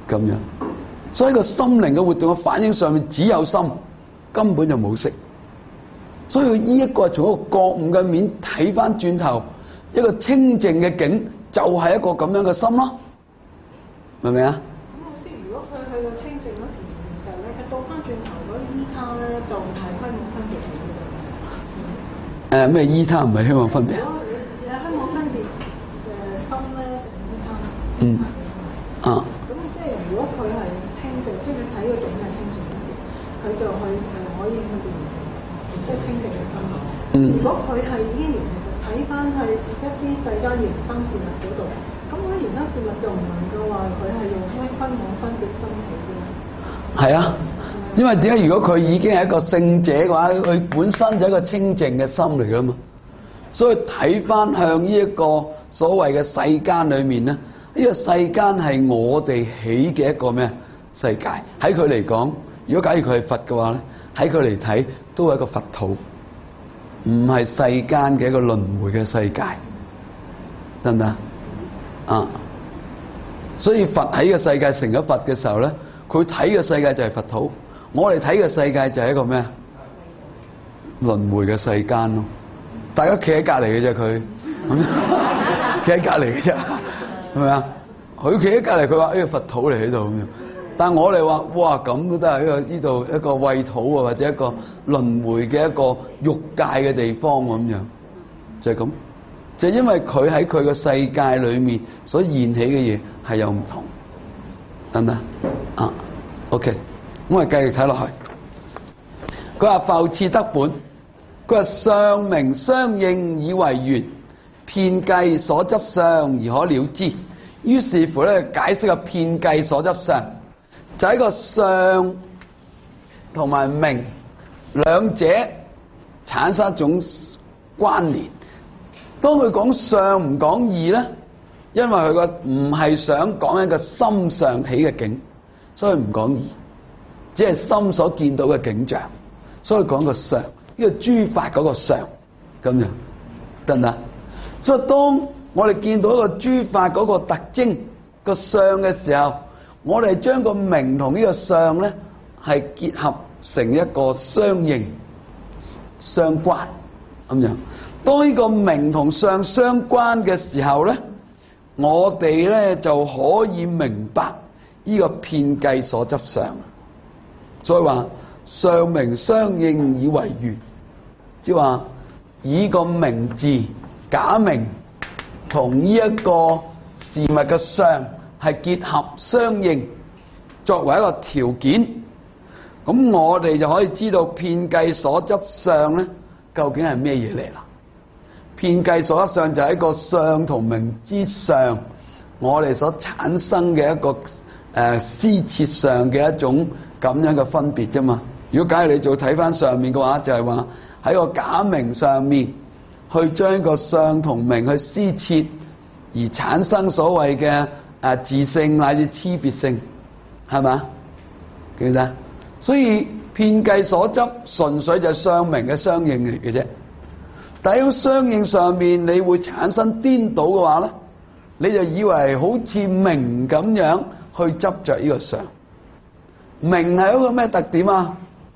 咁樣。所以個心靈嘅活動嘅反應上面只有心，根本就冇識。所以佢呢一個係從一個覺悟嘅面睇翻轉頭，一個清淨嘅境就係一個咁樣嘅心咯，明唔明啊？ 咁老師，如果佢去到清淨嗰時，其實咧，佢倒翻轉頭嗰依他咧，就係虛妄分別嚟嘅。 咩依他唔係虛妄分別？ 如果有虛妄分別心咧，就依他。咁即係如果佢係清淨，即係佢睇個境係清淨嗰時，佢就可以去到完成，即係清淨嘅心。如果佢係已經完成實，睇翻去一啲世間原生事物嗰度，咁嗰啲原生事物就唔能夠話佢係用虛妄分別心起嘅。 係啊，因為點解？如果佢已經係一個聖者嘅話，佢本身就係一個清淨嘅心嚟噶嘛，所以睇翻向呢一個所謂嘅世間裏面咧，呢個世間係我哋起嘅一個咩世界？喺佢嚟講，如果假如佢係佛嘅話咧，喺佢嚟睇都係一個佛土，唔係世間嘅一個輪迴嘅世界，得唔得啊？所以佛喺個世界成咗佛嘅時候咧，佢睇嘅世界就係佛土，我哋睇嘅世界就係一個咩輪迴嘅世間咯。大家企喺隔離嘅啫，佢企喺隔離嘅啫，係咪啊？佢企喺隔離，佢話呢個佛土嚟喺度咁樣。但係我哋話哇，咁都得係呢度一個穢土啊，或者一個輪迴嘅一個欲界嘅地方咁樣，就係咁。就因為佢喺佢個世界裏面所現起嘅嘢係有唔同，得唔得啊？OK， 我哋繼續睇落去。佢話復次得本，佢話相名相應以為緣，遍計所執相而可了之。於是乎咧，解釋個遍計所執相，就係個相同埋名兩者產生一種關聯。當佢講相唔講義咧，因為佢個唔係想講一個心上起嘅境，所以唔講義，只係心所見到嘅景象，所以講個相，呢個諸法嗰個相咁樣，得唔得？所以當我哋見到一個諸法嗰個特徵個相嘅時候，我哋將個名同呢個相咧係結合成一個相應相關咁樣。當呢個名同相相關嘅時候咧，我哋咧就可以明白呢個遍計所執相。所以話相名相應以為緣，即係話以個名字假名同呢一個事物嘅相係結合相應，作為一個條件，咁我哋就可以知道遍計所執相咧究竟係咩嘢嚟啦？遍計所執相就係一個相同名之上，我哋所產生嘅一個施設上嘅一種咁樣嘅分別啫嘛。如果假如你做睇翻上面嘅話，就係話喺個假名上面去將一個相同名去施設，而產生所謂嘅自性乃至差別性，係嘛？記唔記得？所以遍計所執純粹就係相名嘅相應嚟嘅啫。但喺相應上面，你會產生顛倒嘅話咧，你就以為好似名咁樣去執着呢個相。名係一個咩特點啊？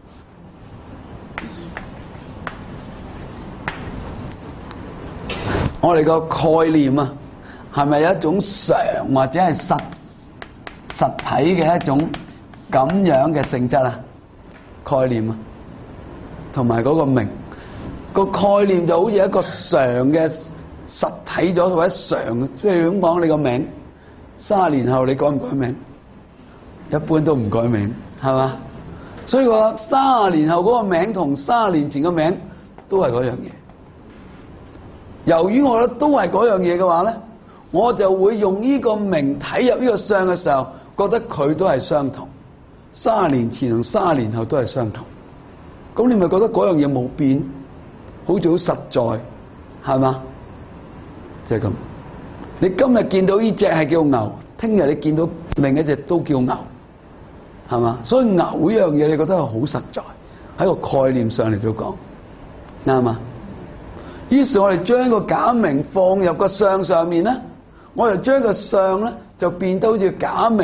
我哋個概念啊，係咪有一種常或者係實體嘅一種咁樣嘅性質啊？概念啊，同埋嗰個名。個概念就好似一個常嘅實體咗，或者常，即係咁講，你個名30年後你改唔改名？一般都唔改名，係嘛？所以話30年後嗰個名同30年前嘅名都係嗰樣嘢。由於我覺得都係嗰樣嘢嘅話咧，我就會用呢個名睇入呢個相嘅時候，覺得佢都係相同。30年前同30年後都係相同，咁你咪覺得嗰樣嘢冇變？好似好實在，係嘛？就係咁。你今日見到呢隻係叫牛，聽日你見到另一隻都叫牛，係嘛？所以牛呢樣嘢，你覺得係好實在，喺個概念上嚟到講，啱嘛？於是我哋將個假名放入個相上面咧，我哋將個相咧就變到好似假名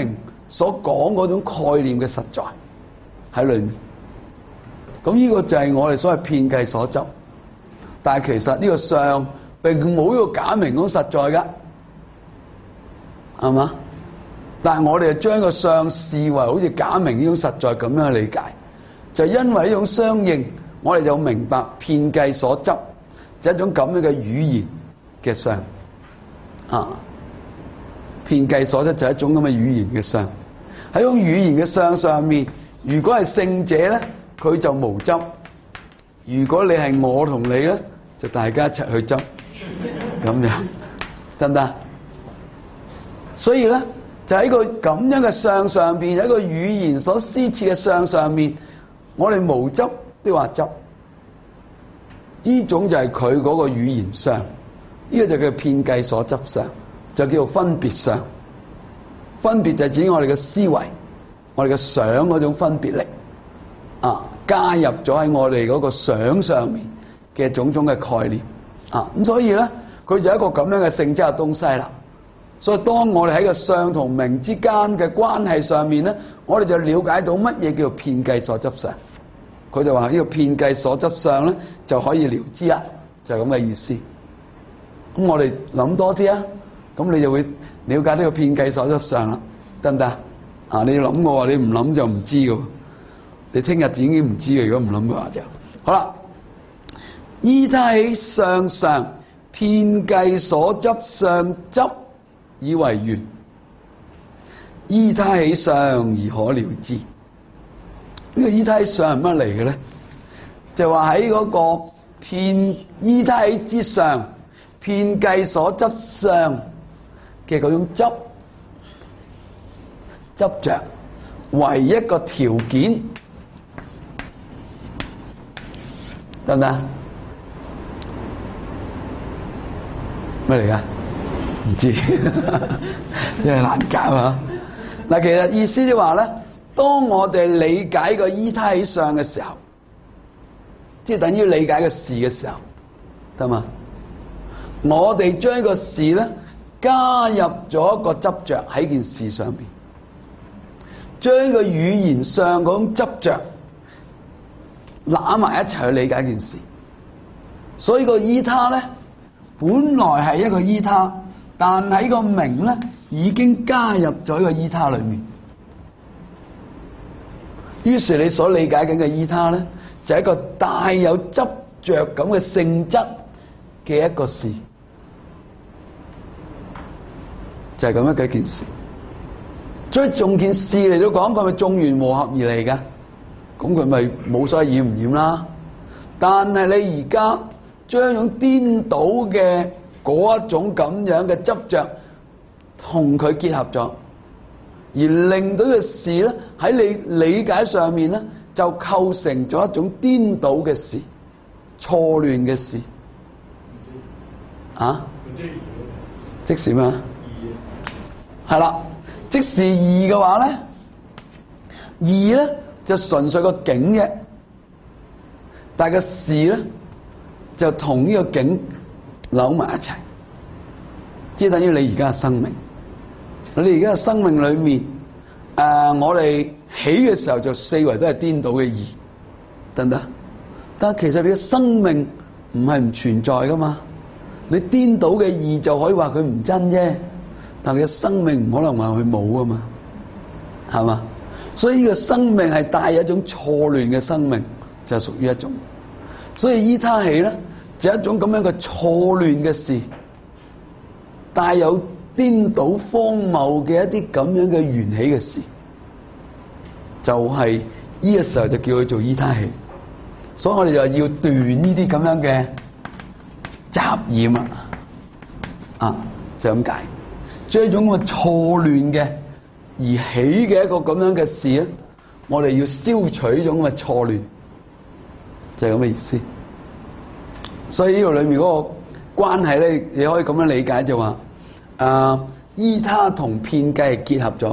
所講嗰種概念嘅實在喺裏面。咁呢個就係我哋所謂遍計所執，但係其實呢個相並冇呢個假名咁實在噶，係嘛？但係我哋就將個相視為好似假名呢種實在咁樣去理解，就因為呢種相應，我哋就明白遍計所執就係一種咁樣嘅語言嘅相啊。遍計所執就係一種咁嘅語言嘅相，喺種語言嘅相上面，如果係聖者咧，佢就無執；如果你係我同你咧，就大家一齊去執，咁樣得唔得？所以咧，就喺個咁樣嘅相上邊，喺個語言所施設嘅相上面，我哋無執都話執，呢種就係佢嗰個語言相，呢個就叫遍計所執相，就叫做分別相。分別就係指我哋嘅思維，我哋嘅想嗰種分別力啊，加入咗喺我哋嗰個想上面嘅種種嘅概念啊，咁所以咧，佢就係一個咁樣嘅性質嘅東西啦。所以當我哋喺個相同名之間嘅關係上面咧，我哋就了解到乜嘢叫做遍計所執相。佢就話呢個遍計所執相咧就可以了知啦，就係咁嘅意思。咁我哋諗多啲啊，咁你就會了解呢個遍計所執相啦，得唔得啊？你要諗嘅話，你唔諗就唔知嘅。你聽日已經唔知嘅，如果唔諗嘅話就好啦。依他起相上，遍計所執相執以為緣，依他起相而可了知。呢個依他起相係乜嚟嘅咧？就話喺嗰個依他起之上，遍計所執相嘅嗰種執着為一個條件，得唔得？咩嚟噶？唔知，真係難搞啊！嗱，其實意思就話咧，當我哋理解個依他起相嘅時候，即係等於理解個事嘅時候，得嘛？我哋將呢個事咧加入咗一個執着喺件事上邊，將呢個語言上嗰種執着攬埋一齊去理解件事。所以個依他咧，本來係一個依他，但喺個名咧已經加入咗呢個依他裏面。於是你所理解緊嘅依他咧，就係一個帶有執着咁嘅性質嘅一個事，就係咁樣嘅一件事。所以從件事嚟到講，佢咪眾緣和合而嚟㗎，咁佢咪冇所謂染唔染啦。但係你而家將種顛倒嘅嗰一種咁樣嘅執着同佢結合咗，而令到個事咧喺你理解上面咧就構成咗一種顛倒嘅事、錯亂嘅事。啊？即是咩？係啦，即是義嘅話咧，義咧就純粹個境啫，但係個事咧就同呢個境扭埋一齊，即係等於你而家嘅生命。你而家嘅生命裏面，我哋起嘅時候就四圍都係顛倒嘅義，得唔得？但係其實你嘅生命唔係唔存在噶嘛，你顛倒嘅義就可以話佢唔真啫，但係你嘅生命唔可能話佢冇啊嘛，係嘛？所以呢個生命係帶有一種錯亂嘅生命，就係屬於一種。所以依他起咧，就係一種咁樣嘅錯亂嘅事，帶有顛倒荒謬嘅一啲咁樣嘅緣起嘅事，就係呢個時候就叫佢做依他起。所以我哋就要斷呢啲咁樣嘅雜染啊，就咁解。將一種咁嘅錯亂嘅而起嘅一個咁樣嘅事咧，我哋要消除呢種咁嘅錯亂，就係咁嘅意思。所以呢度裏面嗰個關係咧，你可以咁樣理解就話，依他同遍計係結合咗，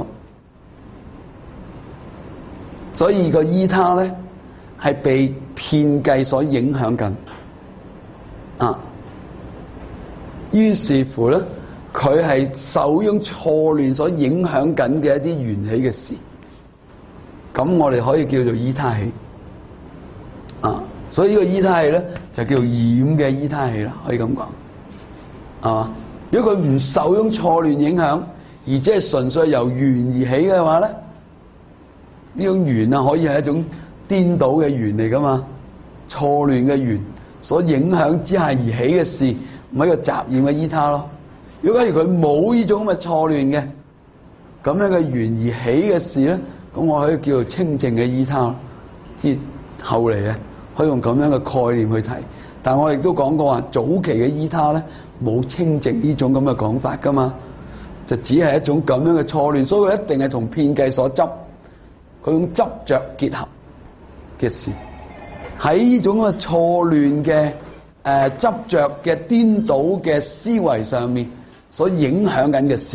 所以個依他咧係被遍計所影響緊，於是乎咧， 佢係受呢種錯亂所影響緊嘅一啲緣起嘅事，咁我哋可以叫做依他氣啊。所以呢個依他氣咧就叫做染嘅依他氣啦，可以咁講啊。如果佢唔受呢種錯亂影響，而只係純粹由緣而起嘅話咧，呢種緣啊可以係一種顛倒嘅緣嚟噶嘛，錯亂嘅緣所影響之下而起嘅事，唔係一個雜染嘅依他咯。如果假如佢冇呢種咁嘅錯亂嘅咁樣嘅緣而起嘅事咧，咁我可以叫做清淨嘅依他。即係後嚟嘅可以用咁樣嘅概念去睇，但係我亦都講過話，早期嘅依他咧冇清淨呢種咁嘅講法噶嘛，就只係一種咁樣嘅錯亂，所以佢一定係同遍計所執嗰種執着結合嘅事，喺呢種嘅錯亂嘅執着嘅顛倒嘅思維上面所影響緊嘅事。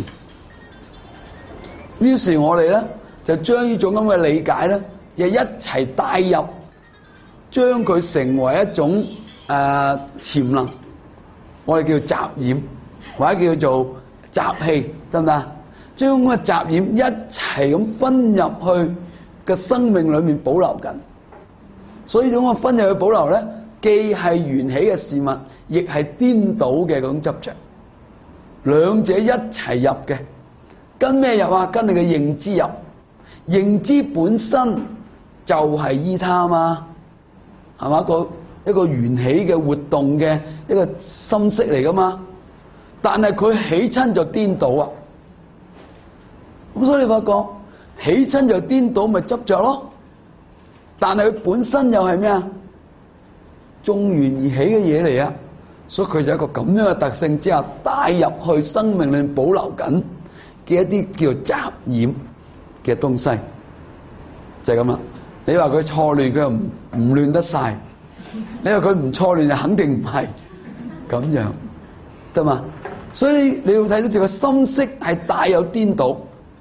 於是我哋咧就將呢種咁嘅理解咧，亦一齊帶入，將佢成為一種潛能，我哋叫雜染，或者叫做雜氣，得唔得？將咁嘅雜染一齊咁分入去嘅生命裏面保留緊。所以呢種嘅分入去保留咧，既係緣起嘅事物，亦係顛倒嘅嗰種執着，兩者一齊入嘅。跟咩入啊？跟你嘅認知入。認知本身就係依他嘛，係嘛？一個緣起嘅活動嘅一個心識嚟噶嘛。但係佢起親就顛倒啊。咁所以你發覺起親就顛倒，咪執着咯。但係佢本身又係咩啊？眾緣而起嘅嘢嚟啊。所以佢就有一個咁樣嘅特性之下，帶入去生命裏面保留緊嘅一啲叫做雜染嘅東西，就係咁啦。你話佢錯亂，佢又唔亂得晒；你話佢唔錯亂，就肯定唔係咁樣，得嘛？所以你要睇到條個心識係帶有顛倒，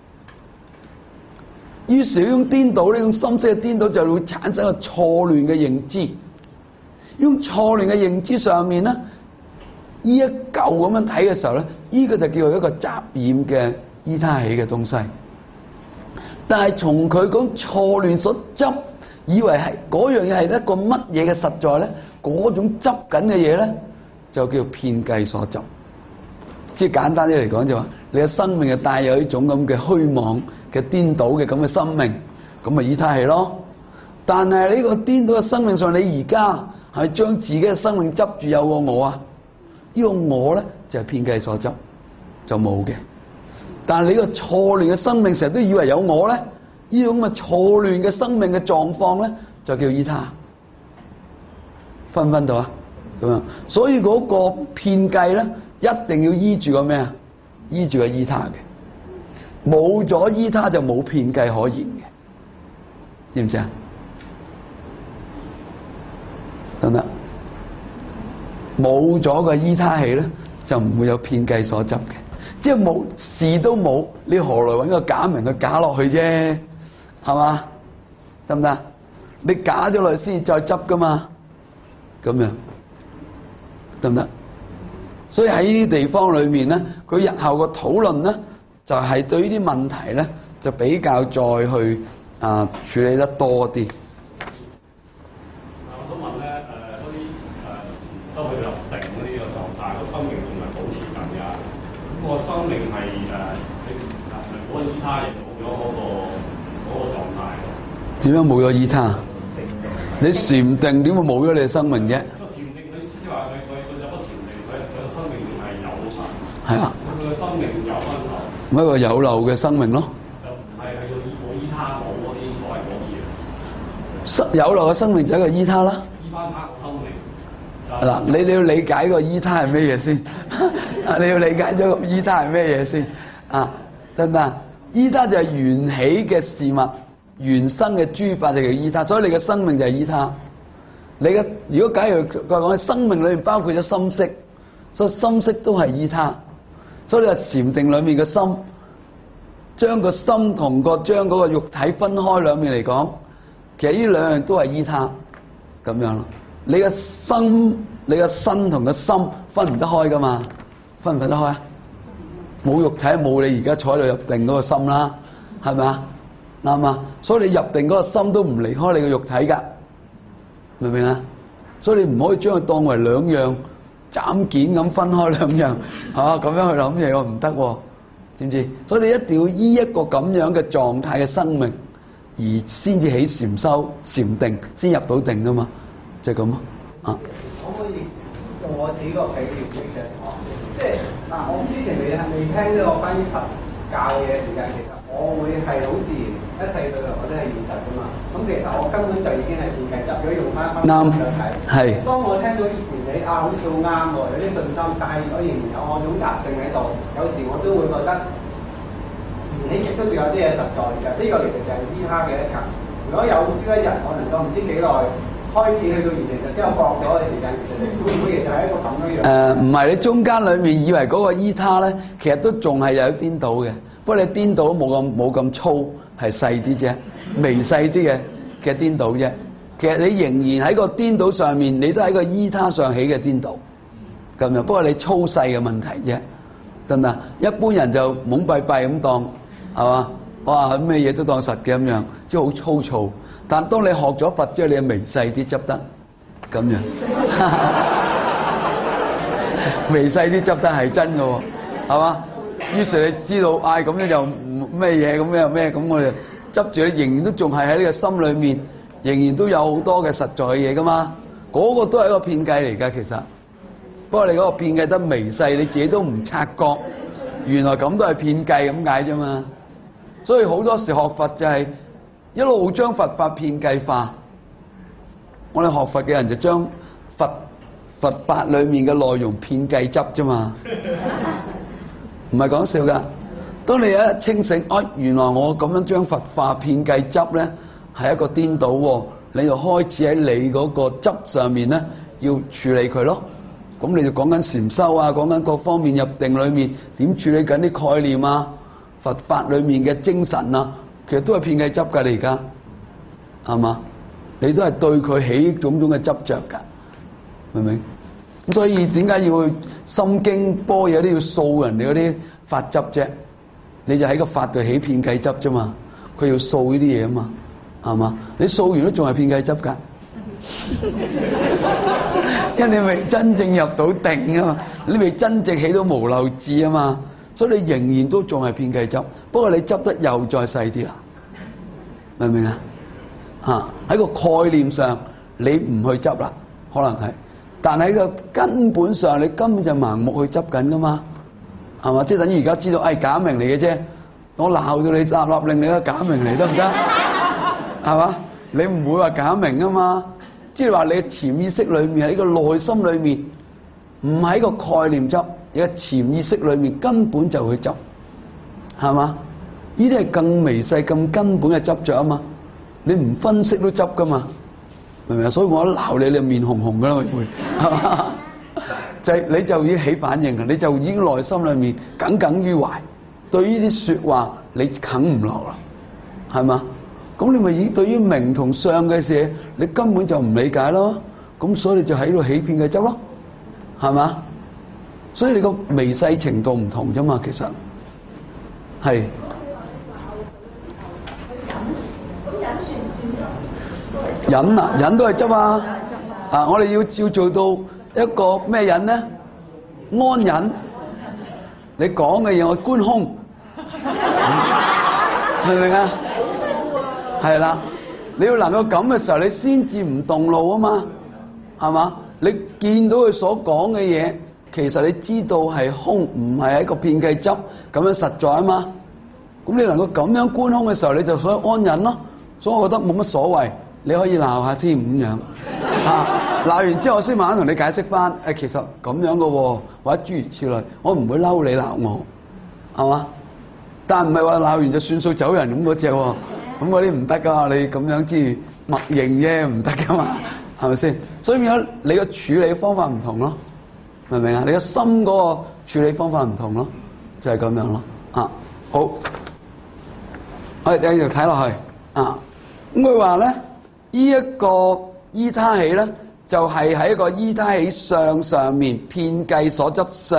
於是呢種顛倒，呢種心識嘅顛倒就會產生一個錯亂嘅認知。呢種錯亂嘅認知上面咧，呢一嚿咁樣睇嘅時候咧，呢個就叫做一個雜染嘅依他起嘅東西。但係從佢講錯亂所執，以為係嗰樣嘢係一個乜嘢嘅實在咧，嗰種執緊嘅嘢咧，就叫遍計所執。即係簡單啲嚟講就話，你嘅生命係帶有一種咁嘅虛妄嘅顛倒嘅咁嘅生命，咁咪依他起咯。但係呢個顛倒嘅生命上，你而家係將自己嘅生命執住有個我啊，呢個我咧就係遍計所執，就冇嘅。但係你個錯亂嘅生命成日都以為有我咧，呢種咁嘅錯亂嘅生命嘅狀況咧，就叫依他。分唔分到啊？咁樣，所以嗰個遍計咧，一定要依住個咩啊？依住個依他嘅，冇咗依他就冇遍計可言嘅，知唔知啊？得唔得？冇咗個依他氣咧，就唔會有遍計所執嘅。即係冇事都冇，你何來揾個假名去假落去啫？係嘛？得唔得？你假咗落去先再執噶嘛？咁樣得唔得？所以喺呢啲地方裏面咧，佢日後個討論咧，就係對呢啲問題咧，就比較再去處理得多啲。 我想問咧，嗰啲收佢入定嗰啲嘅狀態，個生命仲係保持緊㗎？咁個生命係嗰個依他亦冇咗嗰個狀態。 點樣冇咗依他？你禪定點會冇咗你嘅生命啫？ 個禪定佢意思就話佢入咗禪定，佢個生命仲係有啊。 係啊。 佢個生命有嗰陣時。 咪一個有漏嘅生命咯。 就唔係要冇依他冇嗰啲所謂嗰啲嘢。 有漏嘅生命就係一個依他啦。 依翻他個生命。 嗱，你要理解個依他係咩嘢先？你要理解咗個依他係咩嘢先？得唔得？依他就係緣起嘅事物，緣生嘅諸法就叫依他，所以你嘅生命就係依他。你嘅如果假如佢講喺生命裏面包括咗心識，所以心識都係依他。所以你話禪定裏面嘅心，將個心同將嗰個肉體分開兩面嚟講，其實呢兩樣都係依他咁樣咯。你嘅心、你嘅身同個心分唔得開噶嘛？分唔分得開啊？ 冇肉體冇你而家坐喺度入定嗰個心啦，係咪啊？啱啊！所以你入定嗰個心都唔離開你個肉體㗎，明唔明啊？所以你唔可以將佢當為兩樣斬件咁分開兩樣，咁樣去諗嘢喎，唔得喎，知唔知？所以你一定要依一個咁樣嘅狀態嘅生命，而先至起禪修、禪定，先入到定㗎嘛，就係咁咯，啊！ 可唔可以用我自己個體驗嘅講？即係嗱，我之前未聽呢個關於佛教嘅時間，其實我會係好自然，一切對我都係現實㗎嘛。咁其實我根本就已經係變計集，如果用翻去睇，係。當我聽到以前你好似好啱喎，有啲信心，但係我仍然有我種習性喺度，有時我都會覺得你亦都仲有啲嘢實在嘅。呢個其實就係依他嘅一層。如果有朝一日我能夠唔知幾耐開始去到完成，就之後過咗嘅時間，其實會唔會其實係一個咁樣樣？唔係，你中間裡面以為嗰個依他咧，其實都仲係有顛倒嘅。不過你顛倒冇咁粗，係細啲啫，微細啲嘅顛倒啫。其實你仍然喺個顛倒上面，你都喺個依他上起嘅顛倒咁樣。不過你粗細嘅問題啫，得唔得？一般人就懵閉閉咁當係嘛？哇，咩嘢都當實嘅咁樣，即係好粗糙。但當你學咗佛之後，你係微細啲執得咁樣，微細啲執得係真嘅喎，係嘛？於是你知道，咁樣就咩嘢咁樣咩咁，我哋執住你仍然都仲係喺呢個心裏面，仍然都有好多嘅實在嘅嘢噶嘛。嗰個都係一個騙計嚟㗎，其實。不過你嗰個騙計得微細，你自己都唔察覺，原來咁都係騙計咁解啫嘛。所以好多時學佛就係一路將佛法騙計化。我哋學佛嘅人就將佛法裡面嘅內容騙計執啫嘛。唔係講笑㗎，當你一清醒，原來我咁樣將佛法騙計執咧，係一個顛倒喎，你就開始喺你嗰個執上面咧，要處理佢咯。咁你就講緊禪修啊，講緊各方面入定裏面點處理緊啲概念啊，佛法裏面嘅精神啊，其實都係騙計執㗎，你而家係嘛？你都係對佢起種種嘅執着㗎，明唔明？咁所以點解要心經般若都要掃人哋嗰啲法執啫？你就喺個法度起騙計執啫嘛，佢要掃呢啲嘢啊嘛，係嘛？你掃完都仲係騙計執㗎。因為你未真正入到定啊嘛，你未真正起到無漏智啊嘛，所以你仍然都仲係騙計執，不過你執得又再細啲啦，明唔明啊？喺個概念上你唔去執啦，可能係，但喺個根本上你根本就盲目去執緊噶嘛，係嘛？即係等於而家知道假名嚟嘅啫，我鬧到你立令你個假名嚟得唔得？係嘛？你唔會話假名啊嘛？即係話你潛意識裏面喺個內心裏面，唔喺個概念執，而係潛意識裏面根本就去執，係嘛？呢啲係更微細、更根本嘅執着啊嘛！你唔分析都執噶嘛，明唔明啊？所以我一鬧你，你就面紅紅噶啦，會係嘛？就係你就已經起反應，你就已經內心裏面耿耿於懷，對呢啲説話你啃唔落啦，係嘛？咁你咪已經對於名同相嘅事，你根本就唔理解咯。咁所以你就喺度起騙計執咯，係嘛？所以你個微細程度唔同啫嘛，其實係。忍啊，忍都係執啊！我哋要做到一個咩忍咧？安忍。你講嘅嘢我觀空，明唔明啊？係啦，你要能夠咁嘅時候，你先至唔動怒啊嘛，係嘛？你見到佢所講嘅嘢，其實你知道係空，唔係一個騙計執咁樣實在啊嘛。咁你能夠咁樣觀空嘅時候，你就所以安忍咯。所以我覺得冇乜所謂，你可以鬧下添咁樣。鬧完之後，我先慢慢同你解釋翻。其實咁樣嘅喎，或者諸如此類，我唔會嬲你鬧我，係嘛？但唔係話鬧完就算數走人咁嗰隻喎。咁嗰啲唔得噶，你咁樣之如默認啫，唔得噶嘛，係咪先？所以變咗你個處理方法唔同咯，明唔明啊？你個心嗰個處理方法唔同咯，就係咁樣咯。好，我哋繼續睇落去。咁佢話咧，呢一個依他起咧，就係喺一個依他起相上面騙計所執相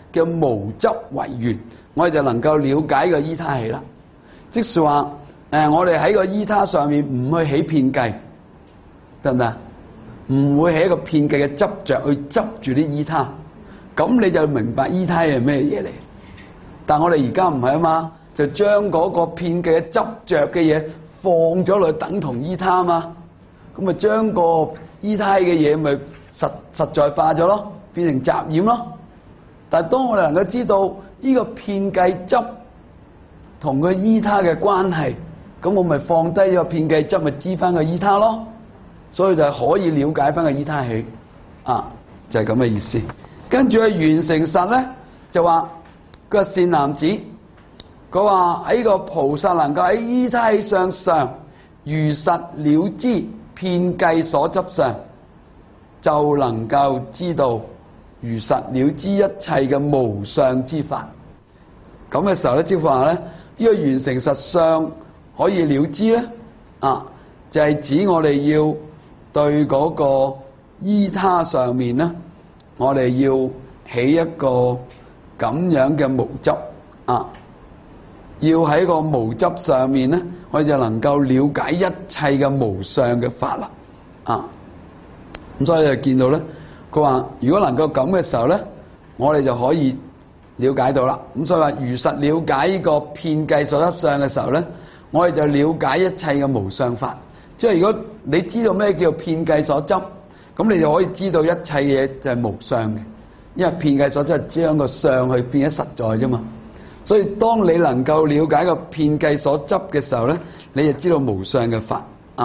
嘅無執為緣，我哋就能夠了解個依他起啦。即是話我哋喺個依他上面唔去起遍計，得唔得？唔會起一個遍計嘅執着去執住啲依他，咁你就明白依他係咩嘢嚟。但我哋而家唔係啊嘛，就將嗰個遍計嘅執着嘅嘢放咗落去等同依他啊嘛，咁咪將個依他嘅嘢咪實在化咗咯，變成雜染咯。但係當我哋能夠知道呢個遍計執同個依他嘅關係，咁我咪放低咗個遍計執，咪知翻個依他咯。所以就可以了解翻個依他起，就係咁嘅意思。跟住去完成實咧，就話個善男子，佢話喺個菩薩能夠喺依他起上如實了知遍計所執相，就能夠知道如實了知一切嘅無相之法。咁嘅時候咧，即係話咧，呢個完成實相可以了知咧，就係指我哋要對嗰個依他上面咧，我哋要起一個咁樣嘅無執，要喺個無執上面咧，我哋就能夠了解一切嘅無相嘅法啦，咁所以就見到咧，佢話如果能夠咁嘅時候咧，我哋就可以了解到啦。咁所以話如實了解呢個遍計所執相嘅時候咧，我哋就了解一切嘅無相法。即係如果你知道咩叫遍計所執，咁你就可以知道一切嘢就係無相嘅，因為遍計所執係將個相去變咗實在啫嘛。所以當你能夠了解個遍計所執嘅時候咧，你就知道無相嘅法。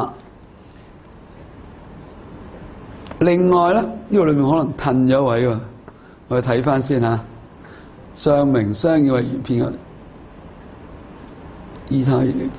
另外咧，呢個裏面可能褪咗位喎，我哋睇翻先嚇。相明相以為緣遍計，依他起了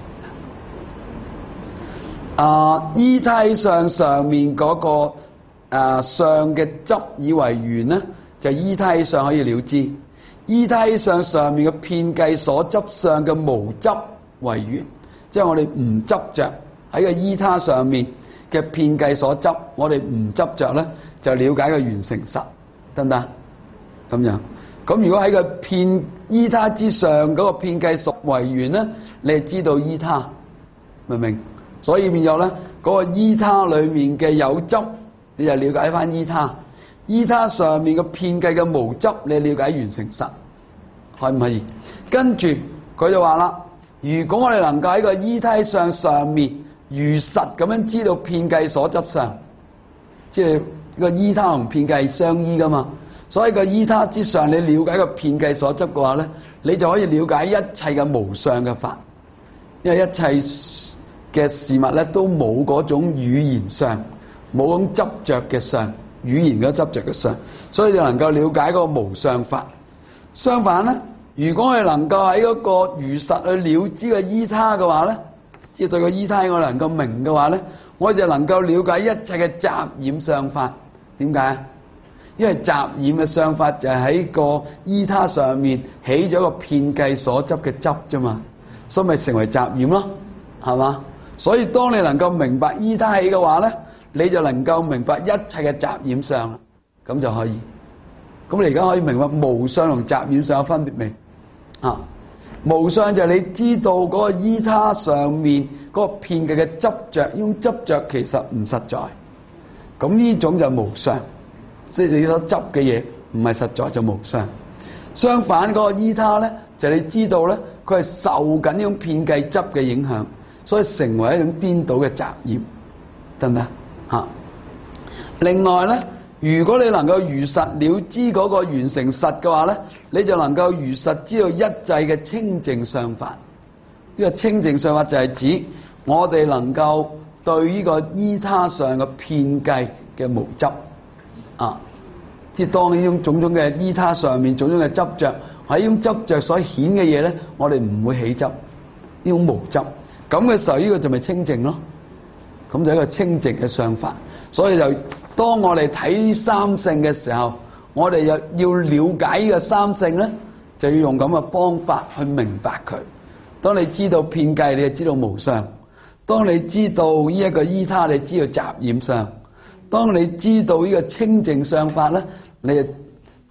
依他起上面嗰個相嘅執以為緣咧，就依他起上可以了知。依他起上面嘅遍計所執相嘅無執為緣，即係我哋唔執着喺個依他上面嘅遍計所執，我哋唔執着咧，就了解個完成實，得唔得？咁樣，咁如果喺個依他之上嗰個遍計所為緣咧，你係知道依他，明唔明？所以變咗咧，嗰個依他裏面嘅有執，你就了解翻依他；依他上面嘅遍計嘅無執，你了解完成實，可唔可以？跟住佢就話啦，如果我哋能夠喺個依他上面如實咁樣知道遍計所執相，即係個依他同遍計相依噶嘛，所以個依他之上，你了解個遍計所執嘅話咧，你就可以了解一切嘅無相嘅法，因為一切嘅事物咧都冇嗰種語言上，冇咁執着嘅相，語言嗰執着嘅相，所以就能夠了解嗰個無相法。相反咧，如果我哋能夠喺嗰個如實去了知個依他嘅話咧，即係對個依他我哋能夠明嘅話咧，我哋就能夠了解一切嘅雜染相法。點解？因為雜染嘅相法就係喺個依他上面起咗個遍計所執嘅執啫嘛，所以咪成為雜染咯，係嘛？所以當你能夠明白依他起嘅話咧，你就能夠明白一切嘅雜染相啦，咁就可以。咁你而家可以明白無相同雜染相有分別未？無相就係你知道嗰個依他上面嗰個遍計嘅執着，呢種執着其實唔實在，咁呢種就無相，即係你所執嘅嘢唔係實在就無相。相反嗰個依他咧，就係你知道咧，佢係受緊呢種遍計執嘅影響，所以成為一種顛倒嘅雜染，得唔得？另外咧，如果你能夠如實了知嗰個完成實嘅話咧，你就能夠如實知道一切嘅清淨相法。呢個清淨相法就係指我哋能夠對呢個依他上嘅遍計嘅無執，即係當呢種種種嘅依他上面種種嘅執着，喺呢種執着所顯嘅嘢咧，我哋唔會起執，呢種無執。咁嘅時候，呢個就咪清淨咯。咁就係一個清淨嘅相法。所以就當我哋睇三性嘅時候，我哋又要了解呢個三性咧，就要用咁嘅方法去明白佢。當你知道遍計，你就知道無相；當你知道呢一個依他，你知道雜染相；當你知道呢個清淨相法咧，你就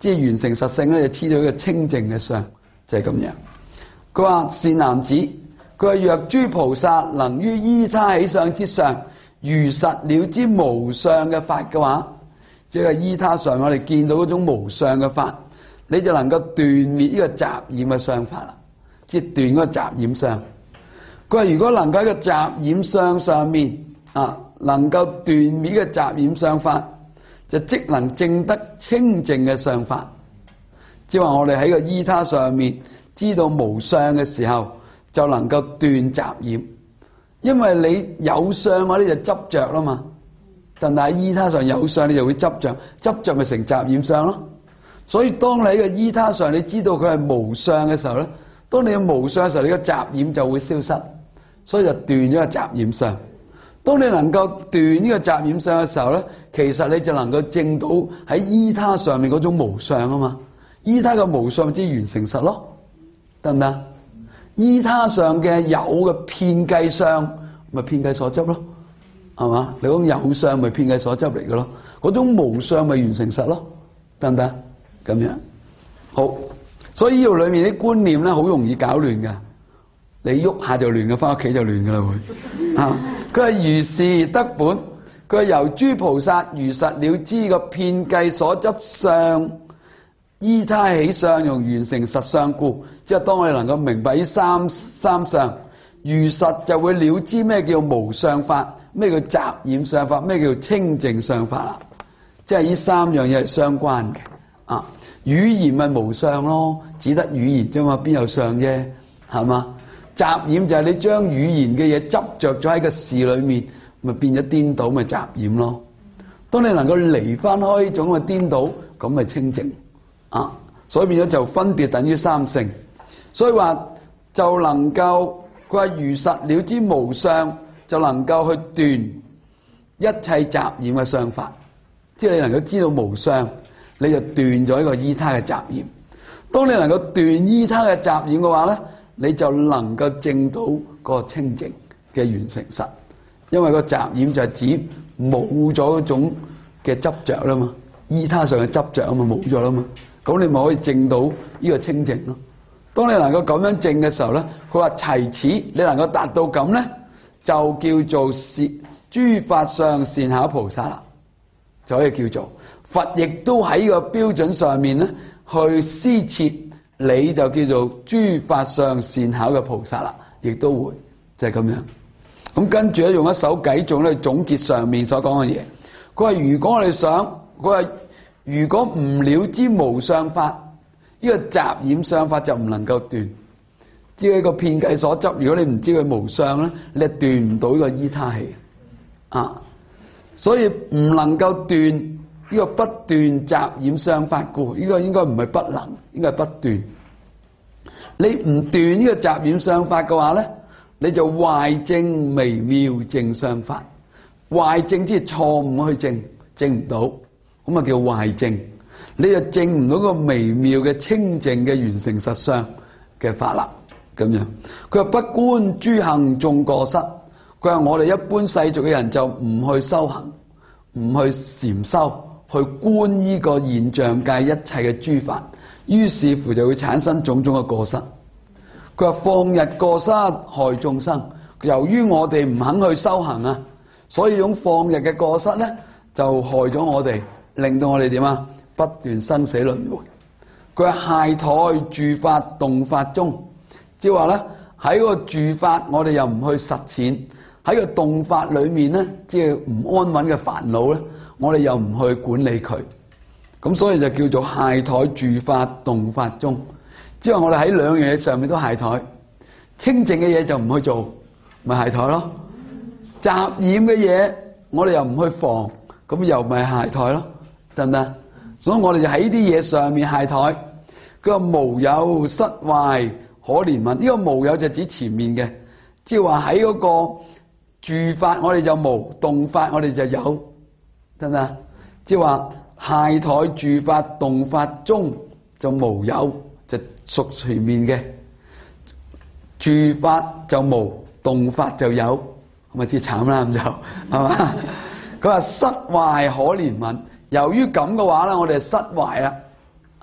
即係完成實性咧，就黐到一個清淨嘅相，就係咁樣。佢話善男子，佢話若諸菩薩能於依他起相之上，如實了知無相嘅法嘅話，即係依他上我哋見到嗰種無相嘅法，你就能夠斷滅呢個雜染嘅相法啦，即係斷嗰個雜染相。佢話如果能夠喺個雜染相上面能夠斷滅呢個雜染相法，就即能證得清淨嘅相法。即係話我哋喺個依他上面知道無相嘅時候，就能夠斷雜染。因為你有相嗰啲就執着啦嘛，但係依他上有相，你就會執着，執着咪成雜染相咯。所以當你喺個依他上你知道佢係無相嘅時候咧，當你有無相嘅時候，你個雜染就會消失，所以就斷咗個雜染相。當你能夠斷呢個雜染相嘅時候咧，其實你就能夠證到喺依他上面嗰種無相啊嘛。依他嘅無相即係完成實咯，得唔得？依他上嘅有嘅遍計相，咪遍計所執咯，係嘛？你講有相咪遍計所執嚟嘅咯，嗰種無相咪完成實咯，得唔得？咁樣好，所以呢度裏面啲觀念咧好容易搞亂㗎，你喐下就亂嘅，翻屋企就亂㗎啦會啊！佢係如是得本，佢係由諸菩薩如實了知個遍計所執相。依他起相用完成實相故，即係當我哋能夠明白呢三相，如實就會了知咩叫無相法，咩叫雜染相法，咩叫清淨相法啦。即係呢三樣嘢係相關嘅啊。語言咪無相咯，只得語言啫嘛，邊有相啫？係嘛？雜染就係你將語言嘅嘢執着咗喺個事裏面，咪變咗顛倒，咪雜染咯。當你能夠離翻開呢種嘅顛倒，咁咪清淨。所以變咗就分別等於三性，所以話就能夠佢話如實了知無相，就能夠去斷一切雜染嘅相法。即係你能夠知道無相，你就斷咗一個依他嘅雜染。當你能夠斷依他嘅雜染嘅話咧，你就能夠證到個清淨嘅完成實。因為個雜染就係指冇咗嗰種嘅執着啦嘛，依他上嘅執着啊嘛，冇咗啦嘛。咁你咪可以證到呢個清淨咯。當你能夠咁樣證嘅時候咧，佢話齊此，你能夠達到咁咧，就叫做諸法上善巧菩薩啦，就可以叫做佛。亦都喺呢個標準上面咧去施設，你就叫做諸法上善巧嘅菩薩啦，亦都會就係咁樣。咁跟住咧用一首偈頌咧總結上面所講嘅嘢。佢話如果我哋想，佢話如果唔了知無相法，呢個雜染相法就唔能夠斷。即係一個遍計所執，如果你唔知佢無相咧，你係斷唔到呢個依他氣啊。所以唔能夠斷呢個不斷雜染相法故，呢個應該唔係不能，應該係不斷。你唔斷呢個雜染相法嘅話咧，你就壞證微妙正相法。壞證即係錯誤去證，證唔到。咁啊叫壞證，你就證唔到個微妙嘅清淨嘅完成實相嘅法啦。咁樣，佢話不觀諸行眾過失，佢話我哋一般世俗嘅人就唔去修行，唔去禪修，去觀呢個現象界一切嘅諸法，於是乎就會產生種種嘅過失。佢話放逸過失害眾生，由於我哋唔肯去修行啊，所以呢種放逸嘅過失咧就害咗我哋。令到我哋點啊？不斷生死輪迴。佢話懈怠住法動法中，即係話咧喺個住法我哋又唔去實踐，喺個動法裏面咧，即係唔安穩嘅煩惱咧，我哋又唔去管理佢。咁所以就叫做懈怠住法動法中，即係話我哋喺兩樣嘢上面都懈怠，清淨嘅嘢就唔去做，咪懈怠咯。雜染嘅嘢我哋又唔去防，咁又咪懈怠咯。得唔得？所以我哋就喺啲嘢上面懈怠。佢話無有失壞可憐憫，呢個無有就指前面嘅，即係話喺嗰個住法我哋就無，動法我哋就有，得唔得？即係話懈怠住法動法中就無有，就屬前面嘅，住法就無，動法就有，咁咪至慘啦，咁就係嘛？佢話失壞可憐憫。由於咁嘅話咧，我哋失壞啦，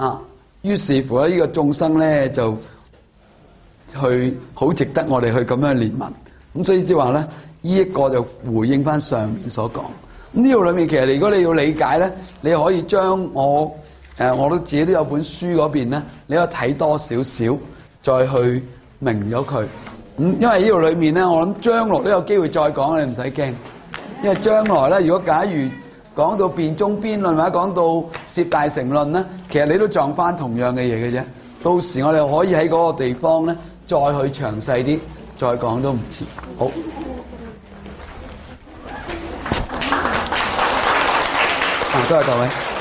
啊，於是乎咧，呢個眾生咧就去好值得我哋去咁樣憐憫。咁所以即係話咧，呢一個就回應翻上面所講。咁呢度裏面其實如果你要理解咧，你可以將我都自己都有本書嗰邊咧，你可以睇多少少，再去明咗佢。因為呢度裏面咧，我諗將來都有機會再講，你唔使驚。因為將來咧，如果假如講到辯中邊論或者講到攝大乘論咧，其實你都撞翻同樣嘅嘢嘅啫。到時我哋可以喺嗰個地方咧，再去詳細啲再講都唔遲。好，多謝各位。